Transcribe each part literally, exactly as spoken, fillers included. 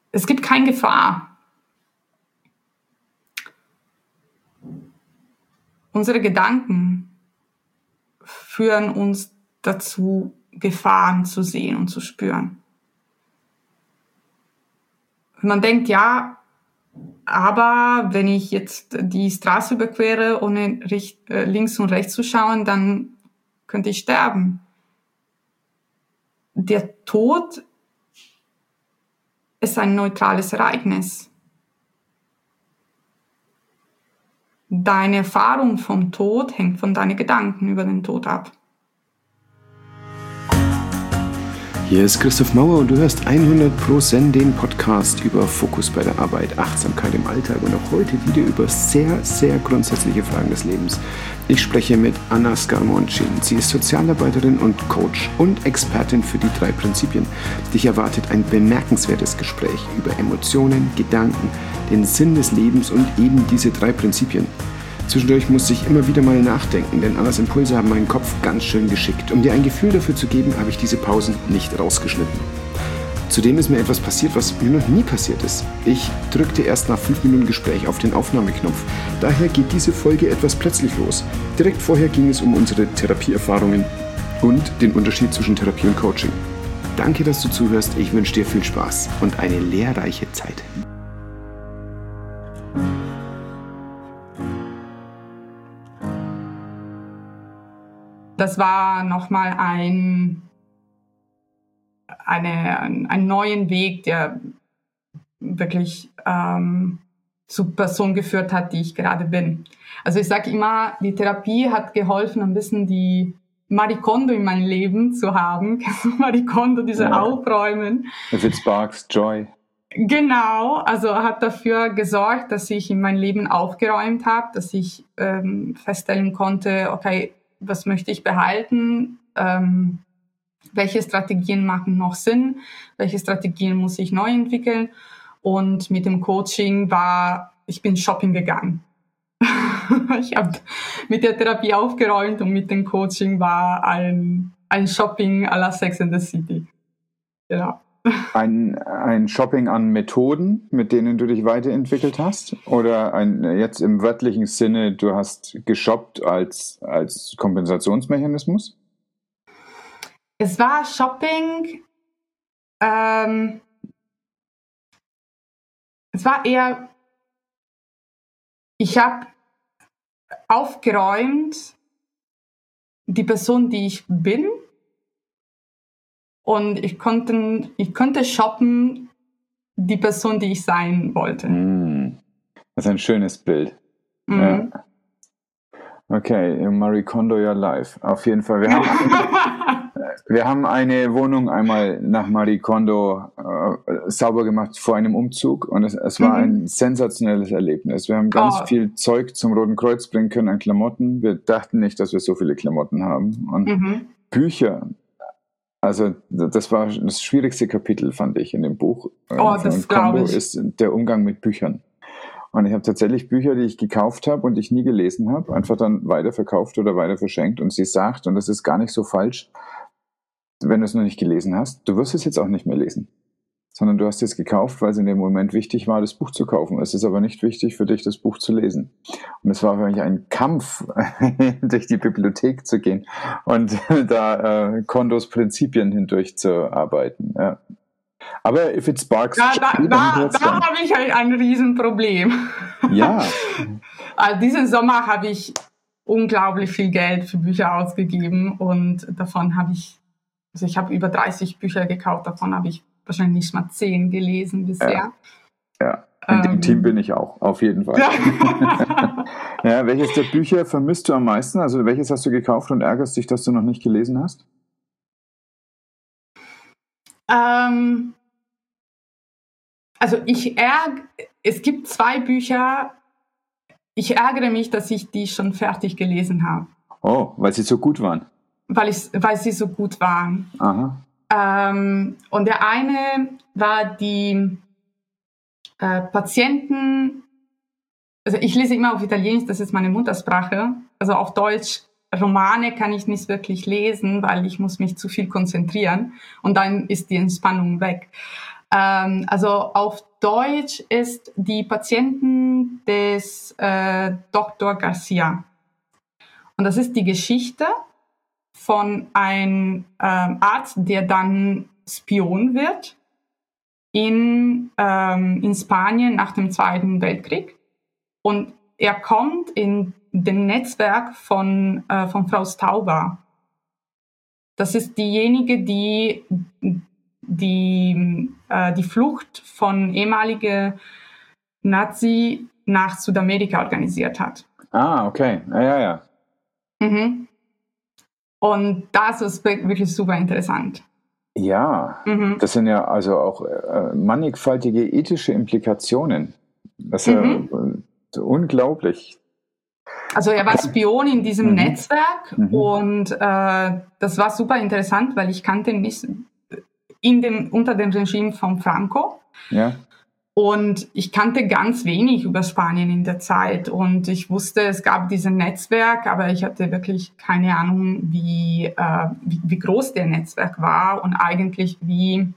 es gibt keine Gefahr. Unsere Gedanken führen uns dazu, Gefahren zu sehen und zu spüren. Man denkt, ja, aber wenn ich jetzt die Straße überquere, ohne recht, äh, links und rechts zu schauen, dann könnte ich sterben. Der Tod ist ein neutrales Ereignis. Deine Erfahrung vom Tod hängt von deinen Gedanken über den Tod ab. Hier ist Christoph Mauer und du hörst hundert Prozent den Podcast über Fokus bei der Arbeit, Achtsamkeit im Alltag und auch heute wieder über sehr, sehr grundsätzliche Fragen des Lebens. Ich spreche mit Anna Scarmoncin. Sie ist Sozialarbeiterin und Coach und Expertin für die drei Prinzipien. Dich erwartet ein bemerkenswertes Gespräch über Emotionen, Gedanken, den Sinn des Lebens und eben diese drei Prinzipien. Zwischendurch musste ich immer wieder mal nachdenken, denn Annas Impulse haben meinen Kopf ganz schön geschickt. Um dir ein Gefühl dafür zu geben, habe ich diese Pausen nicht rausgeschnitten. Zudem ist mir etwas passiert, was mir noch nie passiert ist. Ich drückte erst nach fünf Minuten Gespräch auf den Aufnahmeknopf. Daher geht diese Folge etwas plötzlich los. Direkt vorher ging es um unsere Therapieerfahrungen und den Unterschied zwischen Therapie und Coaching. Danke, dass du zuhörst. Ich wünsche dir viel Spaß und eine lehrreiche Zeit. Das war nochmal ein, eine, ein neuen Weg, der wirklich ähm, zur Person geführt hat, die ich gerade bin. Also ich sage immer, die Therapie hat geholfen, ein bisschen die Marie Kondo in mein Leben zu haben. Marie Kondo, diese ja. Aufräumen. If it sparks joy. Genau, also hat dafür gesorgt, dass ich in mein Leben aufgeräumt habe, dass ich ähm, feststellen konnte, okay, was möchte ich behalten, ähm, welche Strategien machen noch Sinn, welche Strategien muss ich neu entwickeln. Und mit dem Coaching war, ich bin shopping gegangen. Ich habe mit der Therapie aufgeräumt und mit dem Coaching war ein, ein Shopping à la Sex and the City. Genau. Ein, ein Shopping an Methoden, mit denen du dich weiterentwickelt hast? Oder ein, jetzt im wörtlichen Sinne, du hast geshoppt als, als Kompensationsmechanismus? Es war Shopping, ähm, es war eher, ich habe aufgeräumt, die Person, die ich bin. Und ich konnte, ich konnte shoppen, die Person, die ich sein wollte. Mm, das ist ein schönes Bild. Mm. Ja. Okay, Marie Kondo Your Life. Auf jeden Fall. Wir haben, wir haben eine Wohnung einmal nach Marie Kondo äh, sauber gemacht vor einem Umzug und es, es war mhm. ein sensationelles Erlebnis. Wir haben ganz oh. viel Zeug zum Roten Kreuz bringen können an Klamotten. Wir dachten nicht, dass wir so viele Klamotten haben. Und mhm. Bücher. Also das war das schwierigste Kapitel, fand ich, in dem Buch. Oh, das glaube ich. Ist der Umgang mit Büchern. Und ich habe tatsächlich Bücher, die ich gekauft habe und ich nie gelesen habe, einfach dann weiterverkauft oder weiter verschenkt. Und sie sagt, und das ist gar nicht so falsch, wenn du es noch nicht gelesen hast, du wirst es jetzt auch nicht mehr lesen. Sondern du hast es gekauft, weil es in dem Moment wichtig war, das Buch zu kaufen. Es ist aber nicht wichtig für dich, das Buch zu lesen. Und es war für mich ein Kampf, durch die Bibliothek zu gehen und da äh, Kondos Prinzipien hindurch zu arbeiten. Ja. Aber if it sparks... Ja, da da, da habe ich halt ein Riesenproblem. Ja. Also diesen Sommer habe ich unglaublich viel Geld für Bücher ausgegeben und davon habe ich, also ich habe über dreißig Bücher gekauft, davon habe ich wahrscheinlich nicht mal zehn gelesen bisher. Ja, ja. in dem ähm, Team bin ich auch, auf jeden Fall. Ja. Ja, welches der Bücher vermisst du am meisten? Also welches hast du gekauft und ärgerst dich, dass du noch nicht gelesen hast? Ähm, also ich ärgere, es gibt zwei Bücher, ich ärgere mich, dass ich die schon fertig gelesen habe. Oh, weil sie so gut waren? Weil, ich, weil sie so gut waren. Aha. Ähm, und der eine war die äh, Patienten, also ich lese immer auf Italienisch, das ist meine Muttersprache, also auf Deutsch, Romane kann ich nicht wirklich lesen, weil ich muss mich zu viel konzentrieren und dann ist die Entspannung weg. Ähm, also auf Deutsch ist die Patienten des äh, Doktor Garcia. Und das ist die Geschichte von einem ähm, Arzt, der dann Spion wird in, ähm, in Spanien nach dem Zweiten Weltkrieg. Und er kommt in dem Netzwerk von, äh, von Frau Stauber. Das ist diejenige, die die, äh, die Flucht von ehemaligen Nazi nach Südamerika organisiert hat. Ah, okay. Ja, ja, ja. Mhm. Und das ist wirklich super interessant. Ja, mhm. Das sind ja also auch äh, mannigfaltige ethische Implikationen. Das ist mhm. ja äh, unglaublich. Also er war Spion in diesem mhm. Netzwerk mhm. und äh, das war super interessant, weil ich kannte ihn nicht in dem, unter dem Regime von Franco. Ja. Und ich kannte ganz wenig über Spanien in der Zeit und ich wusste, es gab dieses Netzwerk, aber ich hatte wirklich keine Ahnung, wie, äh, wie, wie groß der Netzwerk war und eigentlich wie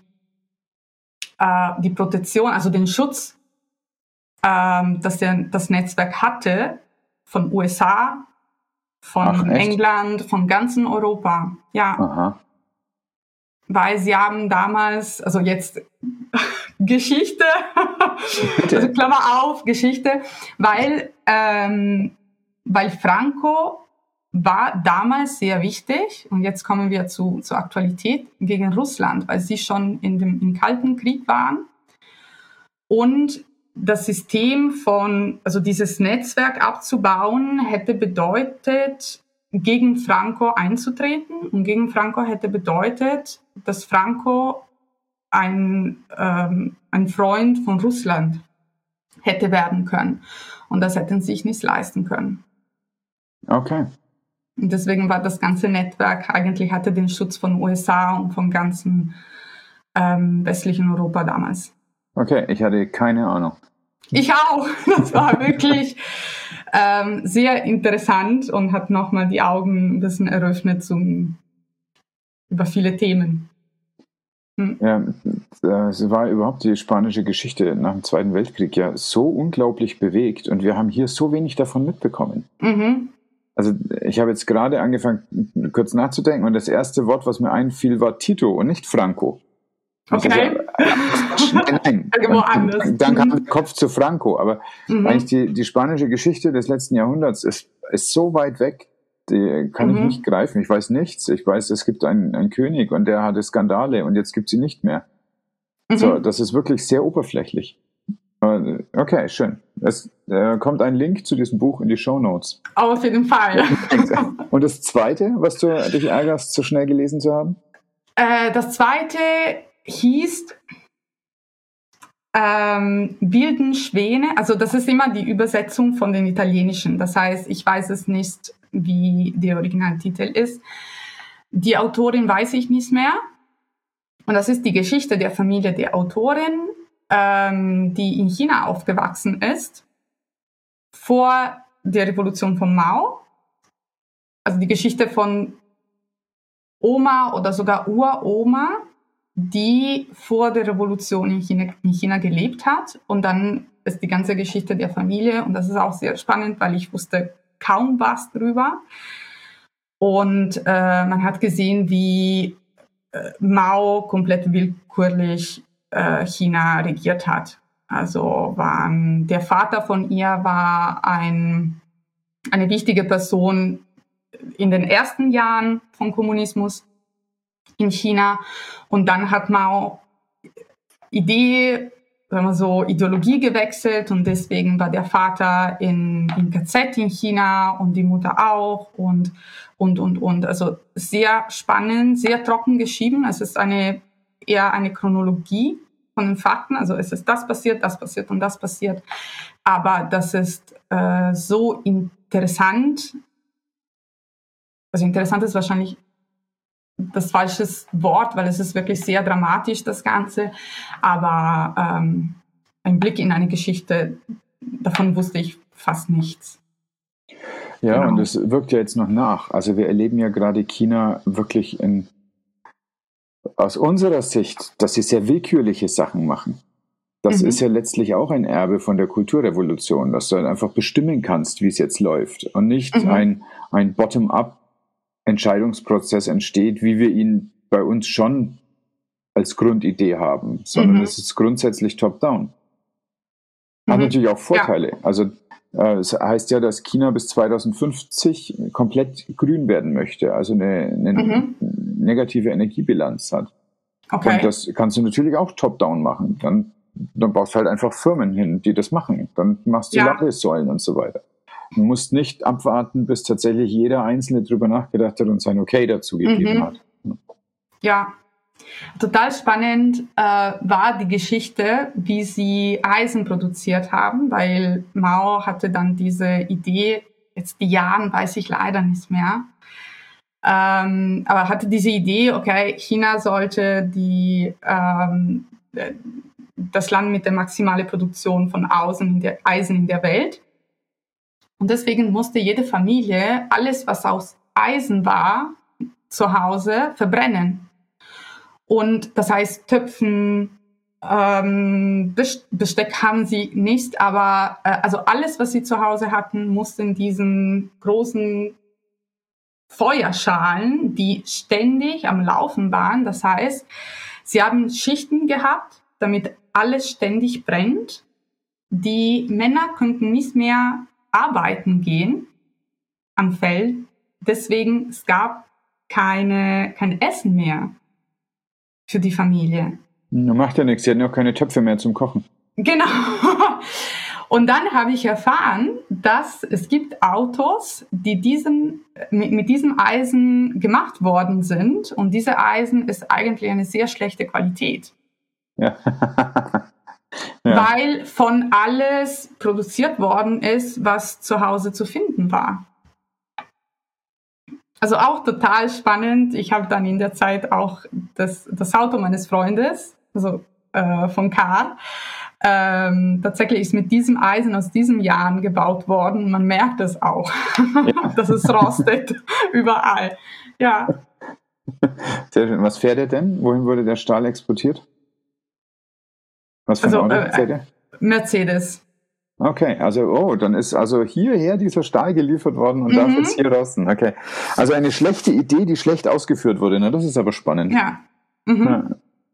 äh, die Protektion, also den Schutz, äh, dass der, das Netzwerk hatte von U S A, von Ach, England, von ganzen Europa. Ja. Aha. Weil sie haben damals, also jetzt Geschichte, also Klammer auf, Geschichte, weil, ähm, weil Franco war damals sehr wichtig, und jetzt kommen wir zu, zur Aktualität, gegen Russland, weil sie schon in dem, im Kalten Krieg waren. Und das System von, also dieses Netzwerk abzubauen, hätte bedeutet, gegen Franco einzutreten. Und gegen Franco hätte bedeutet, dass Franco ein, ähm, ein Freund von Russland hätte werden können. Und das hätten sie sich nicht leisten können. Okay. Und deswegen war das ganze Netzwerk, eigentlich hatte den Schutz von U S A und vom ganzen ähm, westlichen Europa damals. Okay, ich hatte keine Ahnung. Ich auch. Das war wirklich ähm, sehr interessant und hat nochmal die Augen ein bisschen eröffnet zum, über viele Themen. Hm. Ja, es war überhaupt die spanische Geschichte nach dem Zweiten Weltkrieg ja so unglaublich bewegt und wir haben hier so wenig davon mitbekommen. Mhm. Also ich habe jetzt gerade angefangen, kurz nachzudenken und das erste Wort, was mir einfiel, war Tito und nicht Franco. Okay. Also, nein, nein. Dann, dann kam der Kopf zu Franco, aber mhm. eigentlich die, die spanische Geschichte des letzten Jahrhunderts ist, ist so weit weg, die kann mhm. ich nicht greifen. Ich weiß nichts. Ich weiß, es gibt einen, einen König und der hatte Skandale und jetzt gibt es sie nicht mehr. Mhm. So, das ist wirklich sehr oberflächlich. Okay, schön. Es äh, kommt ein Link zu diesem Buch in die Shownotes. Auf jeden Fall. Und das Zweite, was du dich ärgerst, so schnell gelesen zu haben? Äh, das Zweite hieß ähm, Wilden Schwäne. Also das ist immer die Übersetzung von den Italienischen. Das heißt, ich weiß es nicht, wie der Originaltitel ist. Die Autorin weiß ich nicht mehr. Und das ist die Geschichte der Familie der Autorin, ähm, die in China aufgewachsen ist, vor der Revolution von Mao. Also die Geschichte von Oma oder sogar Uroma, die vor der Revolution in China, in China gelebt hat. Und dann ist die ganze Geschichte der Familie. Und das ist auch sehr spannend, weil ich wusste kaum was drüber. Und äh, man hat gesehen, wie äh, Mao komplett willkürlich äh, China regiert hat. Also waren, der Vater von ihr war ein, eine wichtige Person in den ersten Jahren vom Kommunismus in China. Und dann hat Mao Idee, sagen wir so, Ideologie gewechselt und deswegen war der Vater in, in K Z in China und die Mutter auch und, und, und, und. Also sehr spannend, sehr trocken geschrieben. Es ist eine, eher eine Chronologie von den Fakten. Also es ist das passiert, das passiert und das passiert. Aber das ist äh, so interessant. Also interessant ist wahrscheinlich das falsche Wort, weil es ist wirklich sehr dramatisch, das Ganze. Aber ähm, ein Blick in eine Geschichte, davon wusste ich fast nichts. Ja, genau. Und es wirkt ja jetzt noch nach. Also wir erleben ja gerade China wirklich in aus unserer Sicht, dass sie sehr willkürliche Sachen machen. Das mhm. ist ja letztlich auch ein Erbe von der Kulturrevolution, dass du dann einfach bestimmen kannst, wie es jetzt läuft und nicht mhm. ein, ein Bottom-up-Entscheidungsprozess entsteht, wie wir ihn bei uns schon als Grundidee haben, sondern mhm. es ist grundsätzlich top-down. Hat mhm. natürlich auch Vorteile. Ja. Also äh, es heißt ja, dass China bis zweitausendfünfzig komplett grün werden möchte, also eine, eine mhm. negative Energiebilanz hat. Okay. Und das kannst du natürlich auch top-down machen. Dann, dann baust du halt einfach Firmen hin, die das machen. Dann machst du ja. Ladsäulen und so weiter. Du musst nicht abwarten, bis tatsächlich jeder Einzelne drüber nachgedacht hat und sein Okay dazu gegeben mhm. hat. Ja. Total spannend äh, war die Geschichte, wie sie Eisen produziert haben, weil Mao hatte dann diese Idee, jetzt die Jahren weiß ich leider nicht mehr, ähm, aber hatte diese Idee, okay, China sollte die, ähm, das Land mit der maximalen Produktion von Eisen in der, Eisen in der Welt. Und deswegen musste jede Familie alles, was aus Eisen war, zu Hause verbrennen. Und das heißt, Töpfen, ähm, Besteck haben sie nicht, aber äh, also alles, was sie zu Hause hatten, musste in diesen großen Feuerschalen, die ständig am Laufen waren. Das heißt, sie haben Schichten gehabt, damit alles ständig brennt. Die Männer konnten nicht mehr arbeiten gehen am Feld. Deswegen es gab keine, kein Essen mehr für die Familie. Das macht ja nichts, sie hatten ja auch keine Töpfe mehr zum Kochen. Genau. Und dann habe ich erfahren, dass es gibt Autos, die diesen, mit, mit diesem Eisen gemacht worden sind. Und diese Eisen ist eigentlich eine sehr schlechte Qualität. Ja. Ja. Weil von alles produziert worden ist, was zu Hause zu finden war. Also auch total spannend. Ich habe dann in der Zeit auch das, das Auto meines Freundes, also äh, von Karl, ähm, tatsächlich ist mit diesem Eisen aus diesen Jahren gebaut worden. Man merkt es auch, ja. dass es rostet überall. Ja. Sehr schön. Was fährt er denn? Wohin wurde der Stahl exportiert? Was für ein also, Auto äh, fährt er? Mercedes. Okay, also oh, dann ist also hierher dieser Stahl geliefert worden und mhm. darf jetzt hier rosten. Okay, also eine schlechte Idee, die schlecht ausgeführt wurde. Ne? Das ist aber spannend. Ja. Mhm. ja.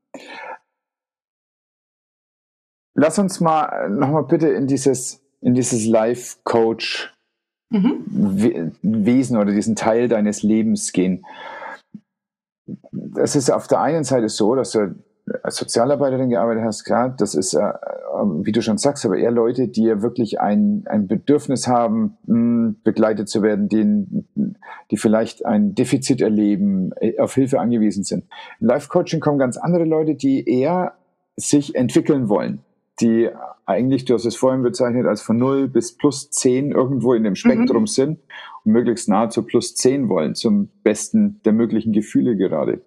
Lass uns mal nochmal bitte in dieses, in dieses Life-Coach-Wesen mhm. oder diesen Teil deines Lebens gehen. Das ist auf der einen Seite so, dass du als Sozialarbeiterin gearbeitet hast, klar, das ist, äh, wie du schon sagst, aber eher Leute, die ja wirklich ein, ein Bedürfnis haben, mh, begleitet zu werden, denen, die vielleicht ein Defizit erleben, auf Hilfe angewiesen sind. Im Life-Coaching kommen ganz andere Leute, die eher sich entwickeln wollen, die eigentlich, du hast es vorhin bezeichnet, als von null bis plus zehn irgendwo in dem Spektrum mhm. sind und möglichst nahe zu plus zehn wollen, zum besten der möglichen Gefühle gerade.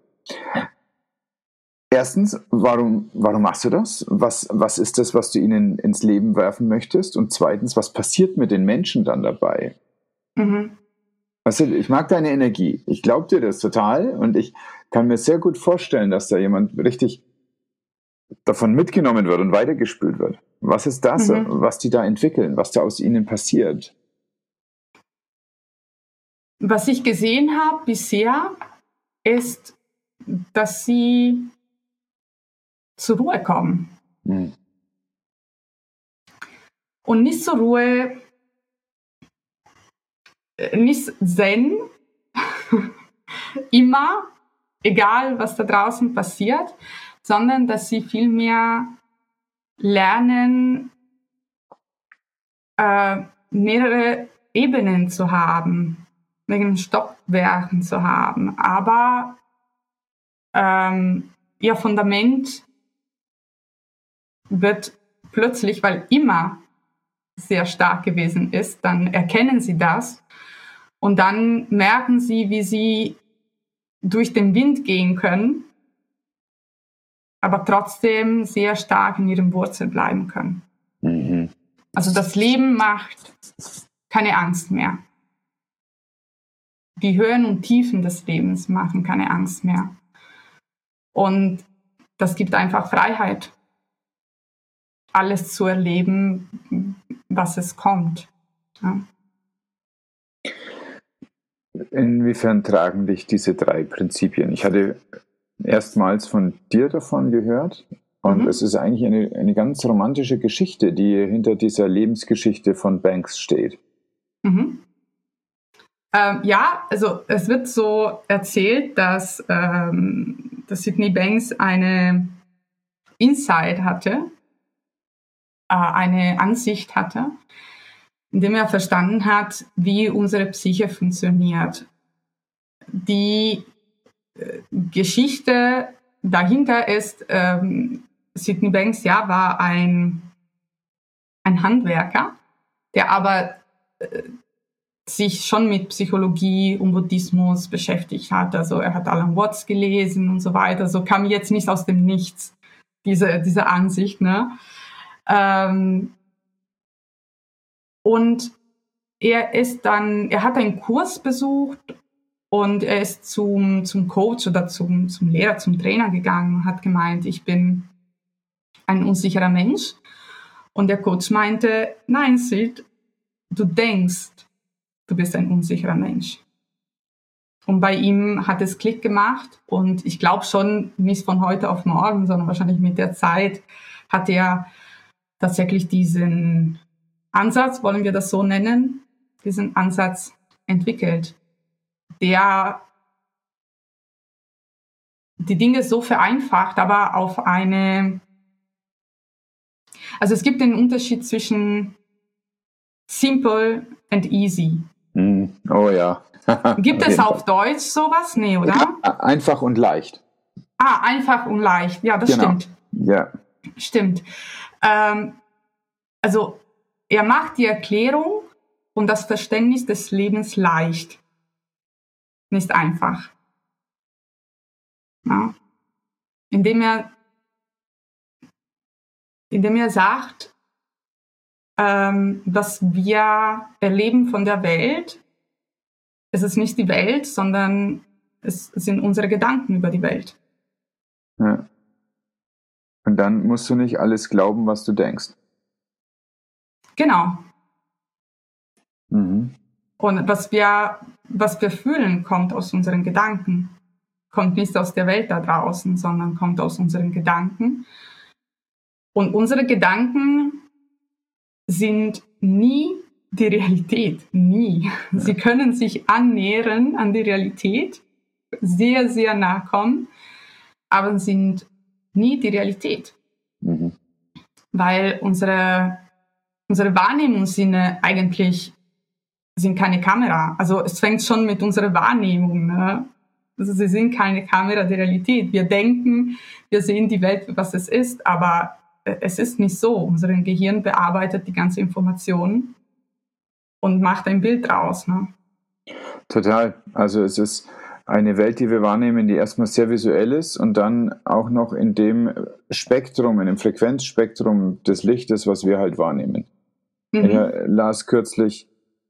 Erstens, warum, warum machst du das? Was, was ist das, was du ihnen ins Leben werfen möchtest? Und zweitens, was passiert mit den Menschen dann dabei? Mhm. Weißt du, ich mag deine Energie. Ich glaube dir das total und ich kann mir sehr gut vorstellen, dass da jemand richtig davon mitgenommen wird und weitergespült wird. Was ist das, mhm. was die da entwickeln, was da aus ihnen passiert? Was ich gesehen habe bisher, ist, dass sie zur Ruhe kommen. Mhm. Und nicht zur Ruhe, nicht Zen, immer, egal was da draußen passiert, sondern dass sie vielmehr lernen, äh, mehrere Ebenen zu haben, wegen Stockwerken zu haben, aber ähm, ihr Fundament wird plötzlich, weil immer sehr stark gewesen ist, dann erkennen sie das und dann merken sie, wie sie durch den Wind gehen können, aber trotzdem sehr stark in ihrem Wurzel bleiben können. Mhm. Also das Leben macht keine Angst mehr. Die Höhen und Tiefen des Lebens machen keine Angst mehr. Und das gibt einfach Freiheit, alles zu erleben, was es kommt. Ja. Inwiefern tragen dich diese drei Prinzipien? Ich hatte erstmals von dir davon gehört und mhm. es ist eigentlich eine, eine ganz romantische Geschichte, die hinter dieser Lebensgeschichte von Banks steht. Mhm. Ähm, ja, also es wird so erzählt, dass, ähm, dass Sydney Banks eine Insight hatte, äh, eine Ansicht hatte, indem er verstanden hat, wie unsere Psyche funktioniert. Die äh, Geschichte dahinter ist, ähm, Sydney Banks ja, war ein, ein Handwerker, der aber äh, sich schon mit Psychologie und Buddhismus beschäftigt hat. Also er hat Alan Watts gelesen und so weiter. So kam jetzt nicht aus dem Nichts, diese, diese Ansicht. Ne? Ähm, und er ist dann, er hat einen Kurs besucht und er ist zum, zum Coach oder zum, zum Lehrer, zum Trainer gegangen und hat gemeint, ich bin ein unsicherer Mensch. Und der Coach meinte, nein, Sid, du denkst, du bist ein unsicherer Mensch. Und bei ihm hat es Klick gemacht und ich glaube schon nicht von heute auf morgen, sondern wahrscheinlich mit der Zeit hat er tatsächlich diesen Ansatz, wollen wir das so nennen, diesen Ansatz entwickelt, der die Dinge so vereinfacht, aber auf eine, also es gibt den Unterschied zwischen simple and easy. Oh ja. Gibt es auf Deutsch sowas? Nee, oder? Einfach und leicht. Ah, einfach und leicht. Ja, das genau. stimmt. Ja. Stimmt. Ähm, also, er macht die Erklärung und das Verständnis des Lebens leicht. Nicht einfach. Ja. Indem er, indem er sagt, ähm, was wir erleben von der Welt, es ist nicht die Welt, sondern es sind unsere Gedanken über die Welt. Ja. Und dann musst du nicht alles glauben, was du denkst. Genau. Mhm. Und was wir, was wir fühlen, kommt aus unseren Gedanken. Kommt nicht aus der Welt da draußen, sondern kommt aus unseren Gedanken. Und unsere Gedanken sind nie die Realität, nie. Ja. Sie können sich annähern an die Realität, sehr, sehr nah kommen, aber sind nie die Realität. Mhm. Weil unsere, unsere Wahrnehmungssinne eigentlich sind keine Kamera. Also es fängt schon mit unserer Wahrnehmung. Ne? Also sie sind keine Kamera der Realität. Wir denken, wir sehen die Welt, was es ist, aber es ist nicht so. Unser Gehirn bearbeitet die ganze Information und macht ein Bild draus. Ne? Total. Also es ist eine Welt, die wir wahrnehmen, die erstmal sehr visuell ist und dann auch noch in dem Spektrum, in dem Frequenzspektrum des Lichtes, was wir halt wahrnehmen. Mhm. Ich las kürzlich,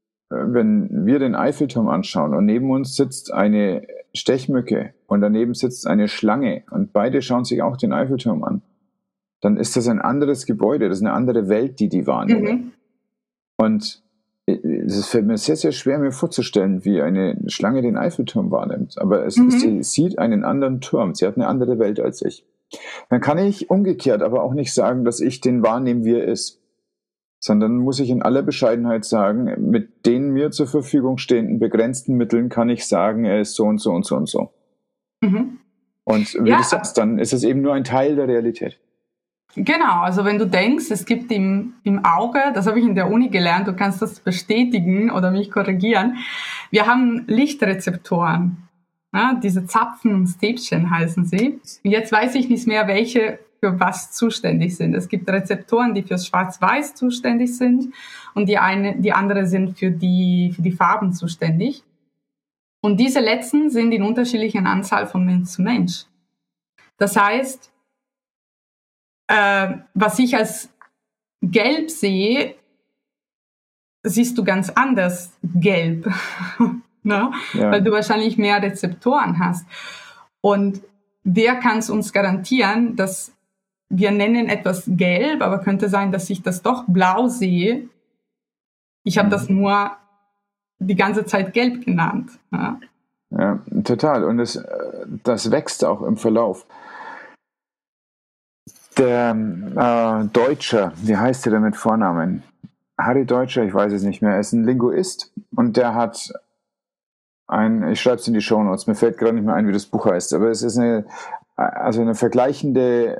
wenn wir den Eiffelturm anschauen und neben uns sitzt eine Stechmücke und daneben sitzt eine Schlange und beide schauen sich auch den Eiffelturm an, dann ist das ein anderes Gebäude, das ist eine andere Welt, die die wahrnehmen. Mhm. Und es fällt mir sehr, sehr schwer, mir vorzustellen, wie eine Schlange den Eiffelturm wahrnimmt. Aber es, mhm. sie sieht einen anderen Turm. Sie hat eine andere Welt als ich. Dann kann ich umgekehrt aber auch nicht sagen, dass ich den wahrnehme, wie er ist. Sondern muss ich in aller Bescheidenheit sagen, mit den mir zur Verfügung stehenden begrenzten Mitteln kann ich sagen, er ist so und so und so und so. Mhm. Und wie ja. du sagst, dann ist es eben nur ein Teil der Realität. Genau, also wenn du denkst, es gibt im, im Auge, das habe ich in der Uni gelernt, du kannst das bestätigen oder mich korrigieren, wir haben Lichtrezeptoren, ja, diese Zapfen und Stäbchen heißen sie. Und jetzt weiß ich nicht mehr, welche für was zuständig sind. Es gibt Rezeptoren, die fürs Schwarz-Weiß zuständig sind und die eine, die andere sind für die, für die Farben zuständig. Und diese letzten sind in unterschiedlichen Anzahl von Mensch zu Mensch. Das heißt, Äh, was ich als gelb sehe, siehst du ganz anders gelb, ne? Ja. Weil du wahrscheinlich mehr Rezeptoren hast. Und wer kann es uns garantieren, dass wir nennen etwas gelb, aber könnte sein, dass ich das doch blau sehe. Ich habe das nur die ganze Zeit gelb genannt. Ja, ja total. Und es, das wächst auch im Verlauf. Der äh, Deutscher, wie heißt der denn mit Vornamen? Harry Deutscher, ich weiß es nicht mehr, er ist ein Linguist und der hat ein, ich schreibe es in die Shownotes, mir fällt gerade nicht mehr ein, wie das Buch heißt, aber es ist eine, also eine vergleichende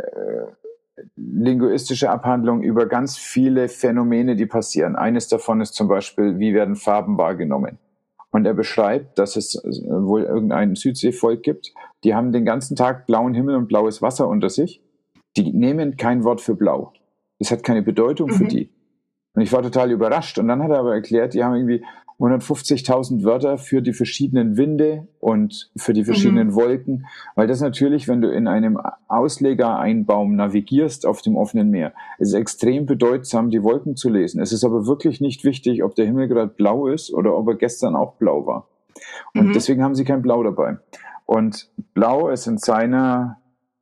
äh, linguistische Abhandlung über ganz viele Phänomene, die passieren. Eines davon ist zum Beispiel, wie werden Farben wahrgenommen? Und er beschreibt, dass es wohl irgendein Südseevolk gibt, die haben den ganzen Tag blauen Himmel und blaues Wasser unter sich. Die nehmen kein Wort für blau. Das hat keine Bedeutung mhm. für die. Und ich war total überrascht. Und dann hat er aber erklärt, die haben irgendwie hundertfünfzigtausend Wörter für die verschiedenen Winde und für die verschiedenen mhm. Wolken. Weil das natürlich, wenn du in einem Auslegereinbaum navigierst auf dem offenen Meer, ist es extrem bedeutsam, die Wolken zu lesen. Es ist aber wirklich nicht wichtig, ob der Himmel gerade blau ist oder ob er gestern auch blau war. Und mhm. deswegen haben sie kein Blau dabei. Und Blau ist in seiner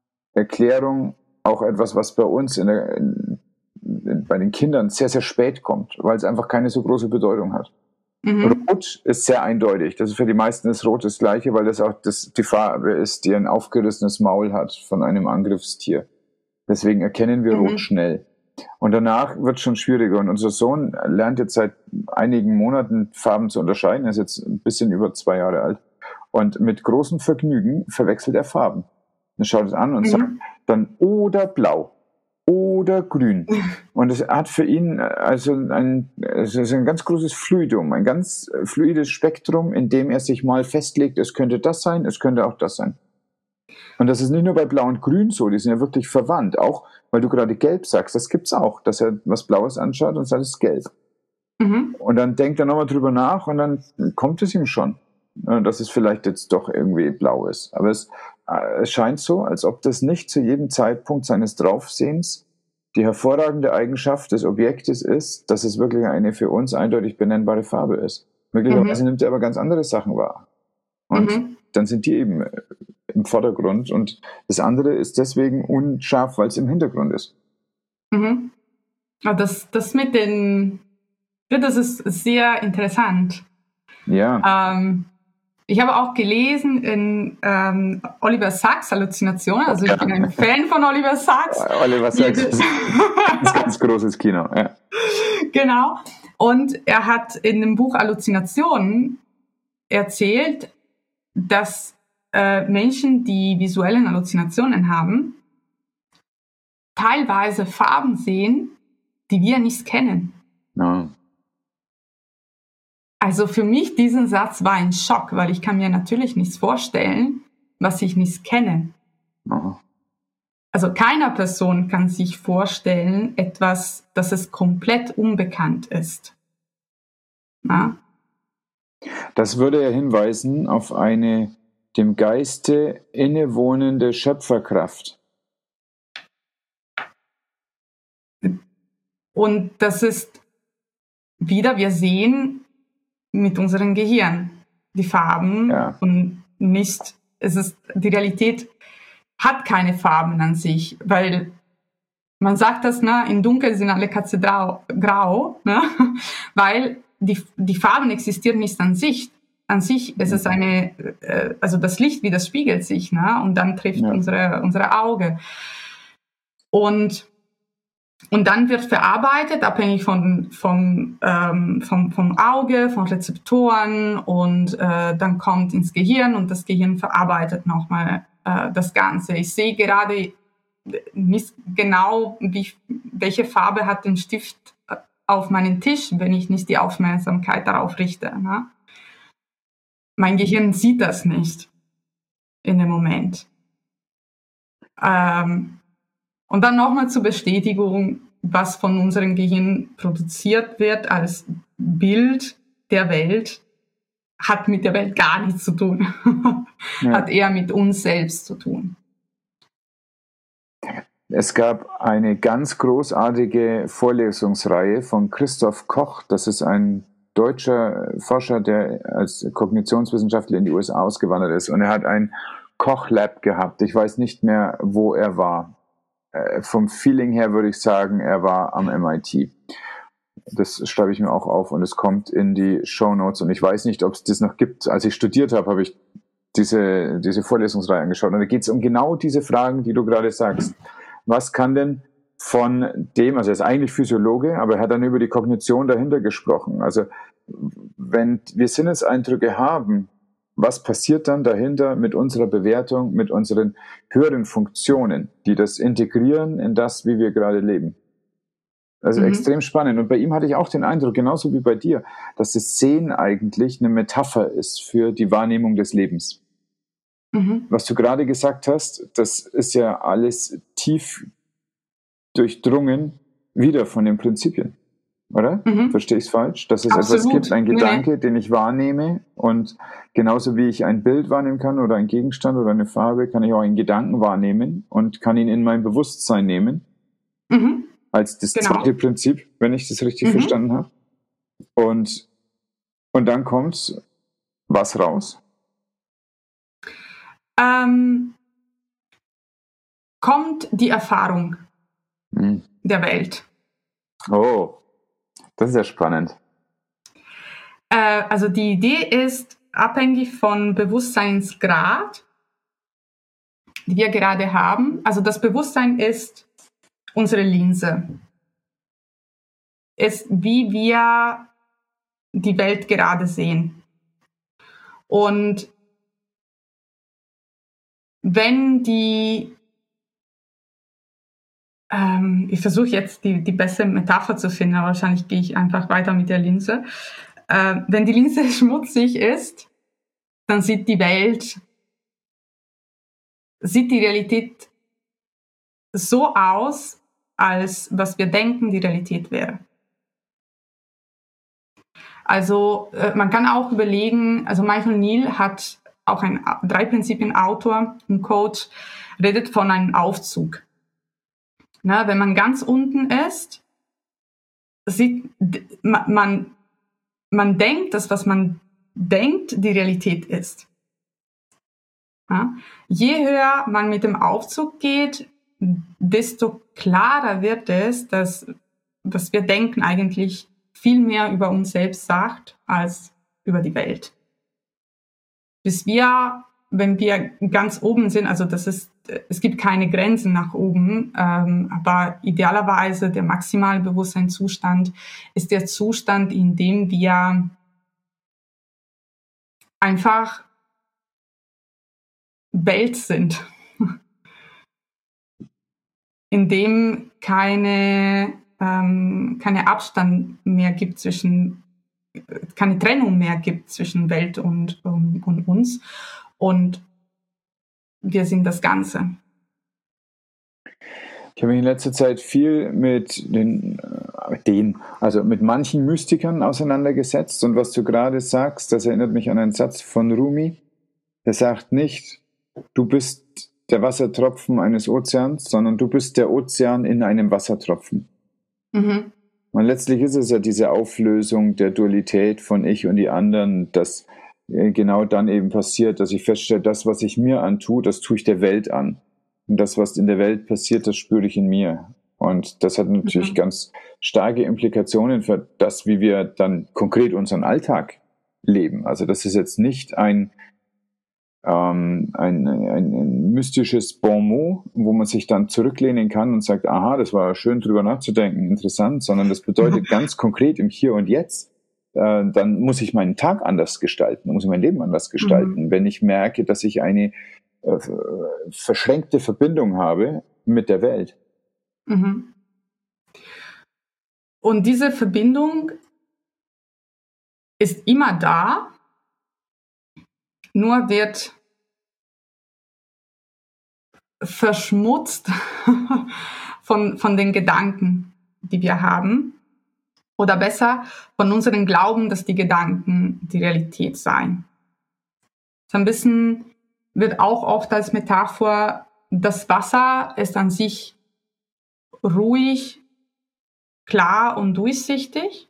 Erklärung auch etwas, was bei uns in der, in, in, bei den Kindern sehr, sehr spät kommt, weil es einfach keine so große Bedeutung hat. Mhm. Rot ist sehr eindeutig. Das ist für die meisten ist Rot das Gleiche, weil das auch das, die Farbe ist, die ein aufgerissenes Maul hat von einem Angriffstier. Deswegen erkennen wir mhm. Rot schnell. Und danach wird es schon schwieriger. Und unser Sohn lernt jetzt seit einigen Monaten Farben zu unterscheiden. Er ist jetzt ein bisschen über zwei Jahre alt. Und mit großem Vergnügen verwechselt er Farben. Er schaut es an und mhm. sagt dann oder blau oder grün. Und es hat für ihn also ein, es ist ein ganz großes Fluidum, ein ganz fluides Spektrum, in dem er sich mal festlegt, es könnte das sein, es könnte auch das sein. Und das ist nicht nur bei Blau und Grün so, die sind ja wirklich verwandt. Auch, weil du gerade Gelb sagst, das gibt's auch, dass er was Blaues anschaut und sagt, es ist gelb. Mhm. Und dann denkt er nochmal drüber nach und dann kommt es ihm schon, dass es vielleicht jetzt doch irgendwie blau ist. Aber es, es scheint so, als ob das nicht zu jedem Zeitpunkt seines Draufsehens die hervorragende Eigenschaft des Objektes ist, dass es wirklich eine für uns eindeutig benennbare Farbe ist. Möglicherweise mhm. nimmt er aber ganz andere Sachen wahr. Und mhm. dann sind die eben im Vordergrund. Und das andere ist deswegen unscharf, weil es im Hintergrund ist. Mhm. Aber das, das mit den, das ist sehr interessant. Ja. Ähm, Ich habe auch gelesen in ähm, Oliver Sacks Halluzinationen, also ich bin ein Fan von Oliver Sacks. Oliver Sacks ist ein ganz großes Kino. Ja. Genau. Und er hat in dem Buch Halluzinationen erzählt, dass äh, Menschen, die visuelle Halluzinationen haben, teilweise Farben sehen, die wir nicht kennen. Ja. Also für mich diesen Satz war ein Schock, weil ich kann mir natürlich nichts vorstellen, was ich nicht kenne. Oh. Also keiner Person kann sich vorstellen, etwas, dass es komplett unbekannt ist. Ja? Das würde ja hinweisen auf eine dem Geiste innewohnende Schöpferkraft. Und das ist wieder, wir sehen mit unserem Gehirn die Farben ja. und nicht, es ist, die Realität hat keine Farben an sich, weil man sagt das, ne, in Dunkel sind alle Katzen grau, grau ne, weil die, die Farben existieren nicht an sich. An sich ist es eine, äh, also das Licht widerspiegelt sich, ne, und dann trifft ja. unsere, unsere Auge. Und Und dann wird verarbeitet, abhängig von, vom, ähm, vom, vom Auge, von Rezeptoren und äh, dann kommt ins Gehirn und das Gehirn verarbeitet nochmal äh, das Ganze. Ich sehe gerade nicht genau, wie, welche Farbe hat den Stift auf meinen Tisch, wenn ich nicht die Aufmerksamkeit darauf richte. Ne? Mein Gehirn sieht das nicht in dem Moment. Ähm, Und dann nochmal zur Bestätigung, was von unserem Gehirn produziert wird als Bild der Welt, hat mit der Welt gar nichts zu tun. Ja. Hat eher mit uns selbst zu tun. Es gab eine ganz großartige Vorlesungsreihe von Christoph Koch. Das ist ein deutscher Forscher, der als Kognitionswissenschaftler in die U S A ausgewandert ist. Und er hat ein Kochlab gehabt. Ich weiß nicht mehr, wo er war. Äh, vom Feeling her würde ich sagen, er war am M I T. Das schreibe ich mir auch auf und es kommt in die Shownotes. Und ich weiß nicht, ob es das noch gibt. Als ich studiert habe, habe ich diese, diese Vorlesungsreihe angeschaut. Und da geht es um genau diese Fragen, die du gerade sagst. Was kann denn von dem, also er ist eigentlich Physiologe, aber er hat dann über die Kognition dahinter gesprochen. Also wenn wir Sinneseindrücke haben, was passiert dann dahinter mit unserer Bewertung, mit unseren höheren Funktionen, die das integrieren in das, wie wir gerade leben? Also mhm. extrem spannend. Und bei ihm hatte ich auch den Eindruck, genauso wie bei dir, dass das Sehen eigentlich eine Metapher ist für die Wahrnehmung des Lebens. Mhm. Was du gerade gesagt hast, das ist ja alles tief durchdrungen wieder von den Prinzipien, oder? Mhm. Verstehe ich es falsch? Dass es Absolut. Etwas gibt, ein Gedanke, nee. den ich wahrnehme, und genauso wie ich ein Bild wahrnehmen kann oder einen Gegenstand oder eine Farbe, kann ich auch einen Gedanken wahrnehmen und kann ihn in mein Bewusstsein nehmen. Mhm. Als das genau. zweite Prinzip, wenn ich das richtig mhm. verstanden habe. Und, und dann kommt was raus? Ähm, kommt die Erfahrung mhm. der Welt. Oh, das ist ja spannend. Äh, also die Idee ist abhängig von Bewusstseinsgrad, die wir gerade haben. Also das Bewusstsein ist unsere Linse, ist, wie wir die Welt gerade sehen. Und wenn die, ähm, ich versuche jetzt die, die bessere Metapher zu finden, aber wahrscheinlich gehe ich einfach weiter mit der Linse. Äh, wenn die Linse schmutzig ist, dann sieht die Welt, sieht die Realität so aus, als was wir denken, die Realität wäre. Also äh, man kann auch überlegen, also Michael Neill hat auch ein Drei-Prinzipien-Autor, ein Coach, redet von einem Aufzug. Na, wenn man ganz unten ist, sieht man, man, man denkt, dass was man denkt, die Realität ist. Ja? Je höher man mit dem Aufzug geht, desto klarer wird es, dass was wir denken eigentlich viel mehr über uns selbst sagt als über die Welt. Bis wir, wenn wir ganz oben sind, also das ist, es gibt keine Grenzen nach oben, ähm, aber idealerweise der maximale Bewusstseinszustand ist der Zustand, in dem wir einfach Welt sind. In dem keine, ähm, keine Abstand mehr gibt zwischen, keine Trennung mehr gibt zwischen Welt und, und, und uns. Und wir sind das Ganze. Ich habe mich in letzter Zeit viel mit den, den, also mit manchen Mystikern auseinandergesetzt. Und was du gerade sagst, das erinnert mich an einen Satz von Rumi. Der sagt nicht, du bist der Wassertropfen eines Ozeans, sondern du bist der Ozean in einem Wassertropfen. Mhm. Und letztlich ist es ja diese Auflösung der Dualität von ich und die anderen, dass genau dann eben passiert, dass ich feststelle, das, was ich mir antue, das tue ich der Welt an. Und das, was in der Welt passiert, das spüre ich in mir. Und das hat natürlich mhm. ganz starke Implikationen für das, wie wir dann konkret unseren Alltag leben. Also das ist jetzt nicht ein Ähm, ein, ein, ein mystisches Bonmot, wo man sich dann zurücklehnen kann und sagt, aha, das war schön drüber nachzudenken, interessant, sondern das bedeutet ganz konkret im Hier und Jetzt, äh, dann muss ich meinen Tag anders gestalten, muss ich mein Leben anders gestalten, mhm. wenn ich merke, dass ich eine äh, verschränkte Verbindung habe mit der Welt. Mhm. Und diese Verbindung ist immer da, nur wird verschmutzt von, von den Gedanken, die wir haben. Oder besser, von unserem Glauben, dass die Gedanken die Realität seien. So ein bisschen wird auch oft als Metapher, das Wasser ist an sich ruhig, klar und durchsichtig.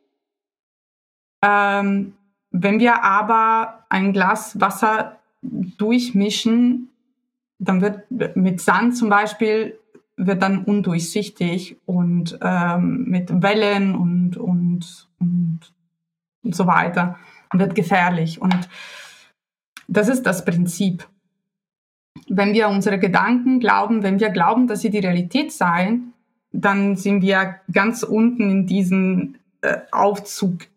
Ähm, wenn wir aber ein Glas Wasser durchmischen, dann wird mit Sand zum Beispiel wird dann undurchsichtig und ähm, mit Wellen und, und, und, und so weiter und wird gefährlich. Und das ist das Prinzip. Wenn wir unsere Gedanken glauben, wenn wir glauben, dass sie die Realität seien, dann sind wir ganz unten in diesen äh, Aufzugebene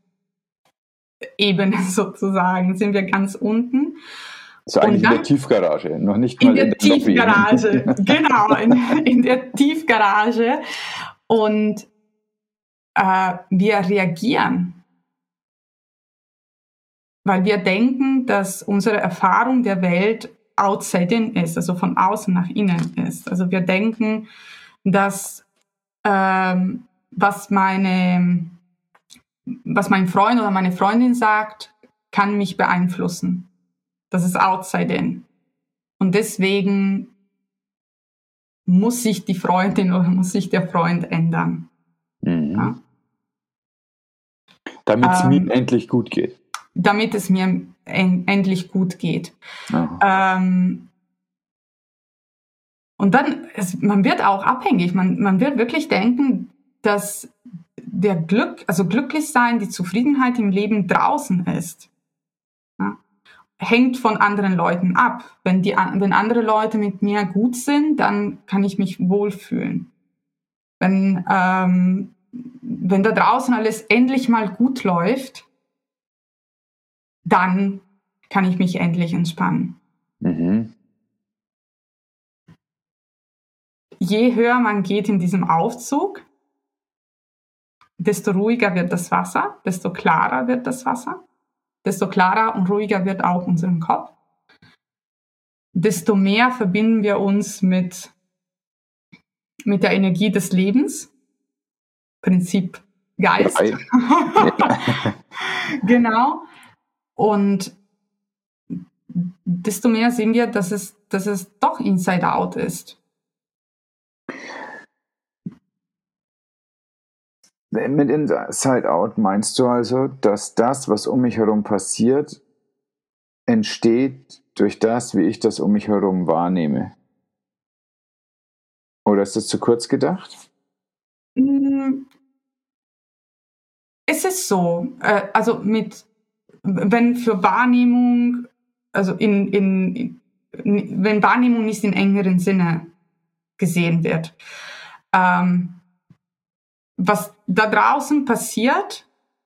sozusagen, sind wir ganz unten. So eigentlich dann, in der Tiefgarage, noch nicht mal in der, in der Tiefgarage, genau, in, in der Tiefgarage. Und äh, wir reagieren, weil wir denken, dass unsere Erfahrung der Welt outside in ist, also von außen nach innen ist. Also wir denken, dass ähm, was meine, was mein Freund oder meine Freundin sagt, kann mich beeinflussen. Das ist outside in. Und deswegen muss sich die Freundin oder muss sich der Freund ändern. Mhm. Ja? Damit es ähm, mir endlich gut geht. Damit es mir en- endlich gut geht. Ähm, und dann, es, man wird auch abhängig. Man, man wird wirklich denken, dass der Glück, also glücklich sein, die Zufriedenheit im Leben draußen ist. Ja? Hängt von anderen Leuten ab. Wenn, die, wenn andere Leute mit mir gut sind, dann kann ich mich wohlfühlen. Wenn, ähm, wenn da draußen alles endlich mal gut läuft, dann kann ich mich endlich entspannen. Mhm. Je höher man geht in diesem Aufzug, desto ruhiger wird das Wasser, desto klarer wird das Wasser, desto klarer und ruhiger wird auch unser Kopf. Desto mehr verbinden wir uns mit, mit der Energie des Lebens. Prinzip Geist. Ja. Genau. Und desto mehr sehen wir, dass es, dass es doch Inside Out ist. Mit Inside Out meinst du also, dass das, was um mich herum passiert, entsteht durch das, wie ich das um mich herum wahrnehme? Oder ist das zu kurz gedacht? Es ist so, äh, also mit, wenn für Wahrnehmung, also in, in, in wenn Wahrnehmung nicht im engeren Sinne gesehen wird, ähm, was da draußen passiert,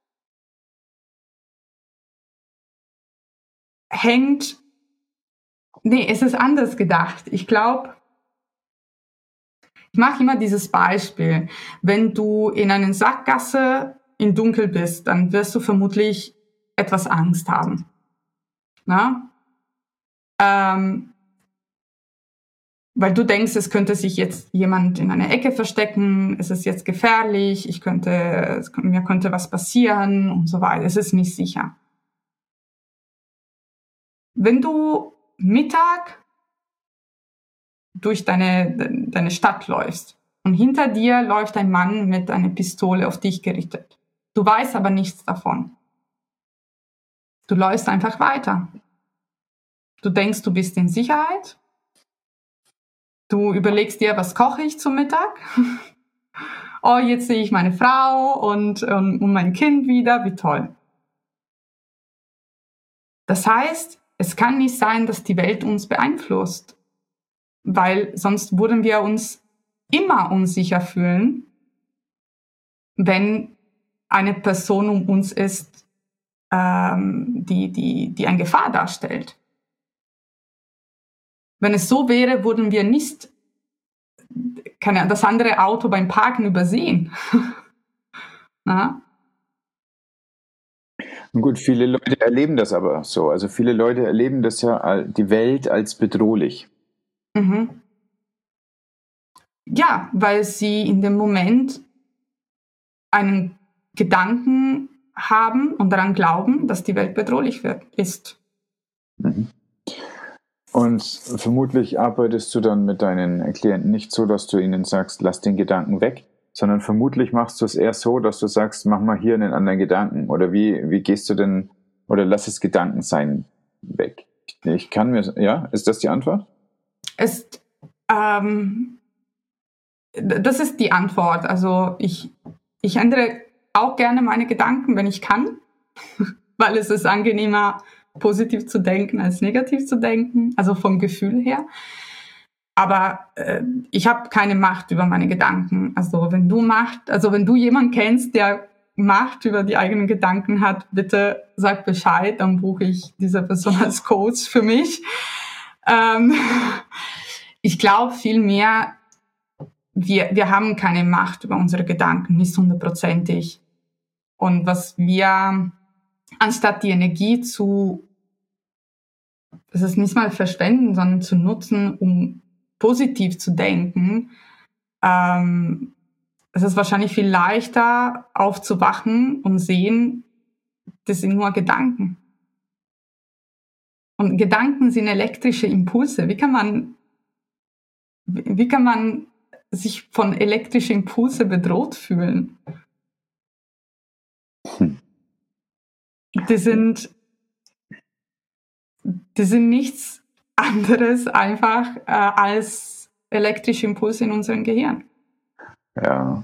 hängt, nee, es ist anders gedacht. Ich glaube, ich mache immer dieses Beispiel. Wenn du in einer Sackgasse in Dunkel bist, dann wirst du vermutlich etwas Angst haben. Na? Ähm, weil du denkst, es könnte sich jetzt jemand in einer Ecke verstecken, es ist jetzt gefährlich, ich könnte, es, mir könnte was passieren und so weiter. Es ist nicht sicher. Wenn du Mittag durch deine, deine Stadt läufst und hinter dir läuft ein Mann mit einer Pistole auf dich gerichtet, du weißt aber nichts davon. Du läufst einfach weiter. Du denkst, du bist in Sicherheit. Du überlegst dir, was koche ich zum Mittag? Oh, jetzt sehe ich meine Frau und, und, und mein Kind wieder, wie toll. Das heißt, es kann nicht sein, dass die Welt uns beeinflusst, weil sonst würden wir uns immer unsicher fühlen, wenn eine Person um uns ist, ähm, die, die, die eine Gefahr darstellt. Wenn es so wäre, würden wir nicht keine, das andere Auto beim Parken übersehen. Na? Gut, viele Leute erleben das aber so. Also viele Leute erleben das ja, die Welt als bedrohlich. Mhm. Ja, weil sie in dem Moment einen Gedanken haben und daran glauben, dass die Welt bedrohlich wird, ist. Mhm. Und vermutlich arbeitest du dann mit deinen Klienten nicht so, dass du ihnen sagst, lass den Gedanken weg, sondern vermutlich machst du es eher so, dass du sagst, mach mal hier einen anderen Gedanken. Oder wie, wie gehst du denn, oder lass es Gedanken sein weg. Ich kann mir, ja, ist das die Antwort? ist, ähm, das ist die Antwort. Also ich, ich ändere auch gerne meine Gedanken, wenn ich kann, weil es ist angenehmer, positiv zu denken als negativ zu denken, also vom Gefühl her. Aber äh, ich habe keine Macht über meine Gedanken. Also wenn du Macht, also wenn du jemanden kennst, der Macht über die eigenen Gedanken hat, bitte sag Bescheid, dann buche ich diese Person als Coach für mich. Ähm, ich glaube vielmehr, wir, wir haben keine Macht über unsere Gedanken, nicht hundertprozentig. Und was wir, anstatt die Energie zu, das ist nicht mal verschwenden, sondern zu nutzen, um positiv zu denken, ähm, es ist wahrscheinlich viel leichter aufzuwachen und sehen, das sind nur Gedanken. Und Gedanken sind elektrische Impulse. Wie kann man, wie kann man sich von elektrischen Impulsen bedroht fühlen? Hm. Die sind, die sind nichts anderes einfach äh, als elektrische Impulse in unserem Gehirn. Ja.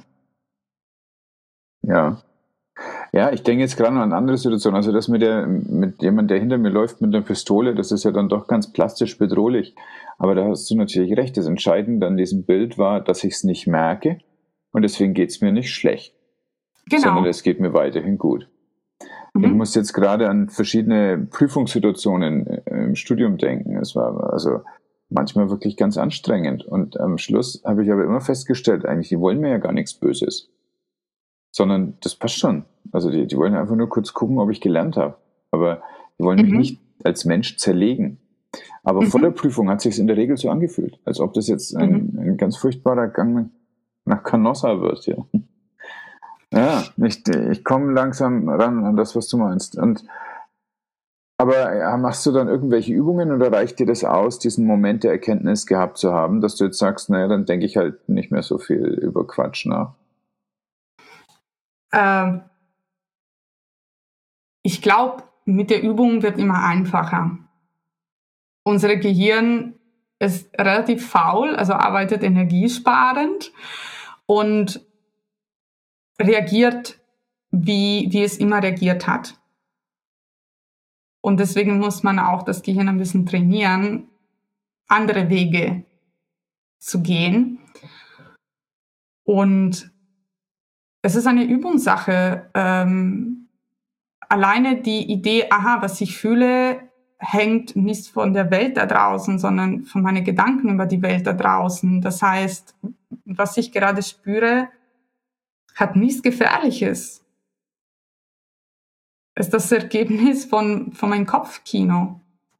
Ja. Ja, ich denke jetzt gerade an eine andere Situation. Also das mit der, mit jemand, der hinter mir läuft mit einer Pistole, das ist ja dann doch ganz plastisch bedrohlich. Aber da hast du natürlich recht. Das Entscheidende an diesem Bild war, dass ich es nicht merke und deswegen geht es mir nicht schlecht. Genau. Sondern es geht mir weiterhin gut. Mhm. Ich muss jetzt gerade an verschiedene Prüfungssituationen im Studium denken. Es war also manchmal wirklich ganz anstrengend. Und am Schluss habe ich aber immer festgestellt, eigentlich, die wollen mir ja gar nichts Böses. Sondern das passt schon. Also die, die wollen einfach nur kurz gucken, ob ich gelernt habe. Aber die wollen mhm. mich nicht als Mensch zerlegen. Aber mhm. vor der Prüfung hat sich es in der Regel so angefühlt, als ob das jetzt ein, mhm. ein ganz furchtbarer Gang nach Canossa wird. Ja, ja ich, ich komme langsam ran an das, was du meinst. Und aber ja, machst du dann irgendwelche Übungen oder reicht dir das aus, diesen Moment der Erkenntnis gehabt zu haben, dass du jetzt sagst, naja, dann denke ich halt nicht mehr so viel über Quatsch nach? Ähm, ich glaube, mit der Übung wird immer einfacher. Unser Gehirn ist relativ faul, also arbeitet energiesparend und reagiert, wie, wie es immer reagiert hat. Und deswegen muss man auch das Gehirn ein bisschen trainieren, andere Wege zu gehen. Und es ist eine Übungssache. Ähm, alleine die Idee, aha, was ich fühle, hängt nicht von der Welt da draußen, sondern von meinen Gedanken über die Welt da draußen. Das heißt, was ich gerade spüre, hat nichts Gefährliches. Es ist das Ergebnis von, von meinem Kopfkino.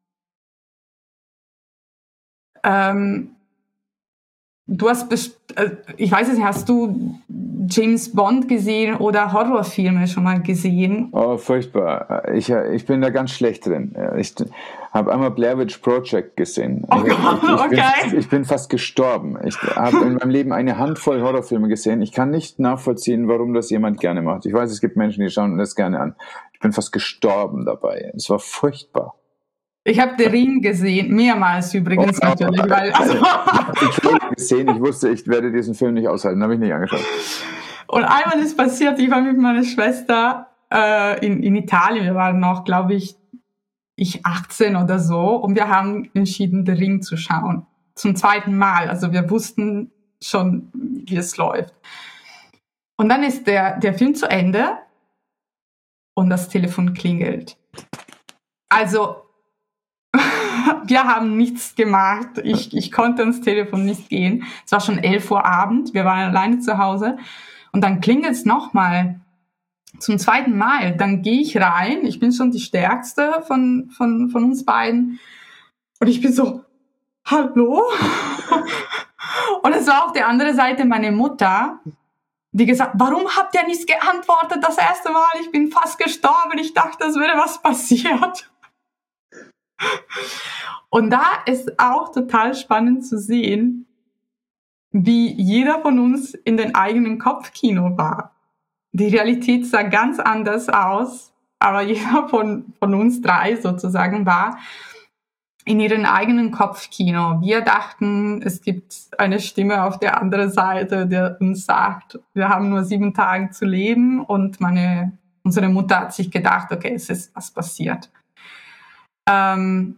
Ähm, Du hast, best- ich weiß es nicht, hast du James Bond gesehen oder Horrorfilme schon mal gesehen? Oh, furchtbar. Ich, ich bin da ganz schlecht drin. Ich habe einmal Blair Witch Project gesehen. Oh ich, ich, ich, okay. bin, ich bin fast gestorben. Ich habe in meinem Leben eine Handvoll Horrorfilme gesehen. Ich kann nicht nachvollziehen, warum das jemand gerne macht. Ich weiß, es gibt Menschen, die schauen das gerne an. Ich bin fast gestorben dabei. Es war furchtbar. Ich habe den Ring gesehen, mehrmals übrigens oh, natürlich. Weil, also ich habe gesehen, ich wusste, ich werde diesen Film nicht aushalten, habe ich nicht angeschaut. Und einmal ist passiert, ich war mit meiner Schwester äh, in, in Italien, wir waren noch, glaube ich, ich achtzehn oder so, und wir haben entschieden, den Ring zu schauen. Zum zweiten Mal, also wir wussten schon, wie es läuft. Und dann ist der, der Film zu Ende und das Telefon klingelt. Also wir haben nichts gemacht. Ich, ich konnte ans Telefon nicht gehen. Es war schon elf Uhr Abend. Wir waren alleine zu Hause. Und dann klingelt es nochmal. Zum zweiten Mal. Dann gehe ich rein. Ich bin schon die Stärkste von, von, von uns beiden. Und ich bin so, hallo? Und es war auf der anderen Seite meine Mutter, die gesagt, warum habt ihr nicht geantwortet das erste Mal? Ich bin fast gestorben. Ich dachte, es wäre was passiert. Und da ist auch total spannend zu sehen, wie jeder von uns in den eigenen Kopfkino war. Die Realität sah ganz anders aus, aber jeder von, von uns drei sozusagen war in ihren eigenen Kopfkino. Wir dachten, es gibt eine Stimme auf der anderen Seite, der uns sagt, wir haben nur sieben Tage zu leben, und meine, unsere Mutter hat sich gedacht, okay, es ist was passiert. Ähm,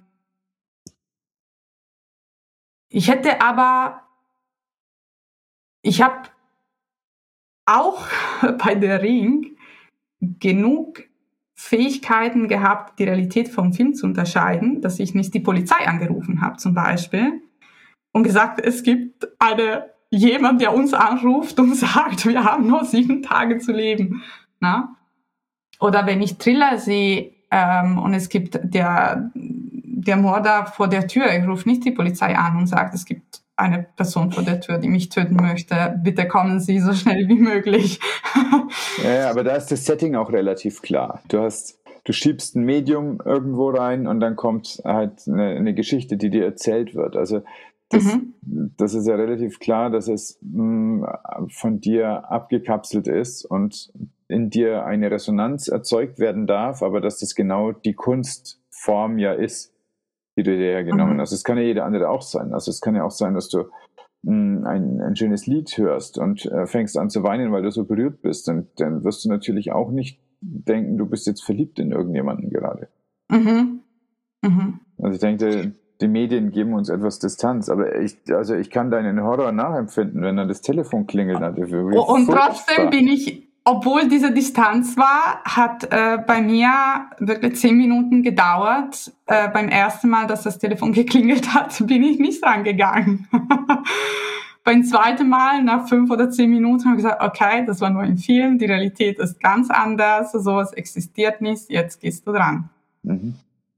ich hätte aber, ich habe auch bei der Ring genug Fähigkeiten gehabt, die Realität vom Film zu unterscheiden, dass ich nicht die Polizei angerufen habe zum Beispiel und gesagt, es gibt eine, jemand, der uns anruft und sagt, wir haben nur sieben Tage zu leben. Na? Oder wenn ich Thriller sehe ähm, und es gibt der, der Mörder vor der Tür, ich rufe nicht die Polizei an und sage, es gibt eine Person vor der Tür, die mich töten möchte. Bitte kommen Sie so schnell wie möglich. Ja, aber da ist das Setting auch relativ klar. Du hast, du schiebst ein Medium irgendwo rein und dann kommt halt eine, eine Geschichte, die dir erzählt wird. Also das, mhm. das ist ja relativ klar, dass es mh, von dir abgekapselt ist und in dir eine Resonanz erzeugt werden darf, aber dass das genau die Kunstform ja ist, die du dir ja genommen mhm. hast. Es kann ja jeder andere auch sein. Also es kann ja auch sein, dass du mh, ein, ein schönes Lied hörst und äh, fängst an zu weinen, weil du so berührt bist. Und dann wirst du natürlich auch nicht denken, du bist jetzt verliebt in irgendjemanden gerade. Mhm. Mhm. Also ich denke, die Medien geben uns etwas Distanz, aber ich, also ich kann deinen Horror nachempfinden, wenn dann das Telefon klingelt. Und trotzdem bin ich, obwohl diese Distanz war, hat äh, bei mir wirklich zehn Minuten gedauert. Äh, beim ersten Mal, dass das Telefon geklingelt hat, bin ich nicht rangegangen. Beim zweiten Mal, nach fünf oder zehn Minuten, habe ich gesagt, okay, das war nur ein Film, die Realität ist ganz anders, sowas existiert nicht, jetzt gehst du dran. Mhm.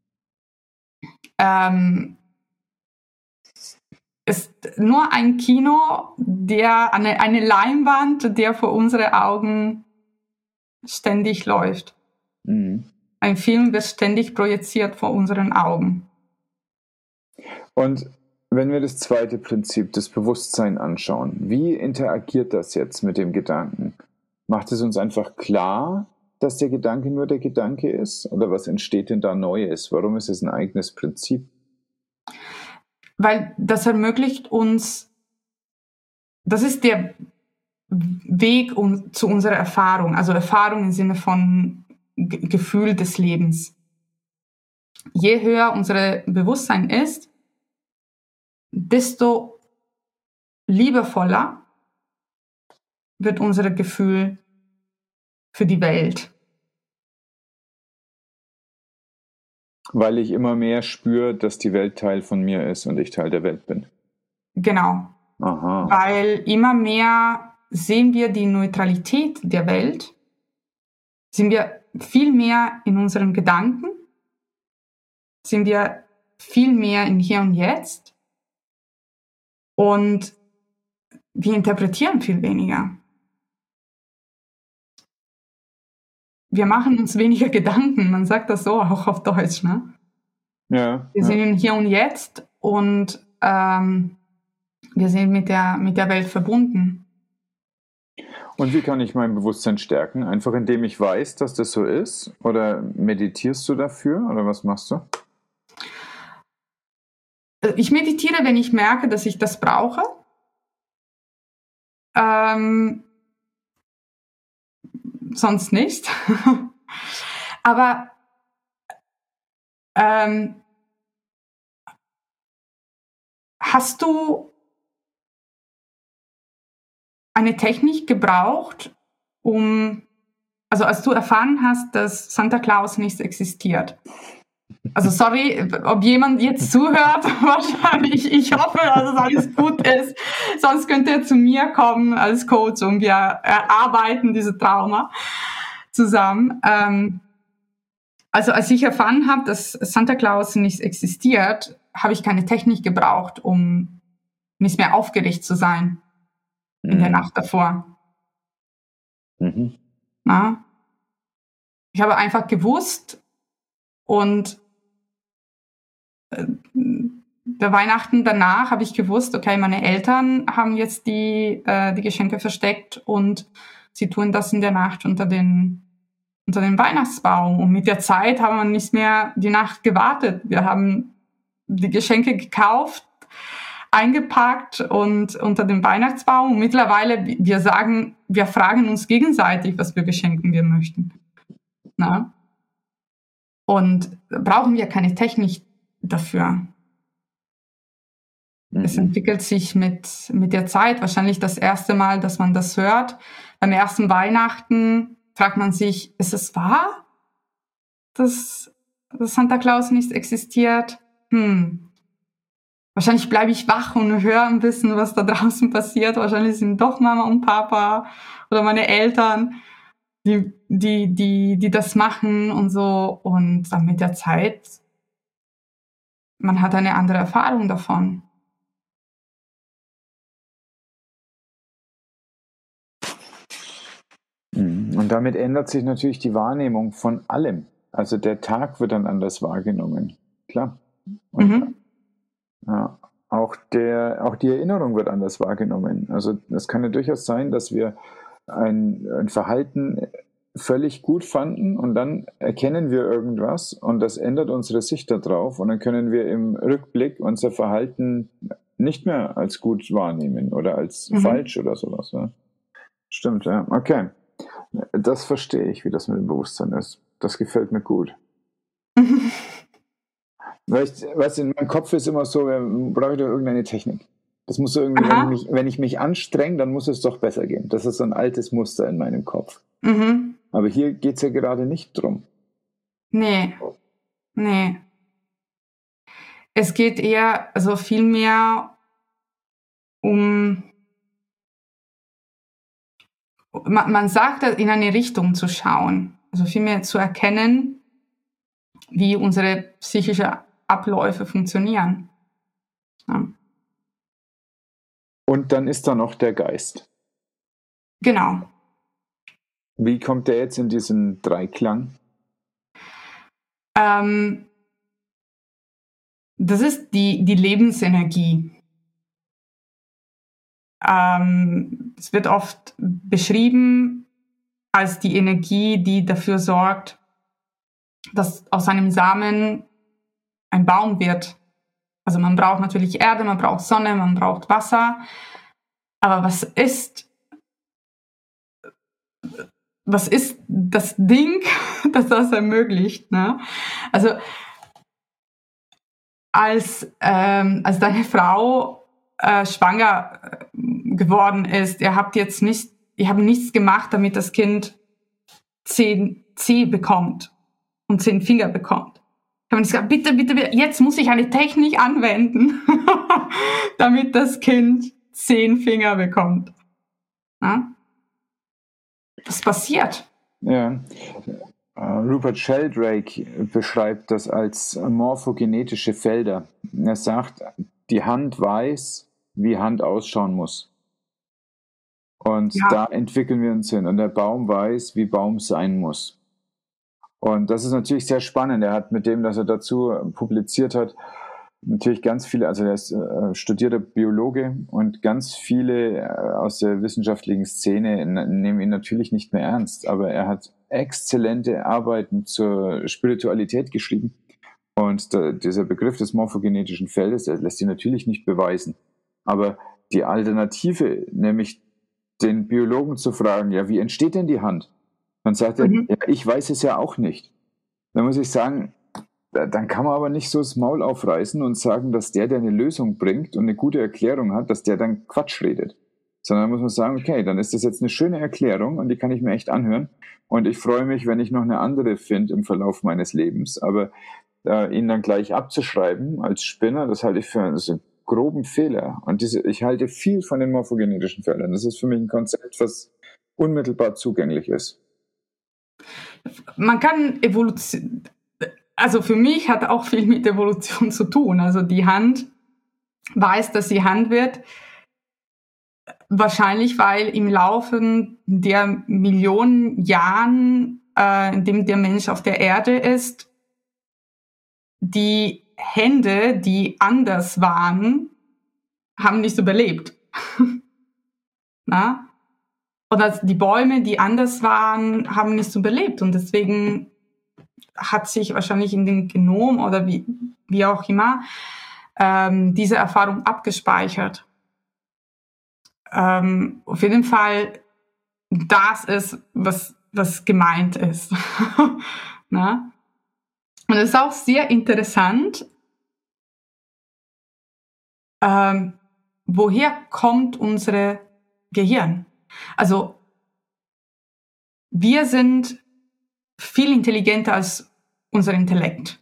Ähm, ist nur ein Kino, der eine, eine Leinwand, der vor unsere Augen ständig läuft. Mhm. Ein Film wird ständig projiziert vor unseren Augen. Und wenn wir das zweite Prinzip, das Bewusstsein anschauen, wie interagiert das jetzt mit dem Gedanken? Macht es uns einfach klar, dass der Gedanke nur der Gedanke ist? Oder was entsteht denn da Neues? Warum ist es ein eigenes Prinzip? Weil das ermöglicht uns, das ist der Weg um, zu unserer Erfahrung, also Erfahrung im Sinne von G- Gefühl des Lebens. Je höher unser Bewusstsein ist, desto liebevoller wird unser Gefühl für die Welt. Weil ich immer mehr spüre, dass die Welt Teil von mir ist und ich Teil der Welt bin. Genau. Aha. Weil immer mehr sehen wir die Neutralität der Welt, sind wir viel mehr in unseren Gedanken, sind wir viel mehr in Hier und Jetzt und wir interpretieren viel weniger. Wir machen uns weniger Gedanken, man sagt das so auch auf Deutsch, ne? Ja. Wir ja. sind in Hier und Jetzt und ähm, wir sind mit der, mit der Welt verbunden. Und wie kann ich mein Bewusstsein stärken? Einfach indem ich weiß, dass das so ist? Oder meditierst du dafür? Oder was machst du? Ich meditiere, wenn ich merke, dass ich das brauche. Ähm, sonst nicht. Aber ähm, hast du eine Technik gebraucht, um, also als du erfahren hast, dass Santa Claus nicht existiert? Also sorry, ob jemand jetzt zuhört, wahrscheinlich, ich hoffe, dass es alles gut ist, sonst könnt ihr zu mir kommen als Coach und wir erarbeiten diese Trauma zusammen. Ähm, also als ich erfahren habe, dass Santa Claus nicht existiert, habe ich keine Technik gebraucht, um nicht mehr aufgeregt zu sein mhm. in der Nacht davor. Mhm. Na? Ich habe einfach gewusst und der Weihnachten danach habe ich gewusst, okay, meine Eltern haben jetzt die, äh, die Geschenke versteckt und sie tun das in der Nacht unter den, unter den Weihnachtsbaum. Und mit der Zeit haben wir nicht mehr die Nacht gewartet. Wir haben die Geschenke gekauft, eingepackt und unter dem Weihnachtsbaum. Und mittlerweile, wir sagen, wir fragen uns gegenseitig, was wir beschenken wir möchten. Na? Und brauchen wir keine Technik dafür. Mhm. Es entwickelt sich mit, mit der Zeit. Wahrscheinlich das erste Mal, dass man das hört. Beim ersten Weihnachten fragt man sich, ist es wahr, dass, dass Santa Claus nicht existiert? Hm. Wahrscheinlich bleibe ich wach und höre ein bisschen, was da draußen passiert. Wahrscheinlich sind doch Mama und Papa oder meine Eltern, die, die, die, die das machen und so. Und dann mit der Zeit, man hat eine andere Erfahrung davon. Und damit ändert sich natürlich die Wahrnehmung von allem. Also der Tag wird dann anders wahrgenommen. Klar. Und Mhm. ja, auch, der, auch die Erinnerung wird anders wahrgenommen. Also es kann ja durchaus sein, dass wir ein, ein Verhalten völlig gut fanden und dann erkennen wir irgendwas und das ändert unsere Sicht darauf und dann können wir im Rückblick unser Verhalten nicht mehr als gut wahrnehmen oder als Mhm. falsch oder sowas. Ja. Stimmt, ja. Okay. Das verstehe ich, wie das mit dem Bewusstsein ist. Das gefällt mir gut. Weißt du, in meinem Kopf ist immer so, brauche ich doch irgendeine Technik. Das muss irgendwie, wenn ich, mich, wenn ich mich anstrenge, dann muss es doch besser gehen. Das ist so ein altes Muster in meinem Kopf. Mhm. Aber hier geht es ja gerade nicht drum. Nee, nee. Es geht eher, also viel mehr um, man, man sagt, in eine Richtung zu schauen. Also viel mehr zu erkennen, wie unsere psychischen Abläufe funktionieren. Ja. Und dann ist da noch der Geist. Genau. Wie kommt der jetzt in diesen Dreiklang? Ähm, das ist die, die Lebensenergie. Ähm, es wird oft beschrieben als die Energie, die dafür sorgt, dass aus einem Samen ein Baum wird. Also man braucht natürlich Erde, man braucht Sonne, man braucht Wasser. Aber was ist, was ist das Ding, das das ermöglicht? Ne? Also als, ähm, als deine Frau äh, schwanger geworden ist, ihr habt jetzt nicht, ihr habt nichts gemacht, damit das Kind zehn Zeh bekommt und zehn Finger bekommt. Ich habe gesagt, bitte, bitte, bitte, jetzt muss ich eine Technik anwenden, damit das Kind zehn Finger bekommt. Ja? Was passiert? Ja. Rupert Sheldrake beschreibt das als morphogenetische Felder. Er sagt, die Hand weiß, wie Hand ausschauen muss. Und ja. Da entwickeln wir uns hin. Und der Baum weiß, wie Baum sein muss. Und das ist natürlich sehr spannend. Er hat mit dem, dass er dazu publiziert hat, natürlich ganz viele, also er ist äh, studierter Biologe und ganz viele äh, aus der wissenschaftlichen Szene n- nehmen ihn natürlich nicht mehr ernst, aber er hat exzellente Arbeiten zur Spiritualität geschrieben und da, dieser Begriff des morphogenetischen Feldes, der lässt sich natürlich nicht beweisen, aber die Alternative, nämlich den Biologen zu fragen, ja, wie entsteht denn die Hand? Dann sagt er, mhm. ja, ich weiß es ja auch nicht. Dann muss ich sagen, dann kann man aber nicht so das Maul aufreißen und sagen, dass der, der eine Lösung bringt und eine gute Erklärung hat, dass der dann Quatsch redet. Sondern muss man sagen, okay, dann ist das jetzt eine schöne Erklärung und die kann ich mir echt anhören. Und ich freue mich, wenn ich noch eine andere finde im Verlauf meines Lebens. Aber äh, ihn dann gleich abzuschreiben als Spinner, das halte ich für einen groben Fehler. Und diese, ich halte viel von den morphogenetischen Feldern. Das ist für mich ein Konzept, was unmittelbar zugänglich ist. Man kann Evolution... Also für mich hat auch viel mit Evolution zu tun. Also die Hand weiß, dass sie Hand wird. Wahrscheinlich, weil im Laufe der Millionen Jahren, äh, in dem der Mensch auf der Erde ist, die Hände, die anders waren, haben nicht überlebt. Na? Oder die Bäume, die anders waren, haben nicht überlebt. Und deswegen hat sich wahrscheinlich in dem Genom oder wie, wie auch immer, ähm, diese Erfahrung abgespeichert. Ähm, auf jeden Fall, das ist, was, was gemeint ist. Na? Und es ist auch sehr interessant, ähm, woher kommt unsere Gehirn? Also, wir sind viel intelligenter als unser Intellekt.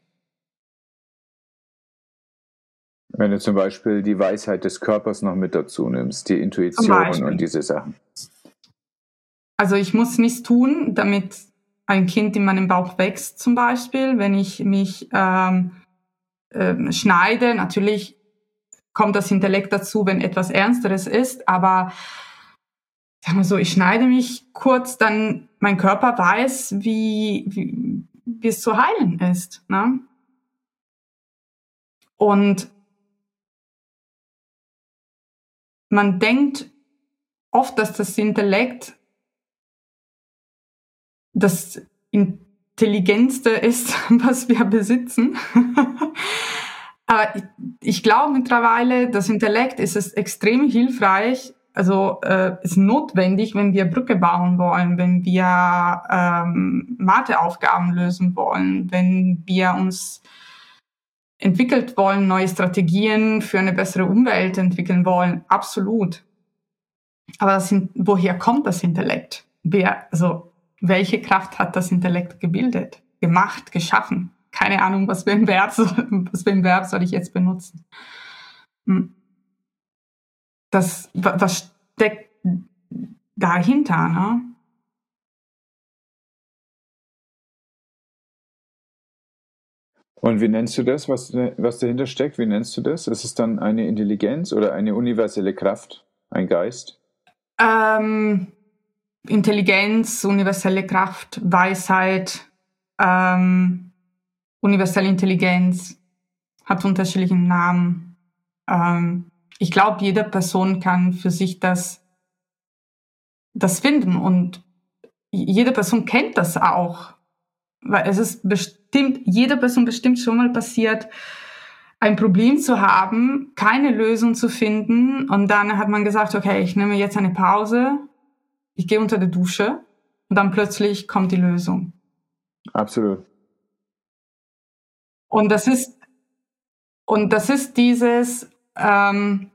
Wenn du zum Beispiel die Weisheit des Körpers noch mit dazu nimmst, die Intuition und diese Sachen. Also ich muss nichts tun, damit ein Kind in meinem Bauch wächst zum Beispiel. Wenn ich mich ähm, äh, schneide, natürlich kommt das Intellekt dazu, wenn etwas Ernsteres ist, aber sagen wir so, ich schneide mich kurz, dann mein Körper weiß, wie, wie, wie es zu heilen ist. Ne? Und man denkt oft, dass das Intellekt das Intelligentste ist, was wir besitzen. Aber ich, ich glaube mittlerweile, das Intellekt ist es extrem hilfreich, also äh, ist notwendig, wenn wir Brücke bauen wollen, wenn wir ähm, Matheaufgaben lösen wollen, wenn wir uns entwickelt wollen, neue Strategien für eine bessere Umwelt entwickeln wollen. Absolut. Aber das sind, woher kommt das Intellekt? Wer, also welche Kraft hat das Intellekt gebildet, gemacht, geschaffen? Keine Ahnung, was für ein Verb soll, was für ein Verb soll ich jetzt benutzen? Das, was steckt dahinter, ne? Und wie nennst du das, was, was dahinter steckt? Wie nennst du das? Ist es dann eine Intelligenz oder eine universelle Kraft, ein Geist? Ähm, Intelligenz, universelle Kraft, Weisheit, ähm, universelle Intelligenz, hat unterschiedliche Namen. Ähm, ich glaube, jede Person kann für sich das, das finden und jede Person kennt das auch. Weil es ist bestimmt, jeder Person bestimmt schon mal passiert, ein Problem zu haben, keine Lösung zu finden und dann hat man gesagt, okay, ich nehme jetzt eine Pause, ich gehe unter die Dusche und dann plötzlich kommt die Lösung. Absolut. Und das ist, und das ist dieses, ähm,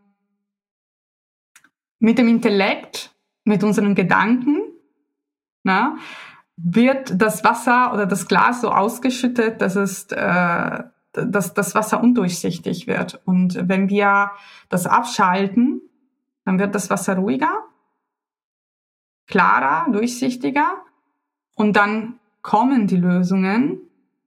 mit dem Intellekt, mit unseren Gedanken, na, wird das Wasser oder das Glas so ausgeschüttet, dass es, äh, dass das Wasser undurchsichtig wird. Und wenn wir das abschalten, dann wird das Wasser ruhiger, klarer, durchsichtiger und dann kommen die Lösungen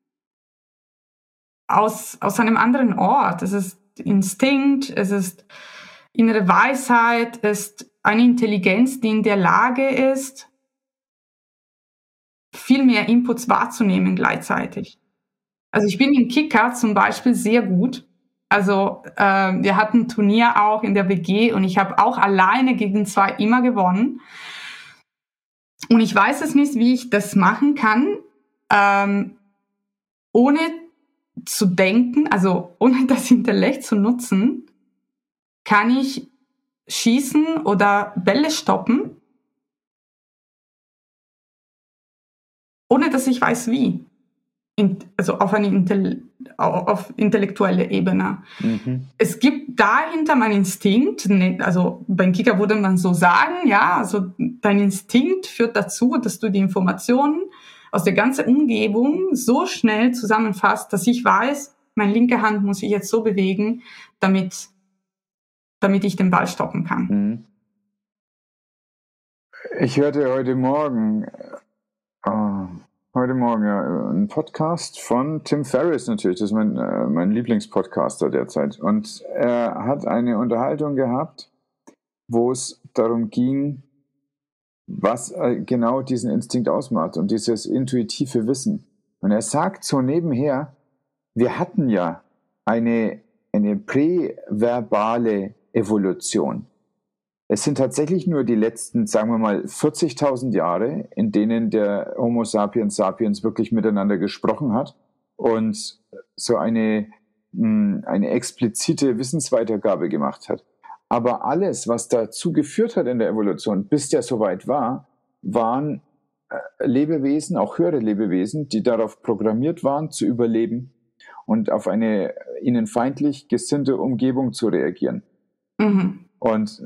aus, aus einem anderen Ort. Es ist Instinkt, es ist innere Weisheit, es ist eine Intelligenz, die in der Lage ist, viel mehr Inputs wahrzunehmen gleichzeitig. Also ich bin im Kicker zum Beispiel sehr gut. Also äh, wir hatten ein Turnier auch in der W G und ich habe auch alleine gegen zwei immer gewonnen. Und ich weiß es nicht, wie ich das machen kann, ähm, ohne zu denken, also ohne das Intellekt zu nutzen, kann ich schießen oder Bälle stoppen, ohne dass ich weiß, wie. In, also auf eine Intell- auf intellektuelle Ebene. Mhm. Es gibt dahinter meinen Instinkt, also beim Kicker würde man so sagen, ja, also dein Instinkt führt dazu, dass du die Informationen aus der ganzen Umgebung so schnell zusammenfasst, dass ich weiß, meine linke Hand muss ich jetzt so bewegen, damit, damit ich den Ball stoppen kann. Mhm. Ich hörte heute Morgen oh. Heute Morgen, ja, ein Podcast von Tim Ferriss natürlich, das ist mein, äh, mein Lieblingspodcaster derzeit. Und er hat eine Unterhaltung gehabt, wo es darum ging, was äh, genau diesen Instinkt ausmacht und dieses intuitive Wissen. Und er sagt so nebenher, wir hatten ja eine, eine präverbale Evolution. Es sind tatsächlich nur die letzten, sagen wir mal, vierzigtausend Jahre, in denen der Homo sapiens sapiens wirklich miteinander gesprochen hat und so eine mh, eine explizite Wissensweitergabe gemacht hat. Aber alles, was dazu geführt hat in der Evolution, bis der soweit war, waren äh, Lebewesen, auch höhere Lebewesen, die darauf programmiert waren, zu überleben und auf eine ihnen feindlich gesinnte Umgebung zu reagieren. Mhm. Und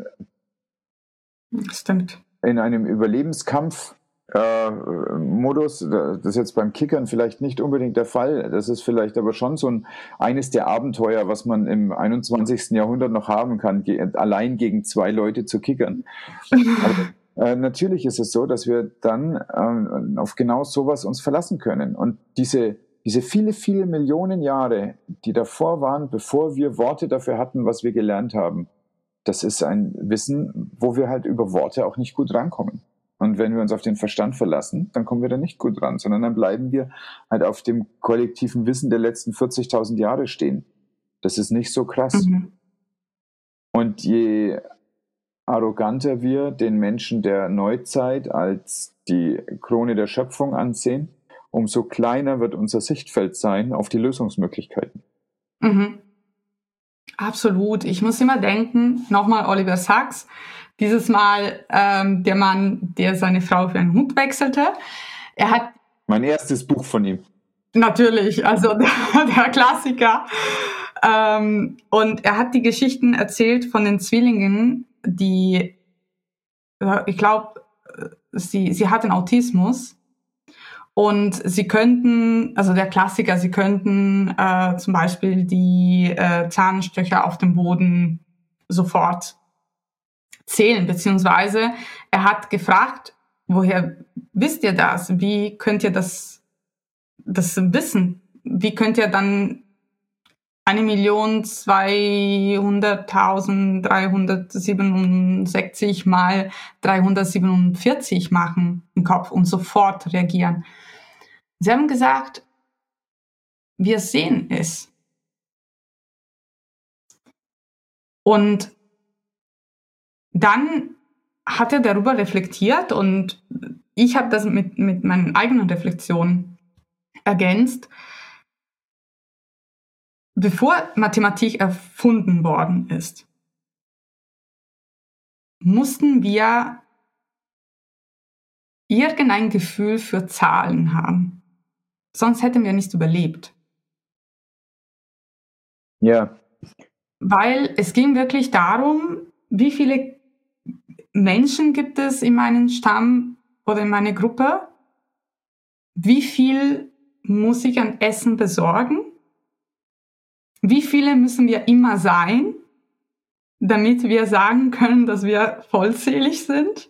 Stimmt. in einem Überlebenskampf äh, Modus, das ist jetzt beim Kickern vielleicht nicht unbedingt der Fall, das ist vielleicht aber schon so ein, eines der Abenteuer, was man im einundzwanzigsten Jahrhundert noch haben kann, ge- allein gegen zwei Leute zu kickern. Aber äh, natürlich ist es so, dass wir dann äh, auf genau sowas uns verlassen können. Und diese, diese viele, viele Millionen Jahre, die davor waren, bevor wir Worte dafür hatten, was wir gelernt haben, das ist ein Wissen, wo wir halt über Worte auch nicht gut rankommen. Und wenn wir uns auf den Verstand verlassen, dann kommen wir da nicht gut ran, sondern dann bleiben wir halt auf dem kollektiven Wissen der letzten vierzigtausend Jahre stehen. Das ist nicht so krass. Mhm. Und je arroganter wir den Menschen der Neuzeit als die Krone der Schöpfung ansehen, umso kleiner wird unser Sichtfeld sein auf die Lösungsmöglichkeiten. Mhm. Absolut. Ich muss immer denken, nochmal Oliver Sacks, dieses Mal ähm, der Mann, der seine Frau für einen Hund wechselte. Er hat Mein erstes Buch von ihm. natürlich, also der, der Klassiker. Ähm, und er hat die Geschichten erzählt von den Zwillingen, die, äh, ich glaube, sie, sie hatten Autismus. Und sie könnten, also der Klassiker, sie könnten äh, zum Beispiel die äh, Zahnstöcher auf dem Boden sofort zählen, beziehungsweise er hat gefragt, woher wisst ihr das? Wie könnt ihr das, das wissen? Wie könnt ihr dann eine Million zweihunderttausend dreihundertsiebenundsechzig mal dreihundertsiebenundvierzig machen im Kopf und sofort reagieren? Sie haben gesagt, wir sehen es. Und dann hat er darüber reflektiert und ich habe das mit, mit meinen eigenen Reflexionen ergänzt. Bevor Mathematik erfunden worden ist, mussten wir irgendein Gefühl für Zahlen haben. Sonst hätten wir nicht überlebt. Ja. Weil es ging wirklich darum, wie viele Menschen gibt es in meinem Stamm oder in meiner Gruppe? Wie viel muss ich an Essen besorgen? Wie viele müssen wir immer sein, damit wir sagen können, dass wir vollzählig sind?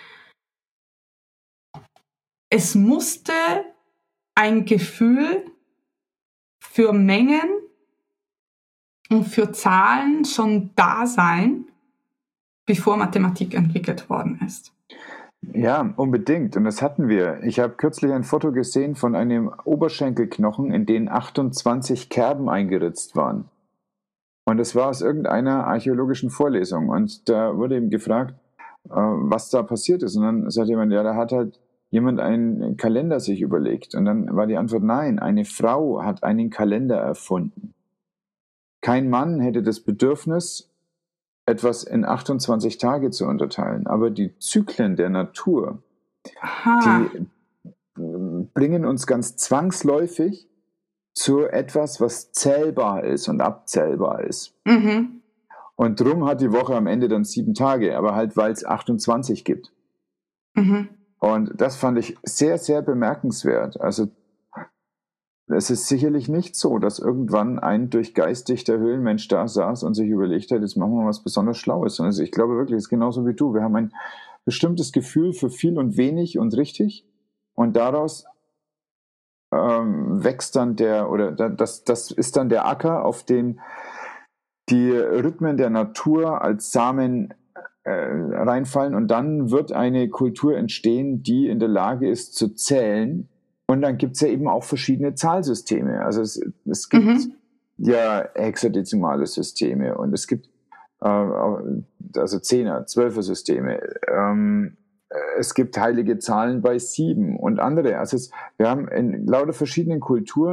Es musste ein Gefühl für Mengen und für Zahlen schon da sein, bevor Mathematik entwickelt worden ist. Ja, unbedingt. Und das hatten wir. Ich habe kürzlich ein Foto gesehen von einem Oberschenkelknochen, in den achtundzwanzig Kerben eingeritzt waren. Und es war aus irgendeiner archäologischen Vorlesung. Und da wurde ihm gefragt, äh, was da passiert ist. Und dann sagt jemand, ja, da hat halt jemand einen Kalender sich überlegt. Und dann war die Antwort, nein, eine Frau hat einen Kalender erfunden. Kein Mann hätte das Bedürfnis, etwas in achtundzwanzig Tage zu unterteilen. Aber die Zyklen der Natur, Aha. die bringen uns ganz zwangsläufig zu etwas, was zählbar ist und abzählbar ist. Mhm. Und drum hat die Woche am Ende dann sieben Tage, aber halt, weil es achtundzwanzig gibt. Mhm. Und das fand ich sehr, sehr bemerkenswert. Also es ist sicherlich nicht so, dass irgendwann ein durchgeistigter Höhlenmensch da saß und sich überlegt hat, jetzt machen wir was besonders Schlaues. Also ich glaube wirklich, es ist genauso wie du. Wir haben ein bestimmtes Gefühl für viel und wenig und richtig. Und daraus ähm, wächst dann der, oder das, das ist dann der Acker, auf den die Rhythmen der Natur als Samen äh, reinfallen. Und dann wird eine Kultur entstehen, die in der Lage ist zu zählen. Und dann gibt es ja eben auch verschiedene Zahlsysteme. Also es, es gibt mhm. ja hexadezimale Systeme und es gibt äh, also Zehner, Zwölfer Systeme. Ähm, es gibt heilige Zahlen bei sieben und andere. Also es, wir haben in lauter verschiedenen Kulturen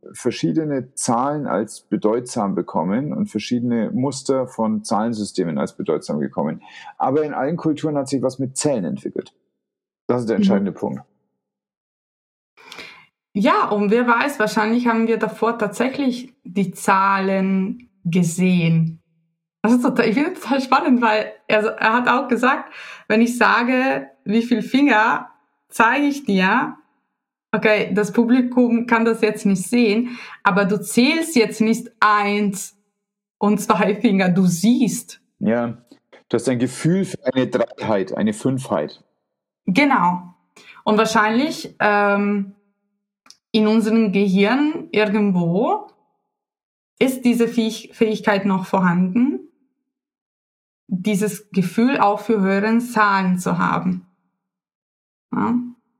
verschiedene Zahlen als bedeutsam bekommen und verschiedene Muster von Zahlensystemen als bedeutsam gekommen. Aber in allen Kulturen hat sich was mit Zellen entwickelt. Das ist der entscheidende mhm. Punkt. Ja, und wer weiß, wahrscheinlich haben wir davor tatsächlich die Zahlen gesehen. Das ist total, ich finde das total spannend, weil er, er hat auch gesagt, wenn ich sage, wie viel Finger zeige ich dir, okay, das Publikum kann das jetzt nicht sehen, aber du zählst jetzt nicht eins und zwei Finger, du siehst. Ja, du hast ein Gefühl für eine Dreiheit, eine Fünfheit. Genau. Und wahrscheinlich ähm, in unserem Gehirn irgendwo ist diese Fähigkeit noch vorhanden, dieses Gefühl auch für höheren Zahlen zu haben. Ja.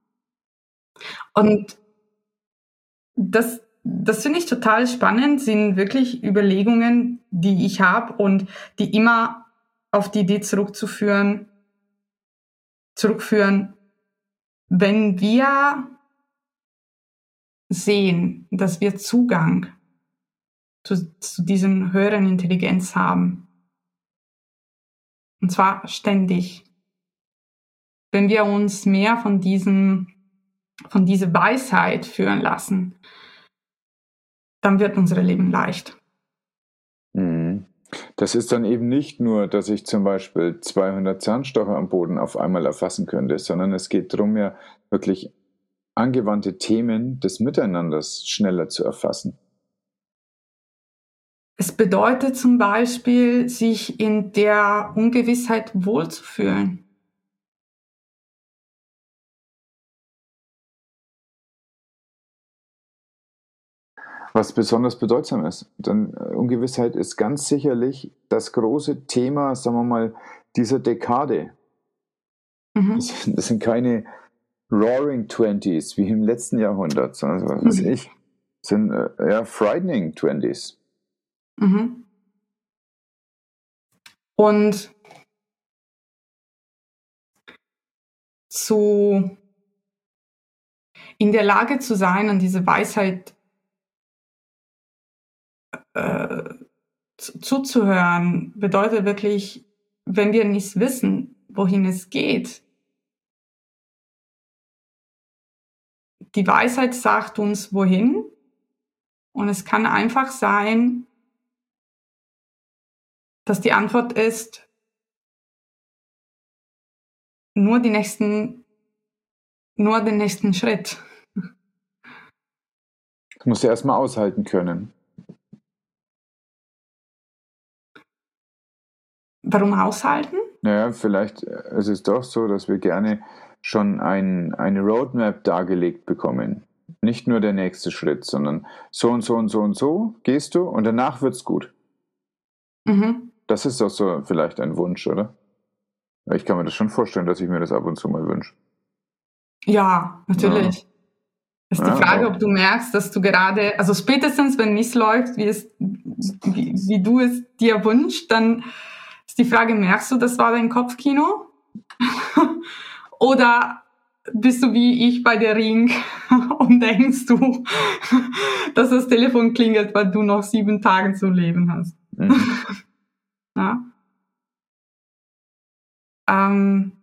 Und das, das finde ich total spannend, sind wirklich Überlegungen, die ich habe und die immer auf die Idee zurückzuführen, zurückführen, wenn wir sehen, dass wir Zugang zu, zu diesen höheren Intelligenz haben. Und zwar ständig. Wenn wir uns mehr von diesem, von dieser Weisheit führen lassen, dann wird unser Leben leicht. Das ist dann eben nicht nur, dass ich zum Beispiel zweihundert Zahnstocher am Boden auf einmal erfassen könnte, sondern es geht darum, ja wirklich angewandte Themen des Miteinanders schneller zu erfassen. Es bedeutet zum Beispiel, sich in der Ungewissheit wohlzufühlen. Was besonders bedeutsam ist. Denn Ungewissheit ist ganz sicherlich das große Thema, sagen wir mal, dieser Dekade. Mhm. Das, das sind keine Roaring Twenties wie im letzten Jahrhundert, sondern was weiß ich, sind äh, ja frightening Twenties. Mhm. Und zu in der Lage zu sein, an diese Weisheit äh, zu, zuzuhören, bedeutet wirklich, wenn wir nicht wissen, wohin es geht. Die Weisheit sagt uns, wohin. Und es kann einfach sein, dass die Antwort ist, nur die nächsten, nur den nächsten Schritt. Das musst du erstmal aushalten können. Warum aushalten? Naja, vielleicht ist es doch so, dass wir gerne schon ein, eine Roadmap dargelegt bekommen. Nicht nur der nächste Schritt, sondern so und so und so und so gehst du und danach wird's gut. Mhm. Das ist doch so vielleicht ein Wunsch, oder? Ich kann mir das schon vorstellen, dass ich mir das ab und zu mal wünsche. Ja, natürlich. Ja. Das ist die Frage, ob du merkst, dass du gerade, also spätestens, wenn nichts läuft, wie, es, wie, wie du es dir wünschst, dann ist die Frage, merkst du, das war dein Kopfkino? Oder bist du wie ich bei der Ring und denkst du, dass das Telefon klingelt, weil du noch sieben Tage zu leben hast? Mhm. Ja. Ähm,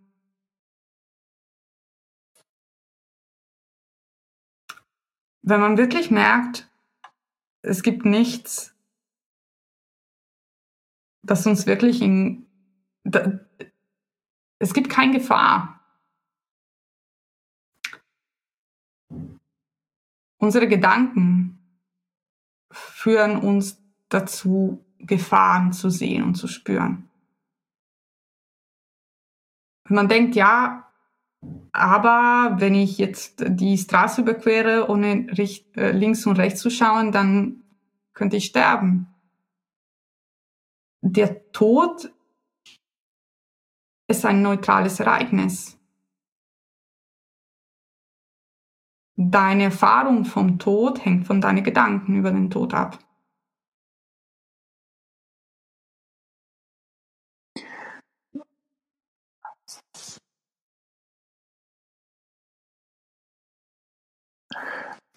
wenn man wirklich merkt, es gibt nichts, das uns wirklich in... Da, es gibt keine Gefahr. Unsere Gedanken führen uns dazu, Gefahren zu sehen und zu spüren. Wenn man denkt, ja, aber wenn ich jetzt die Straße überquere, ohne links und rechts zu schauen, dann könnte ich sterben. Der Tod ist ein neutrales Ereignis. Deine Erfahrung vom Tod hängt von deinen Gedanken über den Tod ab.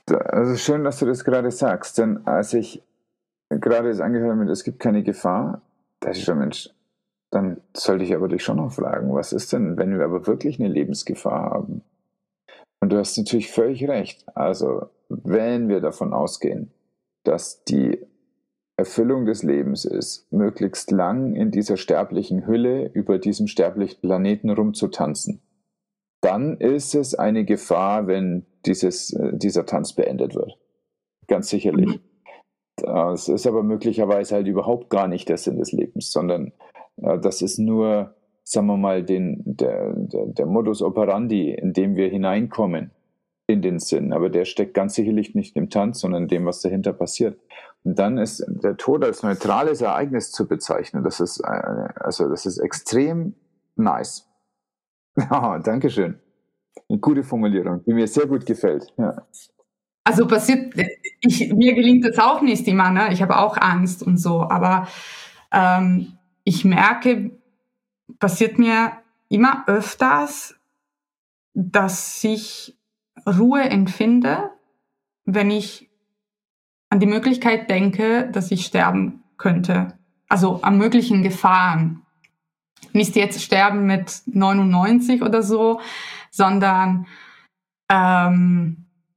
Also schön, dass du das gerade sagst, denn als ich gerade jetzt angehört habe, es gibt keine Gefahr, da ist schon, Mensch, dann sollte ich aber dich schon noch fragen, was ist denn, wenn wir aber wirklich eine Lebensgefahr haben? Und du hast natürlich völlig recht. Also, wenn wir davon ausgehen, dass die Erfüllung des Lebens ist, möglichst lang in dieser sterblichen Hülle über diesem sterblichen Planeten rumzutanzen, dann ist es eine Gefahr, wenn dieses, dieser Tanz beendet wird. Ganz sicherlich. Das ist aber möglicherweise halt überhaupt gar nicht der Sinn des Lebens, sondern äh, das ist nur, sagen wir mal, den, der, der, der Modus operandi, in dem wir hineinkommen in den Sinn. Aber der steckt ganz sicherlich nicht im Tanz, sondern in dem, was dahinter passiert. Und dann ist der Tod als neutrales Ereignis zu bezeichnen. Das ist, äh, also das ist extrem nice. Ja, Dankeschön. Eine gute Formulierung, die mir sehr gut gefällt. Ja. Also passiert, ich, mir gelingt das auch nicht immer, ne? Ich habe auch Angst und so, aber ähm, ich merke, passiert mir immer öfters, dass ich Ruhe empfinde, wenn ich an die Möglichkeit denke, dass ich sterben könnte. Also an möglichen Gefahren. Nicht jetzt sterben mit neunundneunzig oder so, sondern ähm,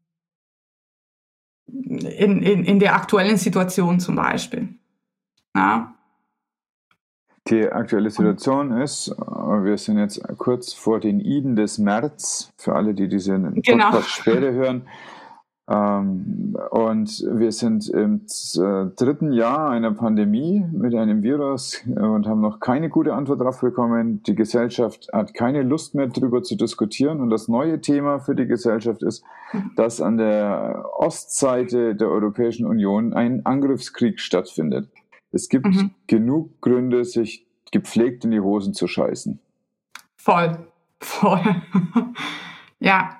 In, in, in der aktuellen Situation zum Beispiel. Ja. Die aktuelle Situation ist, wir sind jetzt kurz vor den Iden des März, für alle, die diesen Podcast genau. später hören. Und wir sind im dritten Jahr einer Pandemie mit einem Virus und haben noch keine gute Antwort darauf bekommen. Die Gesellschaft hat keine Lust mehr, darüber zu diskutieren. Und das neue Thema für die Gesellschaft ist, dass an der Ostseite der Europäischen Union ein Angriffskrieg stattfindet. Es gibt mhm. genug Gründe, sich gepflegt in die Hosen zu scheißen. Voll, voll. Ja.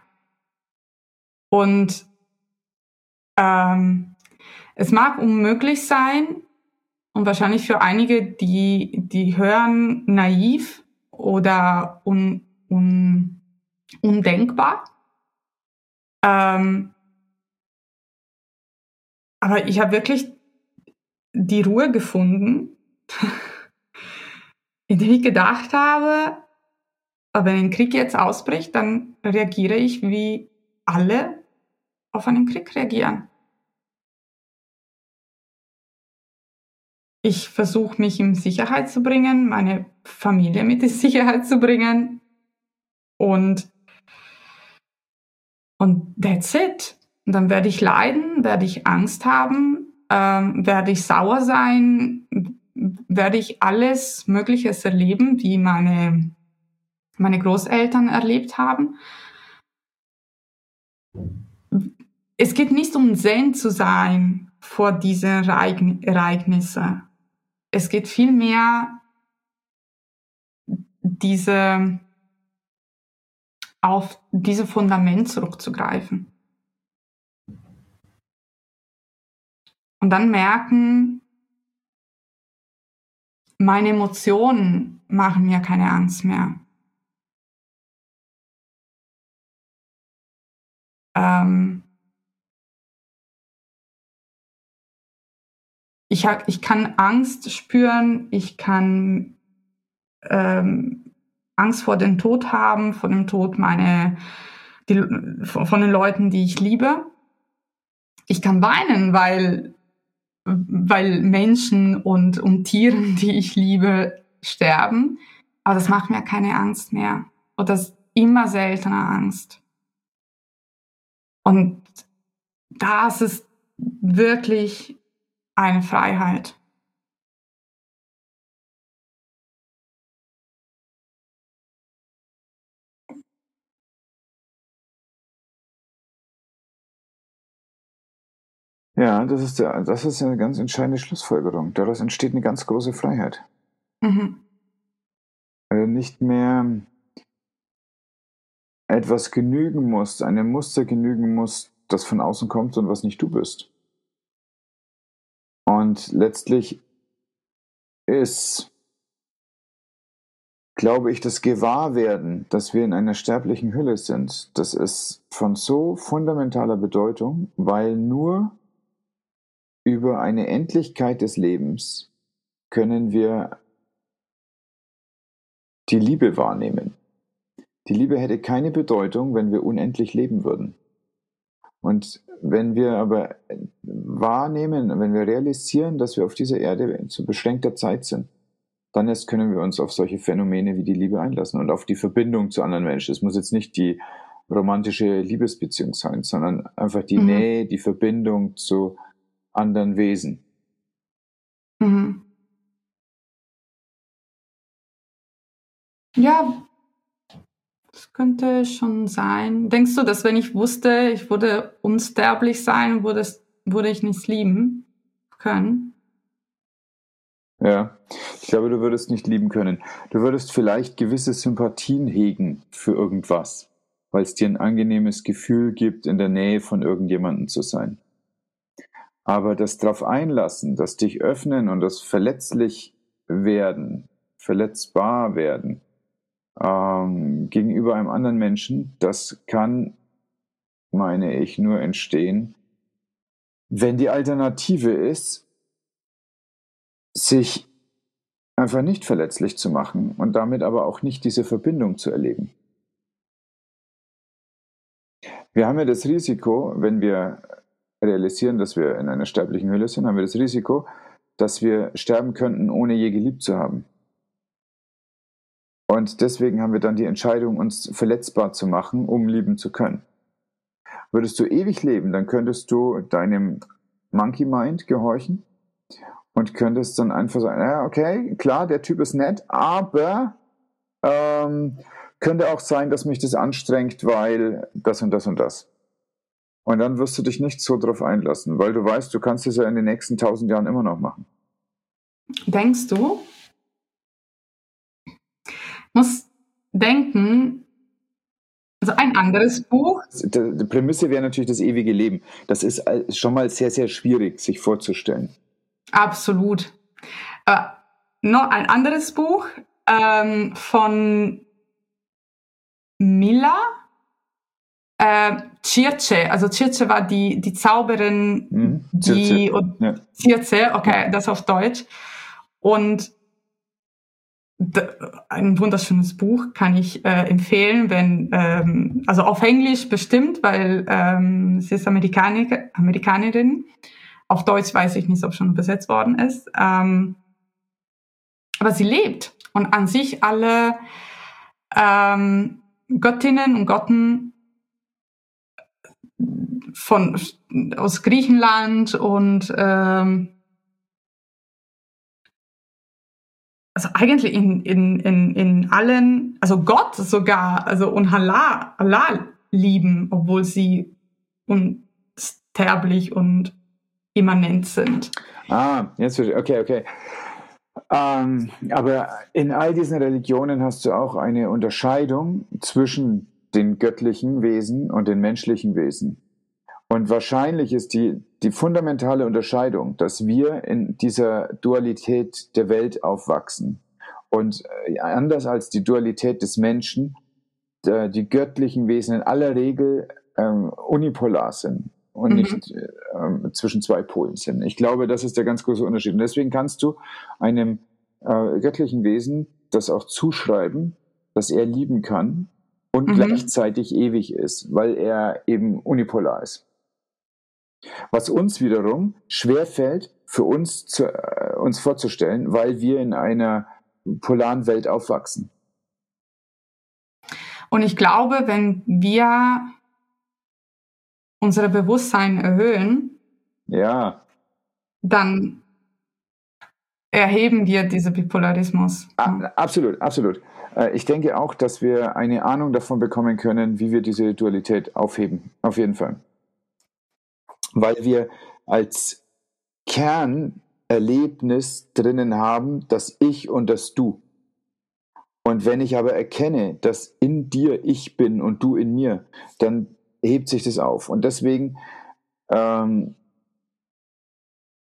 Und ähm, es mag unmöglich sein und wahrscheinlich für einige, die, die hören, naiv oder un, un, undenkbar. Ähm, aber ich habe wirklich die Ruhe gefunden, indem ich gedacht habe, wenn ein Krieg jetzt ausbricht, dann reagiere ich, wie alle auf einen Krieg reagieren. Ich versuche, mich in Sicherheit zu bringen, meine Familie mit in Sicherheit zu bringen und, und that's it. Und dann werde ich leiden, werde ich Angst haben, ähm, werde ich sauer sein, werde ich alles Mögliches erleben, wie meine, meine Großeltern erlebt haben. Es geht nicht um Zen zu sein vor diesen Ereignissen. Es geht vielmehr diese, auf dieses Fundament zurückzugreifen. Und dann merken, meine Emotionen machen mir keine Angst mehr. Ähm, ich, hab, ich kann Angst spüren, ich kann ähm, Angst vor dem Tod haben, vor dem Tod meine, die, von den Leuten, die ich liebe. Ich kann weinen, weil, weil Menschen und, und Tieren, die ich liebe, sterben. Aber das macht mir keine Angst mehr. Oder das ist immer seltener Angst. Und das ist wirklich eine Freiheit. Ja, das ist, der, das ist eine ganz entscheidende Schlussfolgerung. Daraus entsteht eine ganz große Freiheit. Mhm. Weil du nicht mehr etwas genügen musst, einem Muster genügen musst, das von außen kommt und was nicht du bist. Und letztlich ist glaube ich, das Gewahrwerden, dass wir in einer sterblichen Hülle sind, das ist von so fundamentaler Bedeutung, weil nur über eine Endlichkeit des Lebens können wir die Liebe wahrnehmen. Die Liebe hätte keine Bedeutung, wenn wir unendlich leben würden. Und wenn wir aber wahrnehmen, wenn wir realisieren, dass wir auf dieser Erde zu beschränkter Zeit sind, dann erst können wir uns auf solche Phänomene wie die Liebe einlassen und auf die Verbindung zu anderen Menschen. Es muss jetzt nicht die romantische Liebesbeziehung sein, sondern einfach die mhm. Nähe, die Verbindung zu anderen Wesen. Mhm. Ja, das könnte schon sein. Denkst du, dass wenn ich wusste, ich würde unsterblich sein, würde, es, würde ich nichts lieben können? Ja, ich glaube, du würdest nicht lieben können. Du würdest vielleicht gewisse Sympathien hegen für irgendwas, weil es dir ein angenehmes Gefühl gibt, in der Nähe von irgendjemandem zu sein. Aber das drauf einlassen, das dich öffnen und das verletzlich werden, verletzbar werden ähm, gegenüber einem anderen Menschen, das kann, meine ich, nur entstehen, wenn die Alternative ist, sich einfach nicht verletzlich zu machen und damit aber auch nicht diese Verbindung zu erleben. Wir haben ja das Risiko, wenn wir realisieren, dass wir in einer sterblichen Hülle sind, haben wir das Risiko, dass wir sterben könnten, ohne je geliebt zu haben. Und deswegen haben wir dann die Entscheidung, uns verletzbar zu machen, um lieben zu können. Würdest du ewig leben, dann könntest du deinem Monkey Mind gehorchen und könntest dann einfach sagen, ja, okay, klar, der Typ ist nett, aber ähm, könnte auch sein, dass mich das anstrengt, weil das und das und das. Und dann wirst du dich nicht so drauf einlassen, weil du weißt, du kannst es ja in den nächsten tausend Jahren immer noch machen. Denkst du? Muss denken, also ein anderes Buch. Die, die Prämisse wäre natürlich das ewige Leben. Das ist schon mal sehr, sehr schwierig, sich vorzustellen. Absolut. Äh, noch ein anderes Buch ähm, von Miller, äh, Circe. Also Circe war die, die Zauberin, mhm. die Circe. Ja. Circe, okay, das auf Deutsch. Und d- ein wunderschönes Buch, kann ich äh, empfehlen, wenn ähm, also auf Englisch bestimmt, weil ähm, sie ist Amerikaner, Amerikanerin. Auf Deutsch weiß ich nicht, ob schon übersetzt worden ist. Ähm, aber sie lebt. Und an sich alle ähm, Göttinnen und Götten von, aus Griechenland und ähm, also eigentlich in, in, in, in allen, also Gott sogar, also und Allah, Allah lieben, obwohl sie unsterblich und immanent sind. Ah, jetzt verstehe ich. Okay, okay. Ähm, aber in all diesen Religionen hast du auch eine Unterscheidung zwischen den göttlichen Wesen und den menschlichen Wesen. Und wahrscheinlich ist die, die fundamentale Unterscheidung, dass wir in dieser Dualität der Welt aufwachsen. Und anders als die Dualität des Menschen, die göttlichen Wesen in aller Regel ähm, unipolar sind und mhm. nicht äh, zwischen zwei Polen sind. Ich glaube, das ist der ganz große Unterschied. Und deswegen kannst du einem äh, göttlichen Wesen das auch zuschreiben, dass er lieben kann und mhm. gleichzeitig ewig ist, weil er eben unipolar ist. Was uns wiederum schwerfällt, für uns, zu, äh, uns vorzustellen, weil wir in einer polaren Welt aufwachsen. Und ich glaube, wenn wir unser Bewusstsein erhöhen, ja. dann erheben wir diesen Bipolarismus. A- absolut, absolut. Ich denke auch, dass wir eine Ahnung davon bekommen können, wie wir diese Dualität aufheben. Auf jeden Fall. Weil wir als Kernerlebnis drinnen haben, das Ich und das Du. Und wenn ich aber erkenne, dass in dir ich bin und du in mir, dann hebt sich das auf. Und deswegen ähm,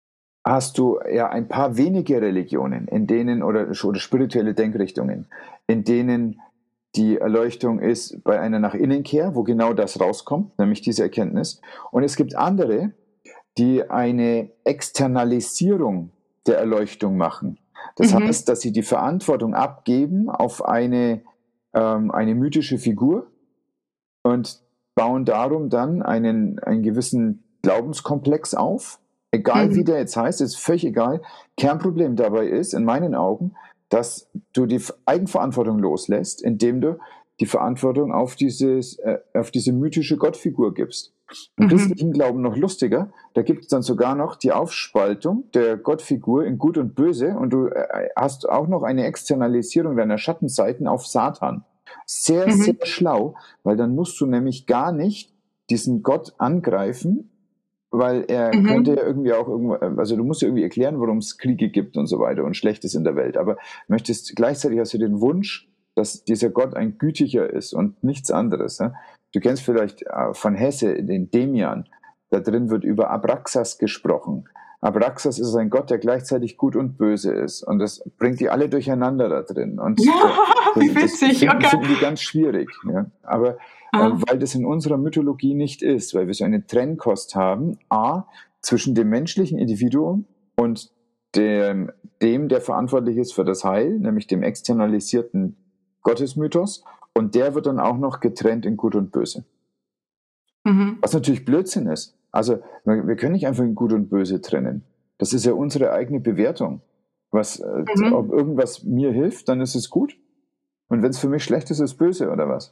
hast du ja ein paar wenige Religionen, in denen oder, oder spirituelle Denkrichtungen, in denen die Erleuchtung ist bei einer Nach-Innen-Kehr, wo genau das rauskommt, nämlich diese Erkenntnis. Und es gibt andere, die eine Externalisierung der Erleuchtung machen. Das mhm. heißt, dass sie die Verantwortung abgeben auf eine, ähm, eine mythische Figur und bauen darum dann einen, einen gewissen Glaubenskomplex auf. Egal mhm. wie der jetzt heißt, ist völlig egal. Kernproblem dabei ist, in meinen Augen, dass du die Eigenverantwortung loslässt, indem du die Verantwortung auf, dieses, äh, auf diese mythische Gottfigur gibst. Im mhm. christlichen Glauben noch lustiger, da gibt es dann sogar noch die Aufspaltung der Gottfigur in Gut und Böse und du äh, hast auch noch eine Externalisierung deiner Schattenseiten auf Satan. Sehr, mhm. sehr schlau, weil dann musst du nämlich gar nicht diesen Gott angreifen, weil er mhm. könnte ja irgendwie auch irgendwo, also du musst ja irgendwie erklären, warum es Kriege gibt und so weiter und Schlechtes in der Welt, aber möchtest gleichzeitig hast du den Wunsch, dass dieser Gott ein gütiger ist und nichts anderes. Ne? Du kennst vielleicht von Hesse den Demian, da drin wird über Abraxas gesprochen. Abraxas ist ein Gott, der gleichzeitig gut und böse ist und das bringt die alle durcheinander da drin. Und ja, das, wie witzig, das, das okay. finden die ganz schwierig. Ja? Aber Äh, weil das in unserer Mythologie nicht ist, weil wir so eine Trennkost haben, a, zwischen dem menschlichen Individuum und dem, dem, der verantwortlich ist für das Heil, nämlich dem externalisierten Gottesmythos, und der wird dann auch noch getrennt in Gut und Böse. Mhm. Was natürlich Blödsinn ist. Also wir können nicht einfach in Gut und Böse trennen. Das ist ja unsere eigene Bewertung. Was, mhm. Ob irgendwas mir hilft, dann ist es gut. Und wenn es für mich schlecht ist, ist es böse, oder was?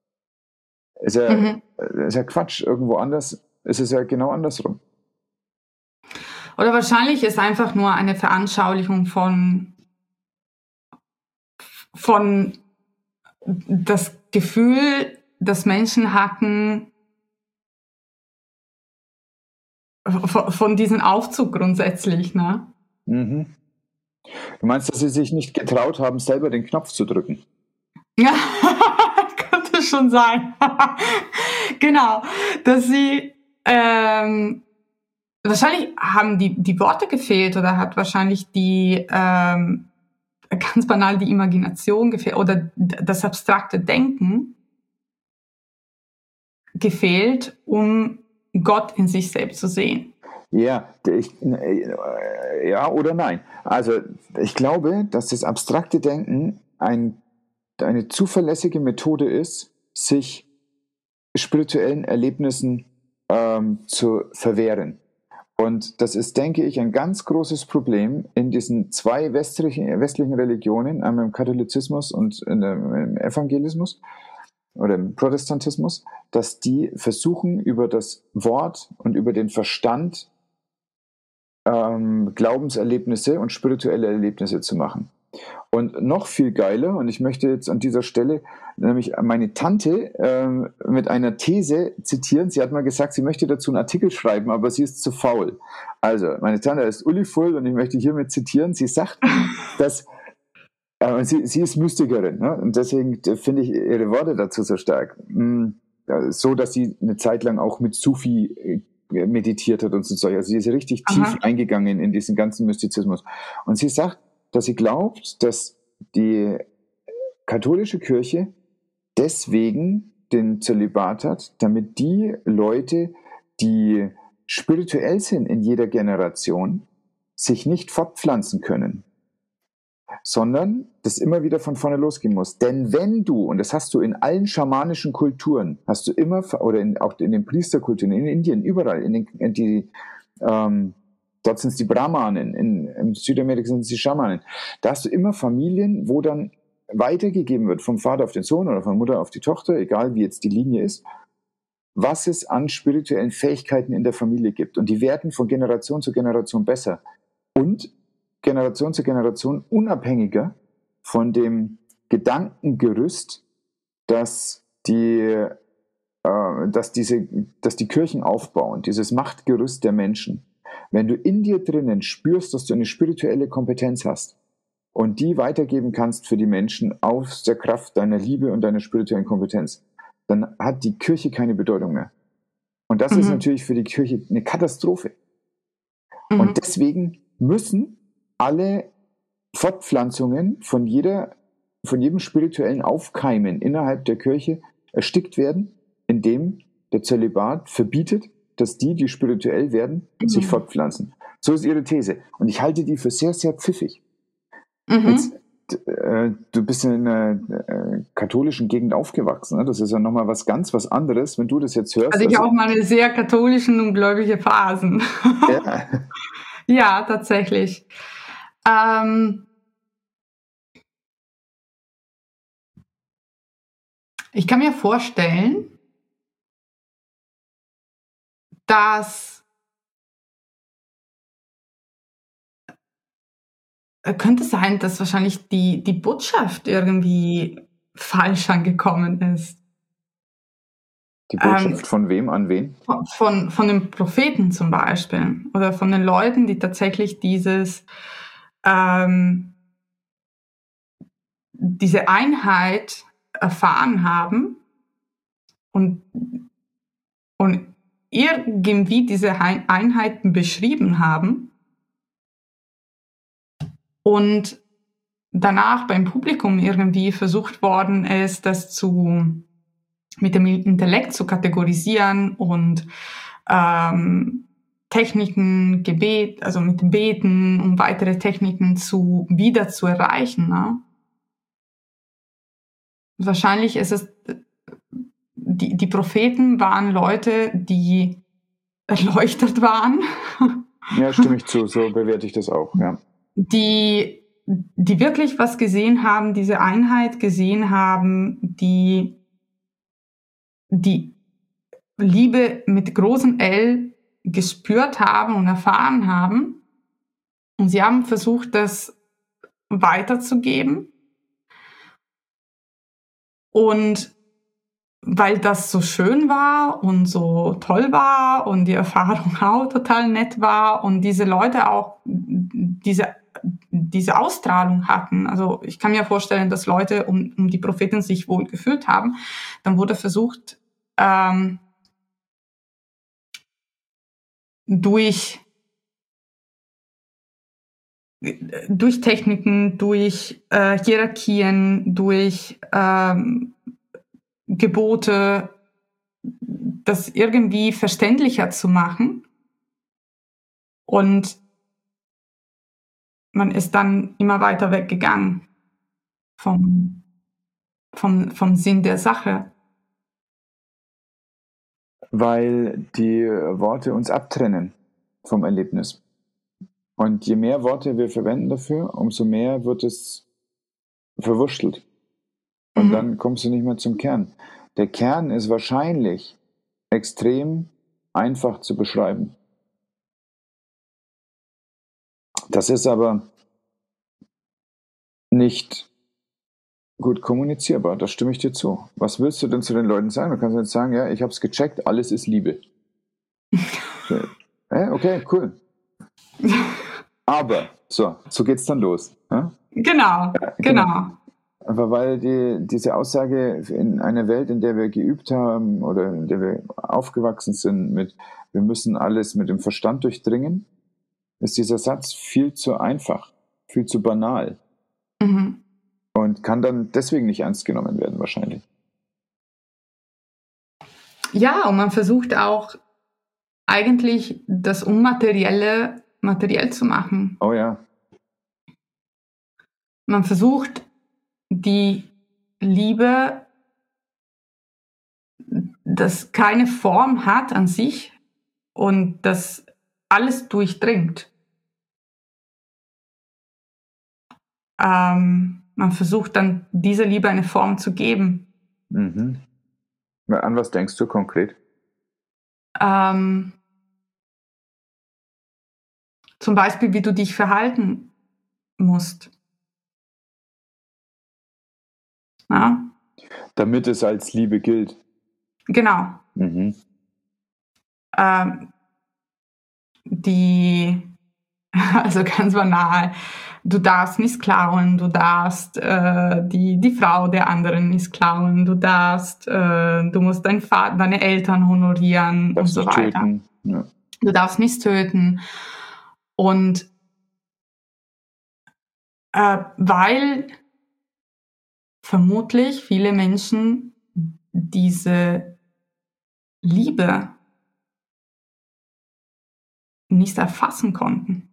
Ist ja, mhm. ist ja Quatsch. Irgendwo anders ist es ja genau andersrum. Oder wahrscheinlich ist einfach nur eine Veranschaulichung von, von das Gefühl, dass Menschen hatten von, von diesem Aufzug grundsätzlich, ne? Mhm. Du meinst, dass sie sich nicht getraut haben, selber den Knopf zu drücken? Ja, könnte schon sein. Genau, dass sie ähm, wahrscheinlich haben die, die Worte gefehlt oder hat wahrscheinlich die ähm, ganz banal die Imagination gefehlt oder das abstrakte Denken gefehlt, um Gott in sich selbst zu sehen. Ja, ich, ja oder nein. Also ich glaube, dass das abstrakte Denken ein, eine zuverlässige Methode ist, sich spirituellen Erlebnissen ähm, zu verwehren. Und das ist, denke ich, ein ganz großes Problem in diesen zwei westlichen, westlichen Religionen, einmal im Katholizismus und in der, im Evangelismus oder im Protestantismus, dass die versuchen, über das Wort und über den Verstand ähm, Glaubenserlebnisse und spirituelle Erlebnisse zu machen. Und noch viel geiler, und ich möchte jetzt an dieser Stelle nämlich meine Tante ähm, mit einer These zitieren. Sie hat mal gesagt, sie möchte dazu einen Artikel schreiben, aber sie ist zu faul. Also, meine Tante heißt Uli Full und ich möchte hiermit zitieren. Sie sagt, dass äh, sie, sie ist Mystikerin, ne? Und deswegen finde ich ihre Worte dazu so stark. Hm, so, dass sie eine Zeit lang auch mit Sufi äh, meditiert hat und so. Also sie ist richtig Aha. tief eingegangen in diesen ganzen Mystizismus. Und sie sagt, dass sie glaubt, dass die katholische Kirche deswegen den Zölibat hat, damit die Leute, die spirituell sind in jeder Generation, sich nicht fortpflanzen können, sondern das immer wieder von vorne losgehen muss. Denn wenn du, und das hast du in allen schamanischen Kulturen, hast du immer, oder in, auch in den Priesterkulturen, in Indien, überall, in, den, in die ähm, dort sind es die Brahmanen, in, in Südamerika sind es die Schamanen. Da hast du immer Familien, wo dann weitergegeben wird vom Vater auf den Sohn oder von Mutter auf die Tochter, egal wie jetzt die Linie ist, was es an spirituellen Fähigkeiten in der Familie gibt. Und die werden von Generation zu Generation besser und Generation zu Generation unabhängiger von dem Gedankengerüst, dass die, äh, dass diese, dass die Kirchen aufbauen, dieses Machtgerüst der Menschen. Wenn du in dir drinnen spürst, dass du eine spirituelle Kompetenz hast und die weitergeben kannst für die Menschen aus der Kraft deiner Liebe und deiner spirituellen Kompetenz, dann hat die Kirche keine Bedeutung mehr. Und das mhm. ist natürlich für die Kirche eine Katastrophe. Mhm. Und deswegen müssen alle Fortpflanzungen von jeder, von jedem spirituellen Aufkeimen innerhalb der Kirche erstickt werden, indem der Zölibat verbietet, dass die, die spirituell werden, mhm. sich fortpflanzen. So ist ihre These. Und ich halte die für sehr, sehr pfiffig. Mhm. Jetzt, äh, du bist in einer äh, katholischen Gegend aufgewachsen. Ne? Das ist ja nochmal was ganz was anderes, wenn du das jetzt hörst. Also ich also, auch meine sehr katholischen und gläubige Phasen. Ja, ja tatsächlich. Ähm, ich kann mir vorstellen, dass könnte sein, dass wahrscheinlich die, die Botschaft irgendwie falsch angekommen ist. Die Botschaft ähm, von wem an wen? Von, von den Propheten zum Beispiel. Oder von den Leuten, die tatsächlich dieses ähm, diese Einheit erfahren haben und, und irgendwie diese Einheiten beschrieben haben und danach beim Publikum irgendwie versucht worden ist, das zu mit dem Intellekt zu kategorisieren und ähm, Techniken, Gebet, also mit dem Beten, um weitere Techniken zu wieder zu erreichen. Ne? Wahrscheinlich ist es, die, die Propheten waren Leute, die erleuchtet waren. Ja, stimme ich zu, so bewerte ich das auch, ja. Die, die wirklich was gesehen haben, diese Einheit gesehen haben, die die Liebe mit großem L gespürt haben und erfahren haben. Und sie haben versucht, das weiterzugeben. Und weil das so schön war und so toll war und die Erfahrung auch total nett war und diese Leute auch diese, diese Ausstrahlung hatten. Also ich kann mir vorstellen, dass Leute um, um die Propheten sich wohl gefühlt haben. Dann wurde versucht, ähm, durch durch Techniken, durch äh, Hierarchien, durch ähm, Gebote, das irgendwie verständlicher zu machen. Und man ist dann immer weiter weggegangen vom, vom, vom Sinn der Sache. Weil die Worte uns abtrennen vom Erlebnis. Und je mehr Worte wir verwenden dafür, umso mehr wird es verwurschtelt. Und mhm. dann kommst du nicht mehr zum Kern. Der Kern ist wahrscheinlich extrem einfach zu beschreiben. Das ist aber nicht gut kommunizierbar, das stimme ich dir zu. Was willst du denn zu den Leuten sagen? Du kannst jetzt sagen, ja, ich habe es gecheckt, alles ist Liebe. äh, okay, cool. Aber, so, so geht's dann los. Ja? Genau, ja, genau, genau. Aber weil die, diese Aussage in einer Welt, in der wir geübt haben oder in der wir aufgewachsen sind mit, wir müssen alles mit dem Verstand durchdringen, ist dieser Satz viel zu einfach, viel zu banal. Mhm. Und kann dann deswegen nicht ernst genommen werden, wahrscheinlich. Ja, und man versucht auch eigentlich das Unmaterielle materiell zu machen. Oh ja. Man versucht, die Liebe, das keine Form hat an sich und das alles durchdringt. Ähm, man versucht dann dieser Liebe eine Form zu geben. Mhm. An was denkst du konkret? Ähm, zum Beispiel, wie du dich verhalten musst. Ja? Damit es als Liebe gilt. Genau. Mhm. Ähm, die, also ganz banal, du darfst nicht klauen, du darfst äh, die, die Frau der anderen nicht klauen, du darfst, äh, du musst dein Vater, deine Eltern honorieren und so weiter. Ja. Du darfst nicht töten. Und äh, weil vermutlich viele Menschen diese Liebe nicht erfassen konnten.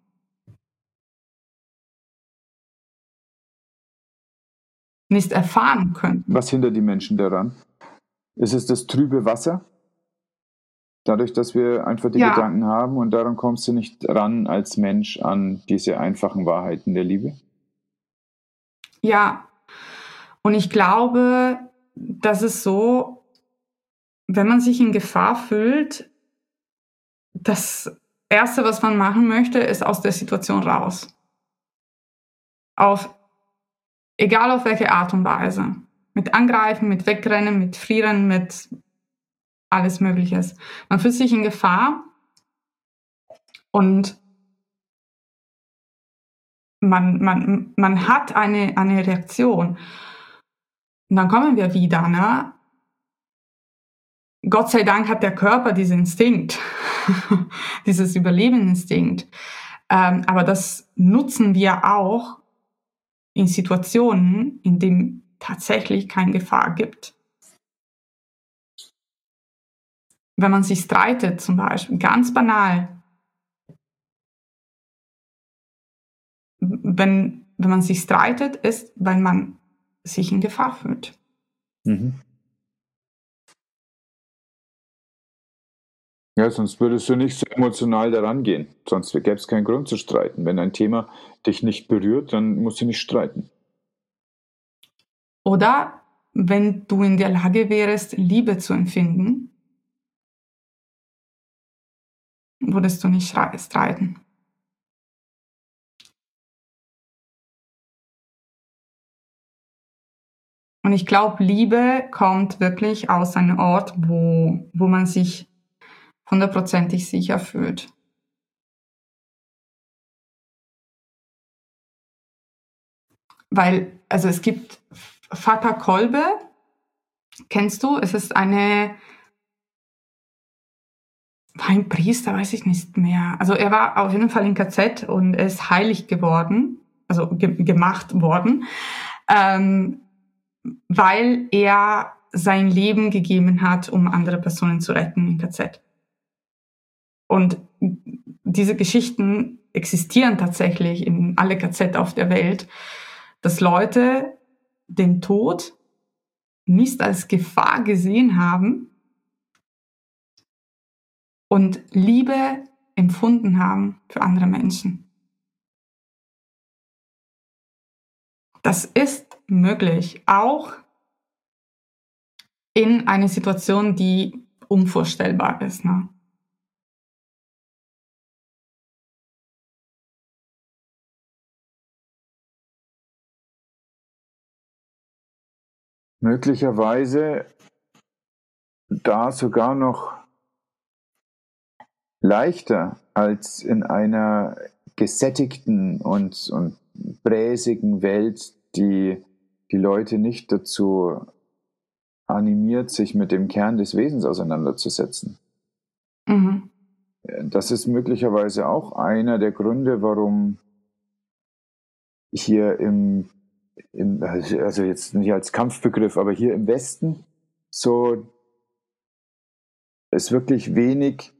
Nicht erfahren könnten. Was hindert die Menschen daran? Ist es das trübe Wasser? Dadurch, dass wir einfach die Ja. Gedanken haben und daran kommst du nicht ran als Mensch an diese einfachen Wahrheiten der Liebe? Ja, und ich glaube, dass es so, wenn man sich in Gefahr fühlt, das Erste, was man machen möchte, ist aus der Situation raus. Auf, egal auf welche Art und Weise. Mit Angreifen, mit Wegrennen, mit Frieren, mit alles Mögliche. Man fühlt sich in Gefahr und man, man, man hat eine, eine Reaktion. Und dann kommen wir wieder, ne? Gott sei Dank hat der Körper diesen Instinkt, dieses Überlebensinstinkt. Ähm, aber das nutzen wir auch in Situationen, in denen tatsächlich keine Gefahr gibt. Wenn man sich streitet zum Beispiel, ganz banal, wenn, wenn man sich streitet, ist, weil man sich in Gefahr fühlt. Mhm. Ja, sonst würdest du nicht so emotional daran gehen. Sonst gäbe es keinen Grund zu streiten. Wenn ein Thema dich nicht berührt, dann musst du nicht streiten. Oder wenn du in der Lage wärst, Liebe zu empfinden, würdest du nicht streiten. Und ich glaube, Liebe kommt wirklich aus einem Ort, wo, wo man sich hundertprozentig sicher fühlt. Weil, also es gibt Vater Kolbe, kennst du? Es ist eine, war ein Priester, weiß ich nicht mehr. Also er war auf jeden Fall in K Z und er ist heilig geworden, also ge- gemacht worden, ähm, weil er sein Leben gegeben hat, um andere Personen zu retten in K Z. Und diese Geschichten existieren tatsächlich in alle K Z auf der Welt, dass Leute den Tod nicht als Gefahr gesehen haben und Liebe empfunden haben für andere Menschen. Das ist möglich, auch in einer Situation, die unvorstellbar ist. Ne? Möglicherweise da sogar noch leichter als in einer gesättigten und, und bräsigen Welt, die die Leute nicht dazu animiert, sich mit dem Kern des Wesens auseinanderzusetzen. Mhm. Das ist möglicherweise auch einer der Gründe, warum hier im, im, also jetzt nicht als Kampfbegriff, aber hier im Westen so es wirklich wenig,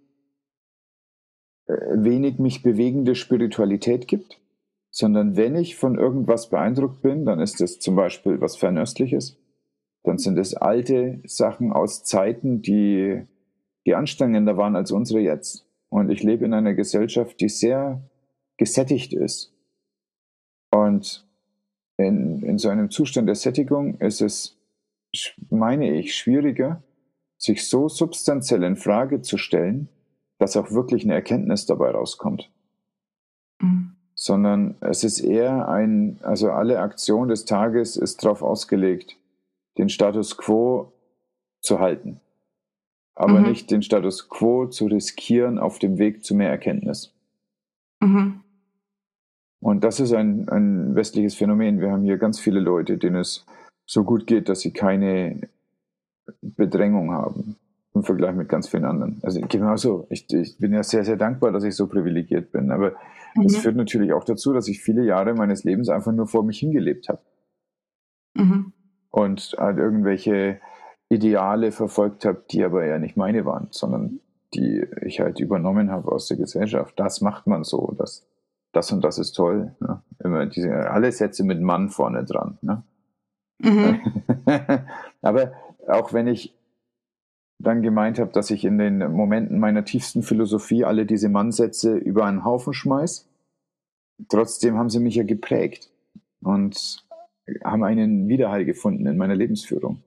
wenig mich bewegende Spiritualität gibt, sondern wenn ich von irgendwas beeindruckt bin, dann ist es zum Beispiel was Fernöstliches, dann sind es alte Sachen aus Zeiten, die, die anstrengender waren als unsere jetzt. Und ich lebe in einer Gesellschaft, die sehr gesättigt ist. Und in, in so einem Zustand der Sättigung ist es, meine ich, schwieriger, sich so substanziell in Frage zu stellen, dass auch wirklich eine Erkenntnis dabei rauskommt. Mhm. Sondern es ist eher ein, also alle Aktion des Tages ist darauf ausgelegt, den Status quo zu halten. Aber Mhm. nicht den Status quo zu riskieren auf dem Weg zu mehr Erkenntnis. Mhm. Und das ist ein, ein westliches Phänomen. Wir haben hier ganz viele Leute, denen es so gut geht, dass sie keine Bedrängung haben. im Vergleich mit ganz vielen anderen. Also genauso, ich, ich bin ja sehr, sehr dankbar, dass ich so privilegiert bin, aber mhm. das führt natürlich auch dazu, dass ich viele Jahre meines Lebens einfach nur vor mich hingelebt habe. Mhm. Und halt irgendwelche Ideale verfolgt habe, die aber ja nicht meine waren, sondern die ich halt übernommen habe aus der Gesellschaft. Das macht man so, das, das und das ist toll. Ne? Immer diese, alle Sätze mit Mann vorne dran. Ne? Mhm. Aber auch wenn ich dann gemeint habe, dass ich in den Momenten meiner tiefsten Philosophie alle diese Mannsätze über einen Haufen schmeiß, trotzdem haben sie mich ja geprägt und haben einen Widerhall gefunden in meiner Lebensführung.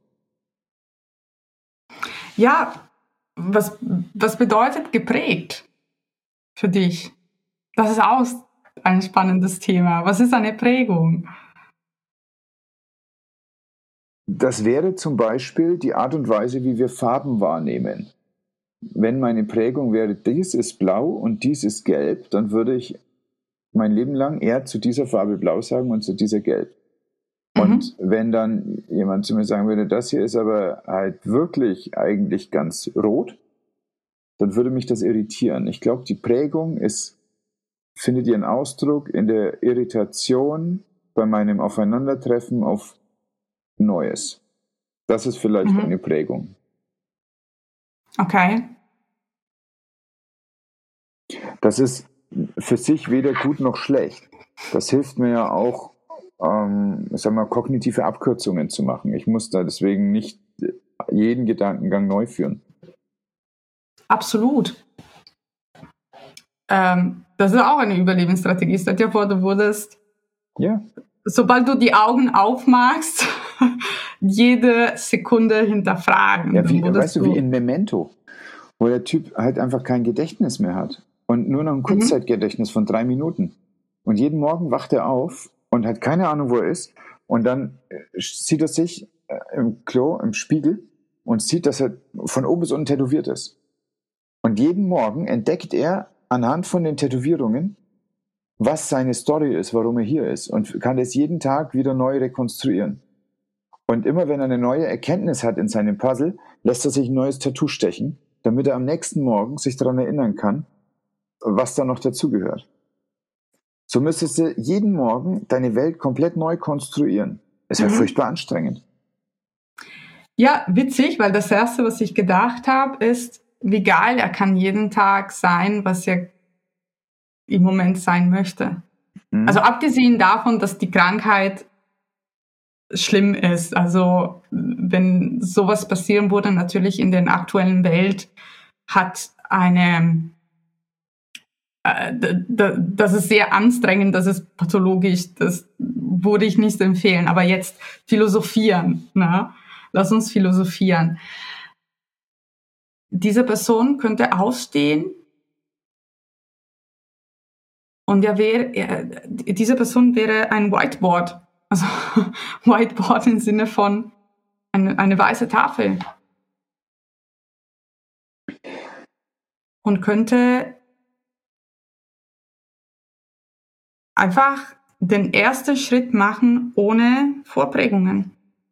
Ja, was, was bedeutet geprägt für dich? Das ist auch ein spannendes Thema. Was ist eine Prägung? Das wäre zum Beispiel die Art und Weise, wie wir Farben wahrnehmen. Wenn meine Prägung wäre, dies ist blau und dies ist gelb, dann würde ich mein Leben lang eher zu dieser Farbe blau sagen und zu dieser gelb. Und mhm. wenn dann jemand zu mir sagen würde, das hier ist aber halt wirklich eigentlich ganz rot, dann würde mich das irritieren. Ich glaube, die Prägung ist, findet ihren Ausdruck in der Irritation bei meinem Aufeinandertreffen auf Neues. Das ist vielleicht mhm. eine Prägung. Okay. Das ist für sich weder gut noch schlecht. Das hilft mir ja auch, ähm, sagen wir, kognitive Abkürzungen zu machen. Ich muss da deswegen nicht jeden Gedankengang neu führen. Absolut. Ähm, das ist auch eine Überlebensstrategie. Stell dir vor, du würdest, ja. sobald du die Augen aufmachst, jede Sekunde hinterfragen. Ja, wie, weißt du, wie in Memento, wo der Typ halt einfach kein Gedächtnis mehr hat und nur noch ein Kurzzeitgedächtnis von drei Minuten. Und jeden Morgen wacht er auf und hat keine Ahnung, wo er ist. Und dann sieht er sich im Klo, im Spiegel und sieht, dass er von oben bis unten tätowiert ist. Und jeden Morgen entdeckt er anhand von den Tätowierungen, was seine Story ist, warum er hier ist, und kann es jeden Tag wieder neu rekonstruieren. Und immer wenn er eine neue Erkenntnis hat in seinem Puzzle, lässt er sich ein neues Tattoo stechen, damit er am nächsten Morgen sich daran erinnern kann, was da noch dazugehört. So müsstest du jeden Morgen deine Welt komplett neu konstruieren. Es wäre mhm. furchtbar anstrengend. Ja, witzig, weil das Erste, was ich gedacht habe, ist, wie geil er kann jeden Tag sein, was er im Moment sein möchte. Mhm. Also abgesehen davon, dass die Krankheit schlimm ist. Also wenn sowas passieren würde, natürlich in der aktuellen Welt hat eine, äh, d- d- das ist sehr anstrengend, das ist pathologisch, das würde ich nicht empfehlen. Aber jetzt philosophieren, ne? Lass uns philosophieren. Diese Person könnte aufstehen und er wäre, er, diese Person wäre ein Whiteboard. Also Whiteboard im Sinne von eine, eine weiße Tafel. Und könnte einfach den ersten Schritt machen ohne Vorprägungen.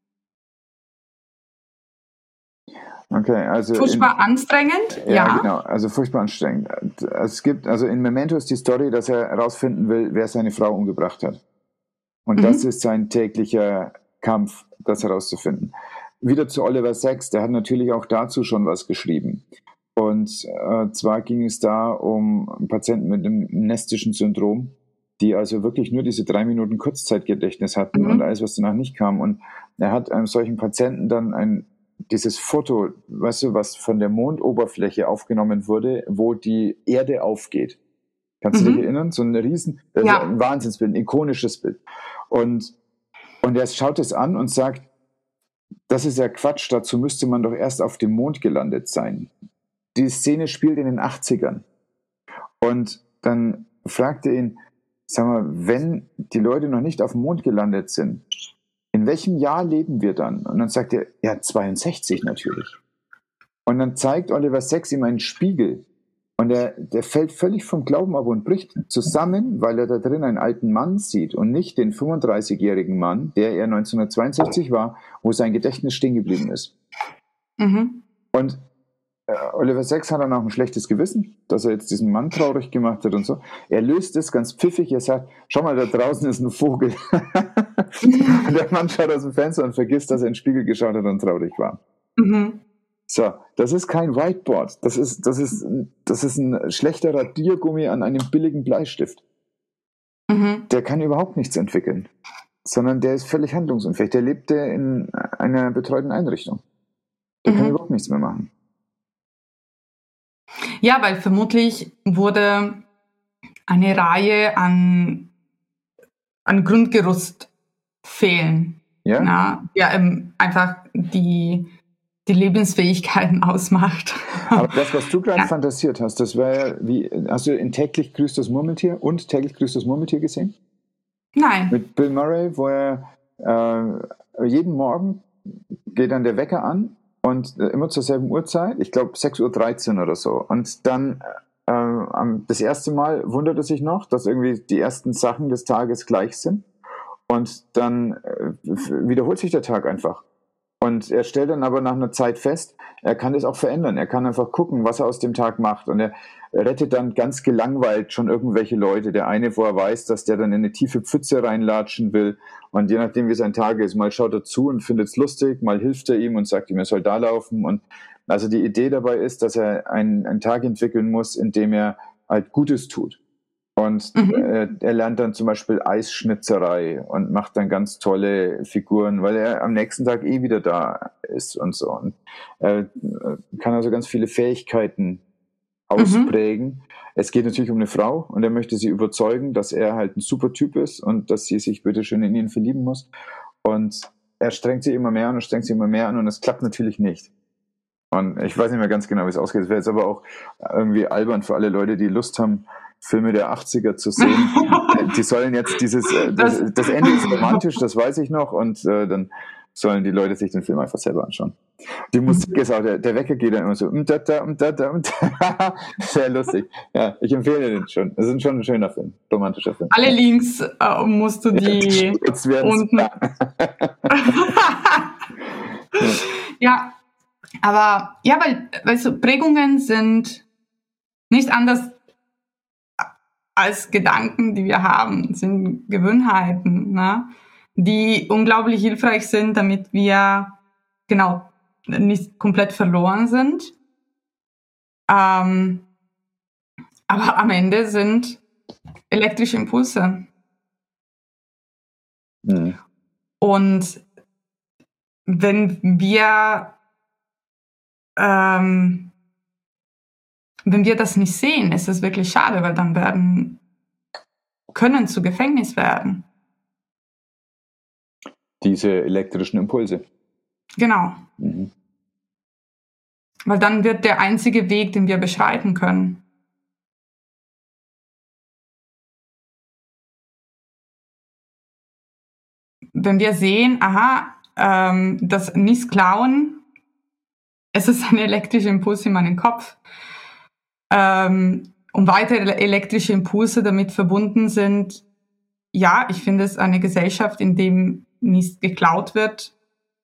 Okay, also furchtbar in, anstrengend, ja, ja. Genau, also furchtbar anstrengend. Es gibt, also in Memento ist die Story, dass er herausfinden will, wer seine Frau umgebracht hat. Und mhm. das ist sein täglicher Kampf, das herauszufinden. Wieder zu Oliver Sacks, der hat natürlich auch dazu schon was geschrieben. Und äh, zwar ging es da um Patienten mit einem mnestischen Syndrom, die also wirklich nur diese drei Minuten Kurzzeitgedächtnis hatten mhm. und alles, was danach nicht kam. Und er hat einem solchen Patienten dann ein dieses Foto, weißt du, was von der Mondoberfläche aufgenommen wurde, wo die Erde aufgeht. Kannst mhm. du dich erinnern? So ein riesen, also ja. ein Wahnsinnsbild, ein ikonisches Bild. Und, und er schaut es an und sagt, das ist ja Quatsch, dazu müsste man doch erst auf dem Mond gelandet sein. Die Szene spielt in den achtzigern. Und dann fragt er ihn, sag mal, wenn die Leute noch nicht auf dem Mond gelandet sind, in welchem Jahr leben wir dann? Und dann sagt er, ja, zweiundsechzig natürlich. Und dann zeigt Oliver Sacks ihm einen Spiegel. Und der, der fällt völlig vom Glauben ab und bricht zusammen, weil er da drin einen alten Mann sieht und nicht den fünfunddreißigjährigen Mann, der er neunzehnhundertzweiundsechzig war, wo sein Gedächtnis stehen geblieben ist. Mhm. Und Oliver Sacks hat dann auch ein schlechtes Gewissen, dass er jetzt diesen Mann traurig gemacht hat und so. Er löst es ganz pfiffig, er sagt, schau mal, da draußen ist ein Vogel. Und der Mann schaut aus dem Fenster und vergisst, dass er in den Spiegel geschaut hat und traurig war. Mhm. So, das ist kein Whiteboard, das ist, das ist, das ist ein schlechter Radiergummi an einem billigen Bleistift. Mhm. Der kann überhaupt nichts entwickeln, sondern der ist völlig handlungsunfähig. Der lebte in einer betreuten Einrichtung. Der mhm. kann überhaupt nichts mehr machen. Ja, weil vermutlich wurde eine Reihe an, an Grundgerüst fehlen. Ja, Na, ja ähm, einfach die, die Lebensfähigkeiten ausmacht. Aber das, was du gerade ja. fantasiert hast, das wäre wie, hast du in Täglich grüßt das Murmeltier und Täglich grüßt das Murmeltier gesehen? Nein. Mit Bill Murray, wo er äh, jeden Morgen geht dann der Wecker an und äh, immer zur selben Uhrzeit, ich glaube sechs Uhr dreizehn oder so. Und dann äh, das erste Mal wundert er sich noch, dass irgendwie die ersten Sachen des Tages gleich sind. Und dann äh, wiederholt sich der Tag einfach. Und er stellt dann aber nach einer Zeit fest, er kann das auch verändern. Er kann einfach gucken, was er aus dem Tag macht. Und er rettet dann ganz gelangweilt schon irgendwelche Leute. Der eine, wo er weiß, dass der dann in eine tiefe Pfütze reinlatschen will. Und je nachdem, wie sein Tag ist, mal schaut er zu und findet es lustig, mal hilft er ihm und sagt ihm, er soll da laufen. Und also die Idee dabei ist, dass er einen, einen Tag entwickeln muss, in dem er halt Gutes tut. Und mhm. äh, er lernt dann zum Beispiel Eisschnitzerei und macht dann ganz tolle Figuren, weil er am nächsten Tag eh wieder da ist und so. Und äh, kann also ganz viele Fähigkeiten ausprägen. Mhm. Es geht natürlich um eine Frau und er möchte sie überzeugen, dass er halt ein super Typ ist und dass sie sich bitteschön in ihn verlieben muss. Und er strengt sie immer mehr an und strengt sie immer mehr an und es klappt natürlich nicht. Und ich weiß nicht mehr ganz genau, wie es ausgeht. Es wäre jetzt aber auch irgendwie albern für alle Leute, die Lust haben, Filme der achtziger zu sehen. Die sollen jetzt dieses, das, das Ende ist romantisch, das weiß ich noch, und äh, dann sollen die Leute sich den Film einfach selber anschauen. Die Musik ist auch, der, der Wecker geht dann immer so, um da, da, um da, da, um da. Sehr lustig. Ja, ich empfehle den schon. Es ist schon ein schöner Film, romantischer Film. Alle Links äh, musst du die jetzt unten. Ja. ja, aber, ja, weil, weißt du, Prägungen sind nicht anders als Gedanken, die wir haben, sind Gewohnheiten, ne? Die unglaublich hilfreich sind, damit wir genau nicht komplett verloren sind. Ähm, aber am Ende sind elektrische Impulse. Mhm. Und wenn wir ähm, wenn wir das nicht sehen, ist es wirklich schade, weil dann werden können zu Gefängnis werden. Diese elektrischen Impulse. Genau. Mhm. Weil dann wird der einzige Weg, den wir beschreiten können. Wenn wir sehen, aha, ähm, das Nicht-Klauen, es ist ein elektrischer Impuls in meinem Kopf. Ähm, und weitere elektrische Impulse damit verbunden sind, ja, ich finde es eine Gesellschaft, in dem nicht geklaut wird,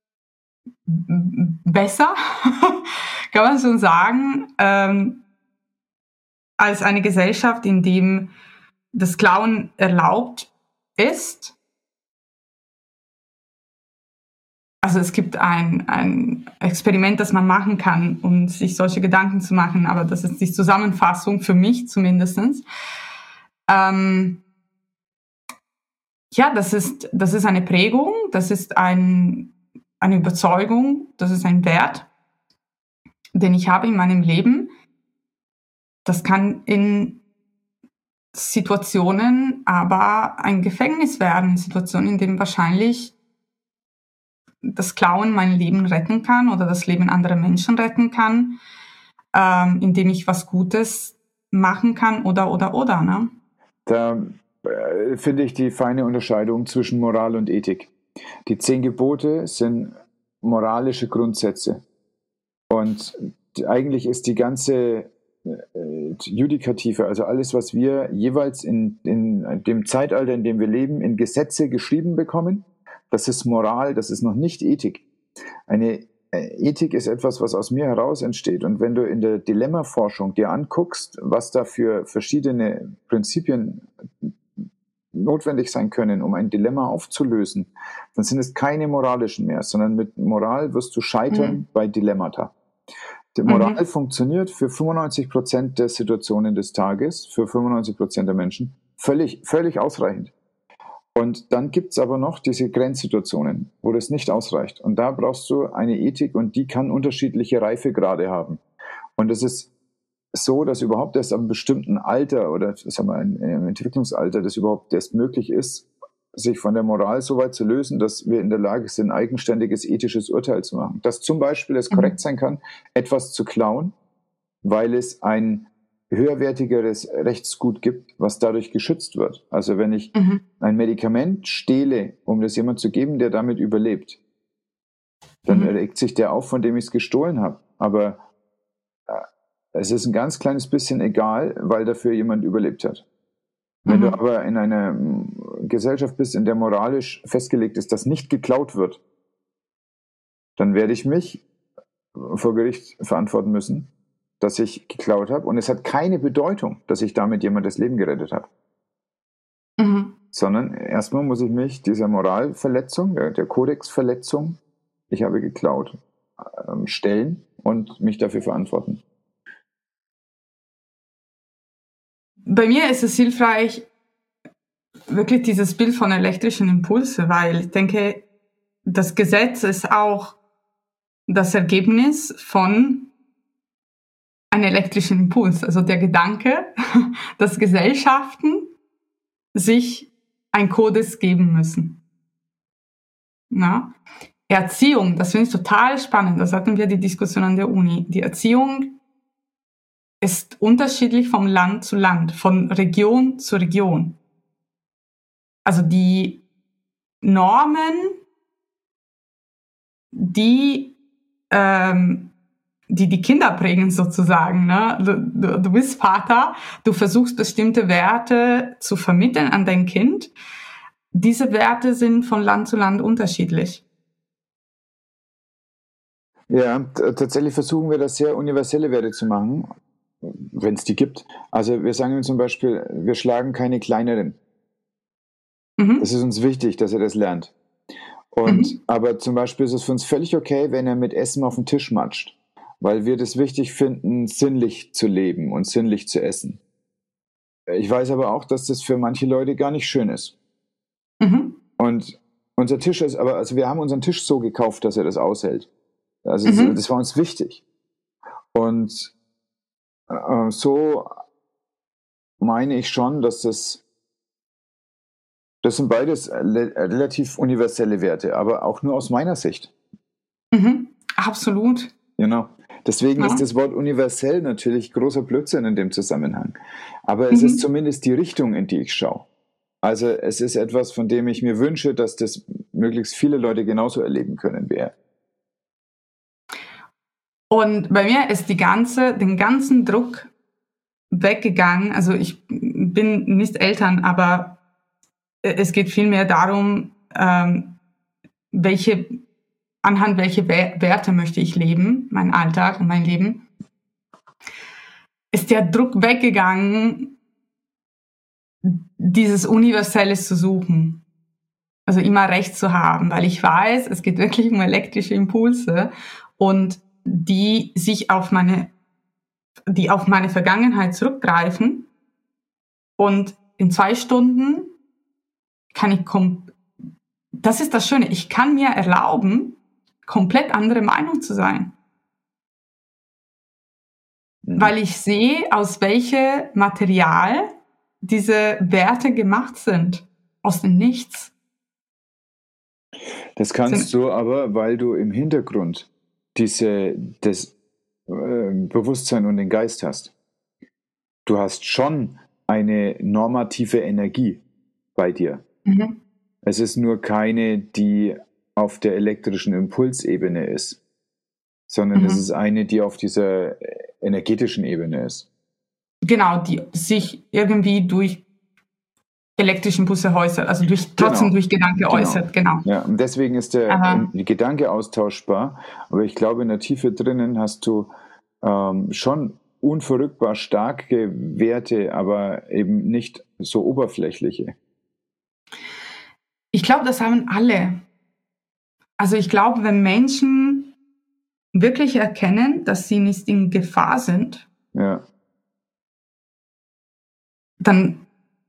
besser, kann man schon sagen, ähm, als eine Gesellschaft, in dem das Klauen erlaubt ist. Also es gibt ein, ein Experiment, das man machen kann, um sich solche Gedanken zu machen, aber das ist die Zusammenfassung, für mich zumindest. Ähm, ja, das ist, das ist eine Prägung, das ist ein, eine Überzeugung, das ist ein Wert, den ich habe in meinem Leben. Das kann in Situationen aber ein Gefängnis werden, Situationen, in denen wahrscheinlich das Klauen mein Leben retten kann oder das Leben anderer Menschen retten kann, ähm, indem ich was Gutes machen kann oder, oder, oder. Ne? Da äh, finde ich die feine Unterscheidung zwischen Moral und Ethik. Die zehn Gebote sind moralische Grundsätze. Und eigentlich ist die ganze äh, Judikative, also alles, was wir jeweils in, in dem Zeitalter, in dem wir leben, in Gesetze geschrieben bekommen, das ist Moral, das ist noch nicht Ethik. Eine Ethik ist etwas, was aus mir heraus entsteht. Und wenn du in der Dilemmaforschung dir anguckst, was da für verschiedene Prinzipien notwendig sein können, um ein Dilemma aufzulösen, dann sind es keine moralischen mehr, sondern mit Moral wirst du scheitern mhm. bei Dilemmata. Die Moral mhm. funktioniert für fünfundneunzig Prozent der Situationen des Tages, für fünfundneunzig Prozent der Menschen, völlig, völlig ausreichend. Und dann gibt es aber noch diese Grenzsituationen, wo das nicht ausreicht. Und da brauchst du eine Ethik und die kann unterschiedliche Reifegrade haben. Und es ist so, dass überhaupt erst ab einem bestimmten Alter oder sagen wir, im Entwicklungsalter das überhaupt erst möglich ist, sich von der Moral so weit zu lösen, dass wir in der Lage sind, ein eigenständiges ethisches Urteil zu machen. Dass zum Beispiel es korrekt sein kann, etwas zu klauen, weil es ein höherwertigeres Rechtsgut gibt, was dadurch geschützt wird. Also wenn ich mhm. ein Medikament stehle, um das jemand zu geben, der damit überlebt, dann mhm. regt sich der auf, von dem ich es gestohlen habe. Aber äh, es ist ein ganz kleines bisschen egal, weil dafür jemand überlebt hat. Wenn mhm. du aber in einer Gesellschaft bist, in der moralisch festgelegt ist, dass nicht geklaut wird, dann werde ich mich vor Gericht verantworten müssen, dass ich geklaut habe. Und es hat keine Bedeutung, dass ich damit jemand das Leben gerettet habe. Mhm. Sondern erstmal muss ich mich dieser Moralverletzung, der, der Kodexverletzung, ich habe geklaut, ähm, stellen und mich dafür verantworten. Bei mir ist es hilfreich, wirklich dieses Bild von elektrischen Impulse, weil ich denke, das Gesetz ist auch das Ergebnis von einen elektrischen Impuls, also der Gedanke, dass Gesellschaften sich ein Kodex geben müssen. Na? Erziehung, das finde ich total spannend, das hatten wir die Diskussion an der Uni. Die Erziehung ist unterschiedlich vom Land zu Land, von Region zu Region. Also die Normen, die ähm, die die Kinder prägen sozusagen. Ne? Du, du, du bist Vater, du versuchst bestimmte Werte zu vermitteln an dein Kind. Diese Werte sind von Land zu Land unterschiedlich. Ja, t- tatsächlich versuchen wir das sehr universelle Werte zu machen, wenn es die gibt. Also wir sagen zum Beispiel, wir schlagen keine Kleineren. Mhm. Das ist uns wichtig, dass er das lernt. Und mhm. aber zum Beispiel ist es für uns völlig okay, wenn er mit Essen auf den Tisch matscht. Weil wir das wichtig finden, sinnlich zu leben und sinnlich zu essen. Ich weiß aber auch, dass das für manche Leute gar nicht schön ist. Mhm. Und unser Tisch ist, aber also wir haben unseren Tisch so gekauft, dass er das aushält. Also mhm. das war uns wichtig. Und äh, so meine ich schon, dass das, das sind beides le- relativ universelle Werte, aber auch nur aus meiner Sicht. Mhm. Absolut. Genau. Deswegen ja. ist das Wort universell natürlich großer Blödsinn in dem Zusammenhang. Aber es mhm. ist zumindest die Richtung, in die ich schaue. Also es ist etwas, von dem ich mir wünsche, dass das möglichst viele Leute genauso erleben können wie er. Und bei mir ist die ganze, den ganzen Druck weggegangen. Also ich bin nicht Eltern, aber es geht vielmehr darum, ähm, welche anhand welche Werte möchte ich leben, mein Alltag und mein Leben, ist der Druck weggegangen, dieses Universelles zu suchen. Also immer recht zu haben, weil ich weiß, es geht wirklich um elektrische Impulse und die sich auf meine, die auf meine Vergangenheit zurückgreifen und in zwei Stunden kann ich, kom- das ist das Schöne, ich kann mir erlauben, komplett andere Meinung zu sein. Mhm. Weil ich sehe, aus welchem Material diese Werte gemacht sind. Aus dem Nichts. Das kannst sind, du aber, weil du im Hintergrund diese, das äh, Bewusstsein und den Geist hast. Du hast schon eine normative Energie bei dir. Mhm. Es ist nur keine, die auf der elektrischen Impulsebene ist, sondern mhm. es ist eine, die auf dieser energetischen Ebene ist. Genau, die sich irgendwie durch elektrischen Impulse äußert, also durch, trotzdem Genau. durch Gedanke Genau. äußert, genau. Ja, und deswegen ist der Aha. ähm, Gedanke austauschbar, aber ich glaube, in der Tiefe drinnen hast du ähm, schon unverrückbar starke Werte, aber eben nicht so oberflächliche. Ich glaube, das haben alle. Also ich glaube, wenn Menschen wirklich erkennen, dass sie nicht in Gefahr sind, Ja, dann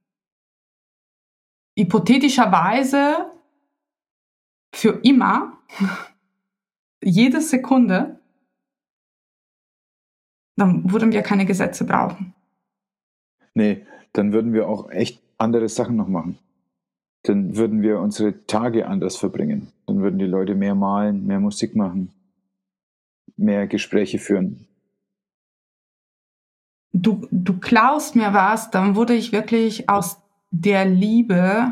hypothetischerweise für immer, jede Sekunde, dann würden wir keine Gesetze brauchen. nee, dann würden wir auch echt andere Sachen noch machen. Dann würden wir unsere Tage anders verbringen. Dann würden die Leute mehr malen, mehr Musik machen, mehr Gespräche führen. Du, du klaust mir was, dann würde ich wirklich aus der Liebe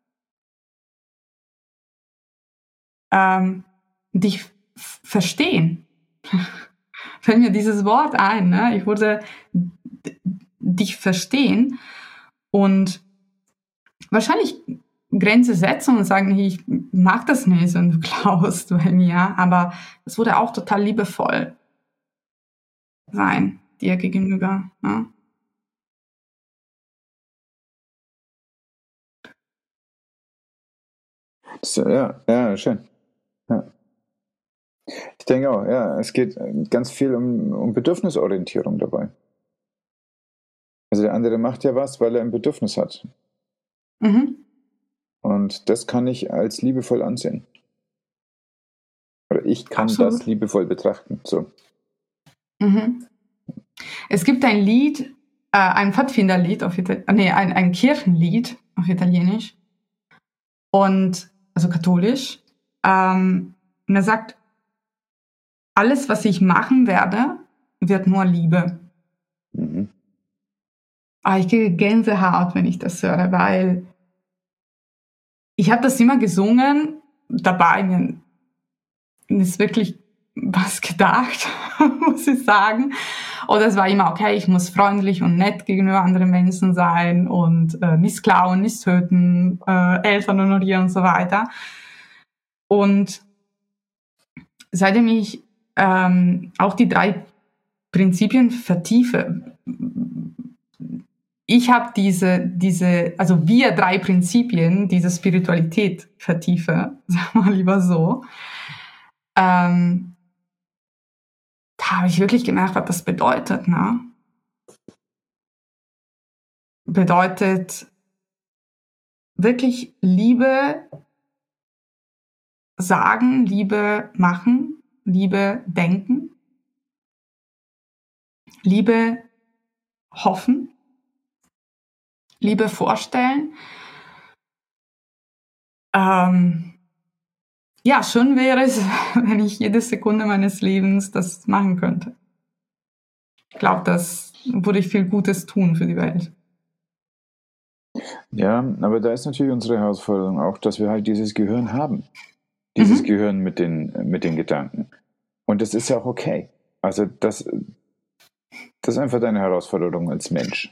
ähm, dich f- verstehen. Fällt mir dieses Wort ein, ne? Ich würde d- dich verstehen und wahrscheinlich Grenze setzen und sagen, hey, ich mag das nicht, wenn du klaust bei mir, aber es würde auch total liebevoll sein dir gegenüber. Ne? So, ja, ja, schön. Ja. Ich denke auch, ja, es geht ganz viel um, um Bedürfnisorientierung dabei. Also der andere macht ja was, weil er ein Bedürfnis hat. Mhm. Und das kann ich als liebevoll ansehen. Oder ich kann Absolut. das liebevoll betrachten. So. Mhm. Es gibt ein Lied, äh, ein Pfadfinderlied auf Italienisch, nee, ein, ein Kirchenlied auf Italienisch und also katholisch. Ähm, und er sagt, alles, was ich machen werde, wird nur Liebe. Mhm. Ah, ich kriege Gänsehaut, wenn ich das höre, weil ich habe das immer gesungen, dabei mir ist wirklich was gedacht, muss ich sagen. Oder es war immer, okay, ich muss freundlich und nett gegenüber anderen Menschen sein und äh, nicht klauen, nicht töten, äh, Eltern honorieren und so weiter. Und seitdem ich ähm, auch die drei Prinzipien vertiefe, ich habe diese, diese, also wir drei Prinzipien, diese Spiritualität vertiefe, sagen wir mal lieber so, ähm, da habe ich wirklich gemerkt, was das bedeutet, ne? Bedeutet wirklich Liebe sagen, Liebe machen, Liebe denken, Liebe hoffen, Liebe vorstellen. Ähm, ja, schön wäre es, wenn ich jede Sekunde meines Lebens das machen könnte. Ich glaube, das würde ich viel Gutes tun für die Welt. Ja, aber da ist natürlich unsere Herausforderung auch, dass wir halt dieses Gehirn haben. Dieses Mhm. Gehirn mit den, mit den Gedanken. Und das ist ja auch okay. Also das, das ist einfach deine Herausforderung als Mensch.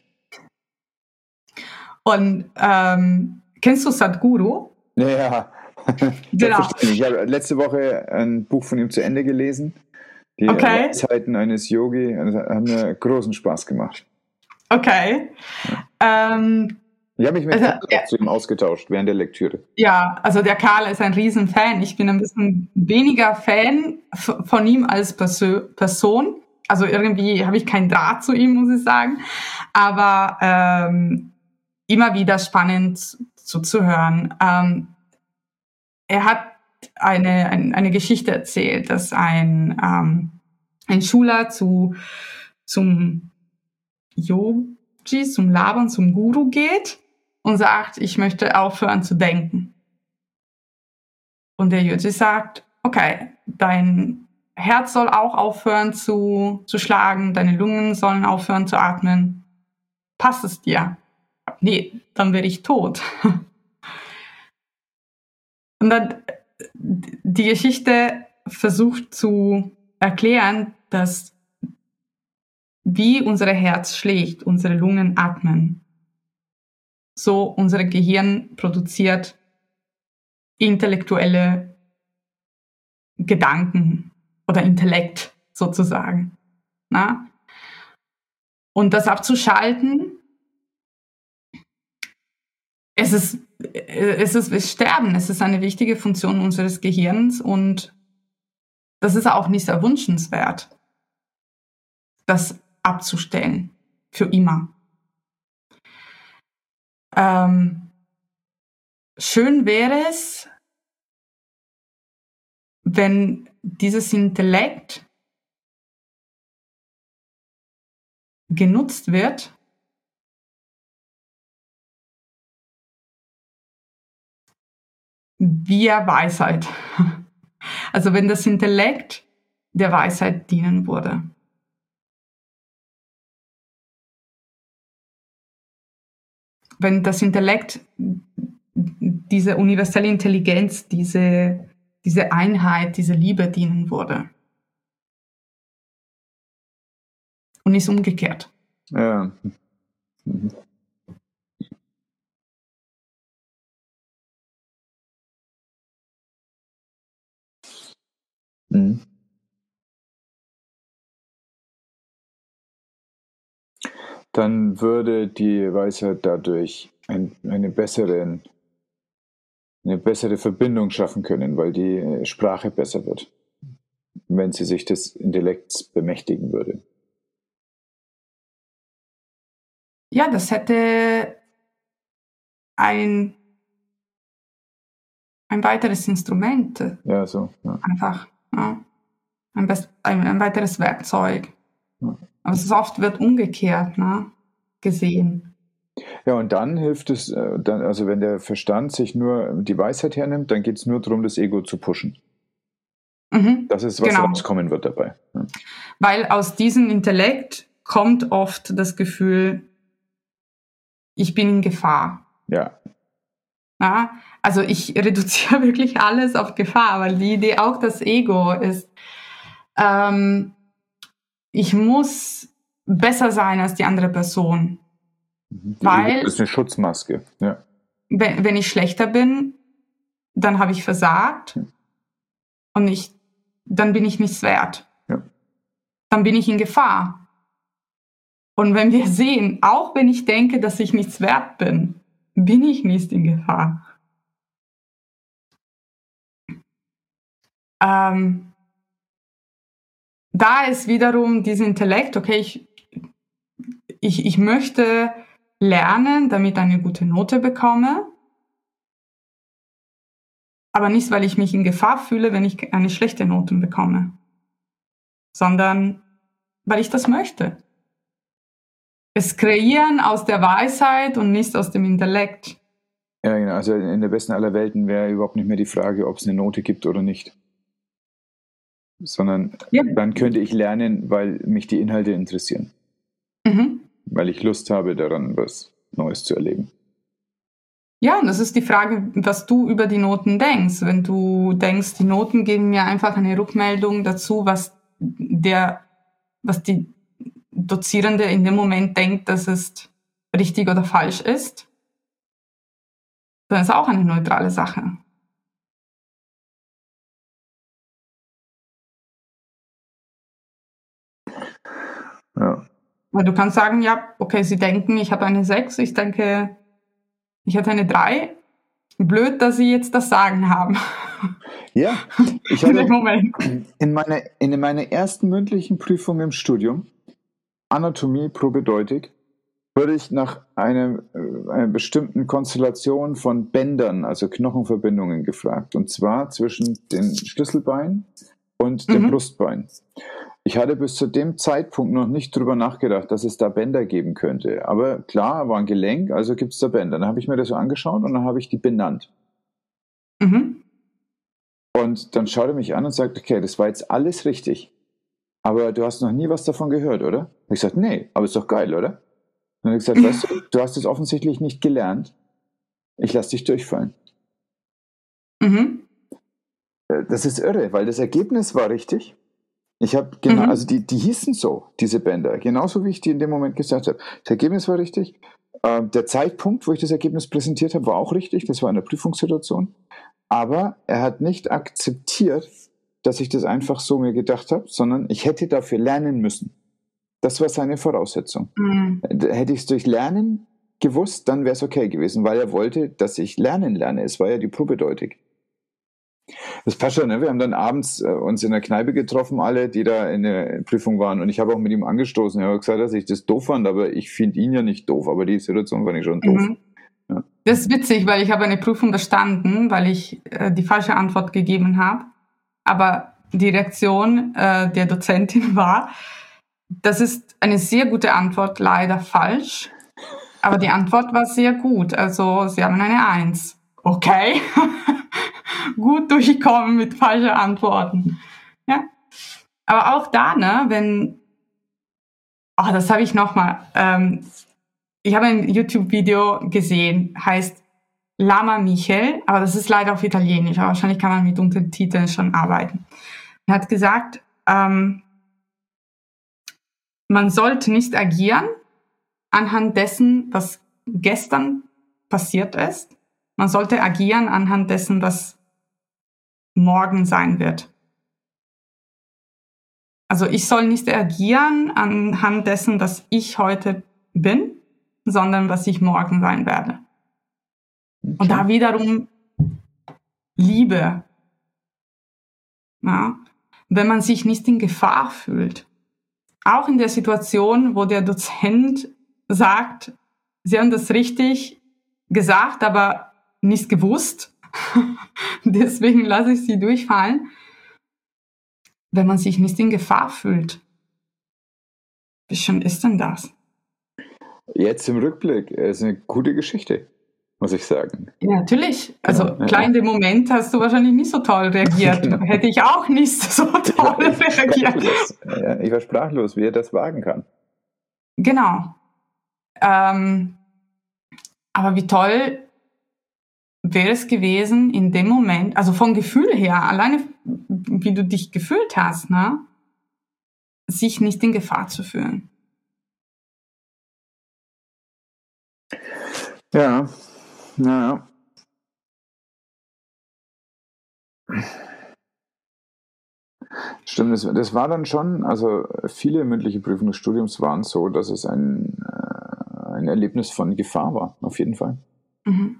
Und ähm, kennst du Sadhguru? Ja, Genau. selbstverständlich. Ich habe letzte Woche ein Buch von ihm zu Ende gelesen. Die Okay. Weisheiten eines Yogi. Das hat mir großen Spaß gemacht. Okay. Ähm, Ich habe mich mit Also, Karl ja. auch zu ihm ausgetauscht während der Lektüre. ja, also der Karl ist ein Riesenfan. Ich bin ein bisschen weniger Fan f- von ihm als Persö- Person. Also irgendwie habe ich keinen Draht zu ihm, muss ich sagen. Aber ähm, immer wieder spannend zuzuhören. Ähm, er hat eine, ein, eine Geschichte erzählt, dass ein, ähm, ein Schüler zu, zum Yogi, zum Labern, zum Guru geht und sagt, ich möchte aufhören zu denken. Und der Yogi sagt, okay, dein Herz soll auch aufhören zu, zu schlagen, deine Lungen sollen aufhören zu atmen. Passt es dir? Nee, dann wäre ich tot. Und dann die Geschichte versucht zu erklären, dass wie unser Herz schlägt, unsere Lungen atmen. so unser Gehirn produziert intellektuelle Gedanken oder Intellekt sozusagen. Na? Und das abzuschalten, es ist, es ist, wir sterben, es ist eine wichtige Funktion unseres Gehirns und das ist auch nicht sehr wünschenswert, das abzustellen, für immer. Ähm, schön wäre es, wenn dieses Intellekt genutzt wird, via Weisheit. Also wenn das Intellekt der Weisheit dienen würde. Wenn das Intellekt, diese universelle Intelligenz, diese, diese Einheit, diese Liebe dienen würde. Und nicht umgekehrt. Ja. Mhm. Mhm. Dann würde die Weisheit dadurch ein, eine, bessere, eine bessere Verbindung schaffen können, weil die Sprache besser wird, wenn sie sich des Intellekts bemächtigen würde. Ja, das hätte ein, ein weiteres Instrument. Ja, so. Ja. Einfach. Ja. Ein, best, ein, ein weiteres Werkzeug. Ja. Aber es ist oft wird umgekehrt, ne, gesehen. Ja, und dann hilft es, dann, also wenn der Verstand sich nur die Weisheit hernimmt, dann geht es nur darum, das Ego zu pushen. Mhm, das ist, was genau. rauskommen wird dabei. Ja. Weil aus diesem Intellekt kommt oft das Gefühl, ich bin in Gefahr. Ja. Ja, also ich reduziere wirklich alles auf Gefahr, weil die Idee auch das Ego ist, ähm, ich muss besser sein als die andere Person. Die weil Ego ist eine Schutzmaske. Ja. Wenn, wenn ich schlechter bin, dann habe ich versagt ja. und ich, dann bin ich nichts wert. Ja. Dann bin ich in Gefahr. Und wenn wir sehen, auch wenn ich denke, dass ich nichts wert bin, bin ich nicht in Gefahr. Ähm, da ist wiederum dieser Intellekt, okay, ich, ich, ich möchte lernen, damit ich eine gute Note bekomme, aber nicht, weil ich mich in Gefahr fühle, wenn ich eine schlechte Note bekomme, sondern weil ich das möchte. Es kreieren aus der Weisheit und nicht aus dem Intellekt. Ja, genau. Also in der besten aller Welten wäre überhaupt nicht mehr die Frage, ob es eine Note gibt oder nicht. Sondern ja. dann könnte ich lernen, weil mich die Inhalte interessieren. Mhm. Weil ich Lust habe daran, was Neues zu erleben. Ja, und das ist die Frage, was du über die Noten denkst. Wenn du denkst, die Noten geben mir einfach eine Rückmeldung dazu, was der, was die Dozierende in dem Moment denkt, dass es richtig oder falsch ist, dann ist auch eine neutrale Sache. Ja. Weil du kannst sagen, ja, okay, sie denken, ich habe eine sechs, ich denke, ich hatte eine drei. Blöd, dass sie jetzt das Sagen haben. Ja, ich hatte in meiner, in meiner ersten mündlichen Prüfung im Studium, Anatomie probedeutig, wurde ich nach einem, einer bestimmten Konstellation von Bändern, also Knochenverbindungen, gefragt. Und zwar zwischen den Schlüsselbein und dem mhm. Brustbein. Ich hatte bis zu dem Zeitpunkt noch nicht drüber nachgedacht, dass es da Bänder geben könnte. Aber klar, war ein Gelenk, also gibt es da Bänder. Dann habe ich mir das so angeschaut und dann habe ich die benannt. Mhm. Und dann schaut er mich an und sagt, okay, das war jetzt alles richtig. Aber du hast noch nie was davon gehört, oder? Und ich gesagt, nee, aber ist doch geil, oder? Und dann habe ich gesagt, weißt du, du hast es offensichtlich nicht gelernt. Ich lasse dich durchfallen. Mhm. Das ist irre, weil das Ergebnis war richtig. Ich habe genau, mhm. also die, die hießen so, diese Bänder, genauso wie ich die in dem Moment gesagt habe. Das Ergebnis war richtig, Äh, der Zeitpunkt, wo ich das Ergebnis präsentiert habe, war auch richtig. Das war in der Prüfungssituation. Aber er hat nicht akzeptiert, dass ich das einfach so mir gedacht habe, sondern ich hätte dafür lernen müssen. Das war seine Voraussetzung. Mhm. Hätte ich es durch Lernen gewusst, dann wäre es okay gewesen, weil er wollte, dass ich lernen lerne. Es war ja die Propedeutik. Das passt schon, ne? Wir haben dann abends äh, uns in der Kneipe getroffen, alle, die da in der Prüfung waren. Und ich habe auch mit ihm angestoßen. Er hat gesagt, dass ich das doof fand, aber ich finde ihn ja nicht doof. Aber die Situation fand ich schon doof. Mhm. Ja. Das ist witzig, weil ich habe eine Prüfung bestanden, weil ich äh, die falsche Antwort gegeben habe. Aber die Reaktion äh, der Dozentin war, das ist eine sehr gute Antwort, leider falsch. Aber die Antwort war sehr gut. Also sie haben eine Eins. Okay. Gut durchgekommen mit falschen Antworten. Ja. Aber auch da, ne, wenn, ach, das habe ich nochmal, ähm, ich habe ein YouTube-Video gesehen, heißt Lama Michel, aber das ist leider auf Italienisch, aber wahrscheinlich kann man mit Untertiteln schon arbeiten. Er hat gesagt, ähm, man sollte nicht agieren anhand dessen, was gestern passiert ist. Man sollte agieren anhand dessen, was morgen sein wird. Also ich soll nicht agieren anhand dessen, was ich heute bin, sondern was ich morgen sein werde. Okay. Und da wiederum Liebe. Ja, wenn man sich nicht in Gefahr fühlt. Auch in der Situation, wo der Dozent sagt, Sie haben das richtig gesagt, aber nicht gewusst. Deswegen lasse ich Sie durchfallen. Wenn man sich nicht in Gefahr fühlt. Wie schön ist denn das? Jetzt im Rückblick ist eine gute Geschichte, muss ich sagen. Ja, natürlich. Also ja, klar, ja. In dem Moment hast du wahrscheinlich nicht so toll reagiert. Genau. Hätte ich auch nicht so toll ich war, reagiert. Ja, ich war sprachlos, wie er das wagen kann. Genau. Ähm, aber wie toll wäre es gewesen in dem Moment, also vom Gefühl her, alleine wie du dich gefühlt hast, ne, sich nicht in Gefahr zu fühlen. Ja, ja. Stimmt, das, das war dann schon, also viele mündliche Prüfungen des Studiums waren so, dass es ein, äh, ein Erlebnis von Gefahr war, auf jeden Fall. Mhm.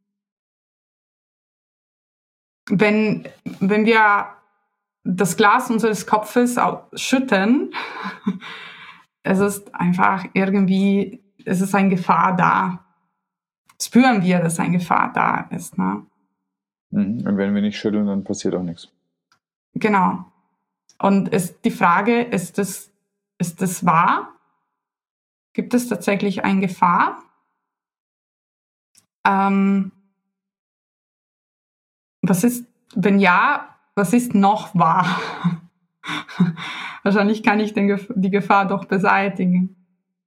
Wenn, wenn wir das Glas unseres Kopfes schütten, es ist einfach irgendwie, es ist eine Gefahr da. Spüren wir, dass eine Gefahr da ist. Ne? Und wenn wir nicht schütteln, dann passiert auch nichts. Genau. Und ist die Frage, ist das, ist das wahr? Gibt es tatsächlich eine Gefahr? Ähm, was ist, wenn ja, was ist noch wahr? Wahrscheinlich kann ich den, die Gefahr doch beseitigen.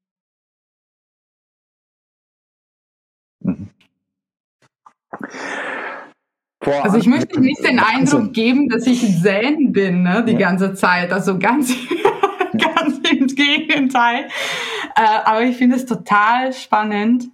Mhm. Boah, also ich möchte nicht den Eindruck geben, dass ich zen bin, ne, die ja. ganze Zeit. Also ganz, ganz im Gegenteil. Äh, aber ich finde es total spannend,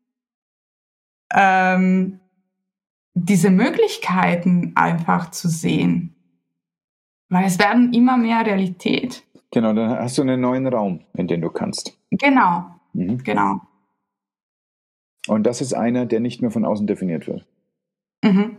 ähm, diese Möglichkeiten einfach zu sehen. Weil es werden immer mehr Realität. Genau, dann hast du einen neuen Raum, in den du kannst. Genau, mhm. genau. Und das ist einer, der nicht mehr von außen definiert wird. Mhm.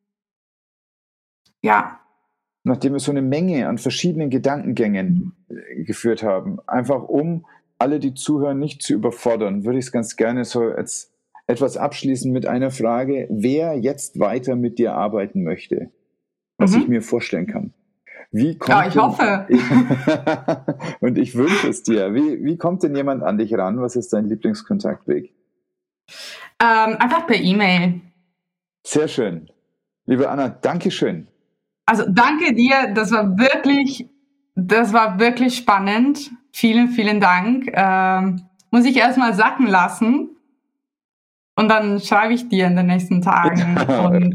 Ja. Nachdem wir so eine Menge an verschiedenen Gedankengängen mhm. geführt haben, einfach um alle, die zuhören, nicht zu überfordern, würde ich es ganz gerne so als etwas abschließen mit einer Frage, wer jetzt weiter mit dir arbeiten möchte, was mhm. ich mir vorstellen kann. Wie kommt ja, ich denn, hoffe. Und ich wünsche es dir. Wie, wie kommt denn jemand an dich ran? Was ist dein Lieblingskontaktweg? Ähm, einfach per E-Mail. Sehr schön. Liebe Anna, danke schön. Also danke dir, das war wirklich, das war wirklich spannend. Vielen, vielen Dank. Ähm, muss ich erstmal sacken lassen und dann schreibe ich dir in den nächsten Tagen und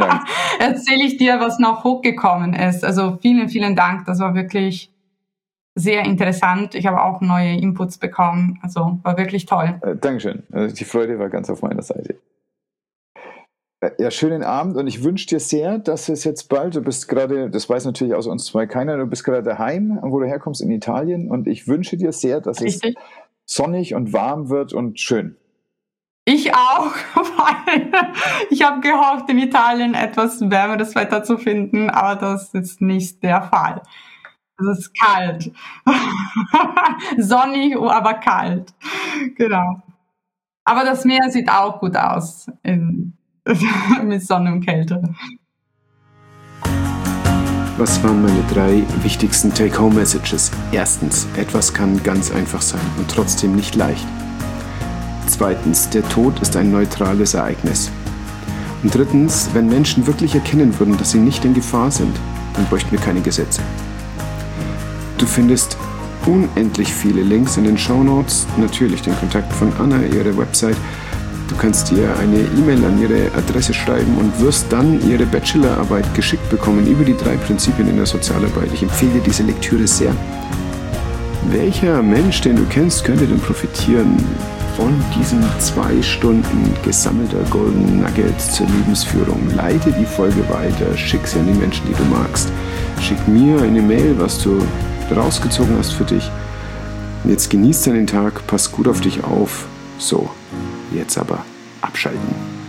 erzähle ich dir, was noch hochgekommen ist. Also vielen, vielen Dank. Das war wirklich sehr interessant. Ich habe auch neue Inputs bekommen. Also war wirklich toll. Äh, Dankeschön. Die Freude war ganz auf meiner Seite. Ja, schönen Abend und ich wünsche dir sehr, dass es jetzt bald, du bist gerade, das weiß natürlich außer uns zwei keiner, du bist gerade daheim, wo du herkommst in Italien und ich wünsche dir sehr, dass Richtig. es sonnig und warm wird und schön. Ich auch, weil ich habe gehofft, in Italien etwas wärmeres Wetter zu finden, aber das ist nicht der Fall. Es ist kalt. Sonnig, aber kalt. Genau. Aber das Meer sieht auch gut aus in mit Sonne und Kälte. Was waren meine drei wichtigsten Take-Home-Messages? Erstens, etwas kann ganz einfach sein und trotzdem nicht leicht. Zweitens, der Tod ist ein neutrales Ereignis. Und drittens, wenn Menschen wirklich erkennen würden, dass sie nicht in Gefahr sind, dann bräuchten wir keine Gesetze. Du findest unendlich viele Links in den Shownotes, natürlich den Kontakt von Anna, ihre Website. Du kannst ihr eine E-Mail an ihre Adresse schreiben und wirst dann ihre Bachelorarbeit geschickt bekommen über die drei Prinzipien in der Sozialarbeit. Ich empfehle dir diese Lektüre sehr. Welcher Mensch, den du kennst, könnte denn profitieren von diesen zwei Stunden gesammelter Golden Nuggets zur Lebensführung? Leite die Folge weiter, schick sie an die Menschen, die du magst. Schick mir eine Mail, was du rausgezogen hast für dich. Jetzt genieß deinen Tag, pass gut auf dich auf. So. Jetzt aber abschalten.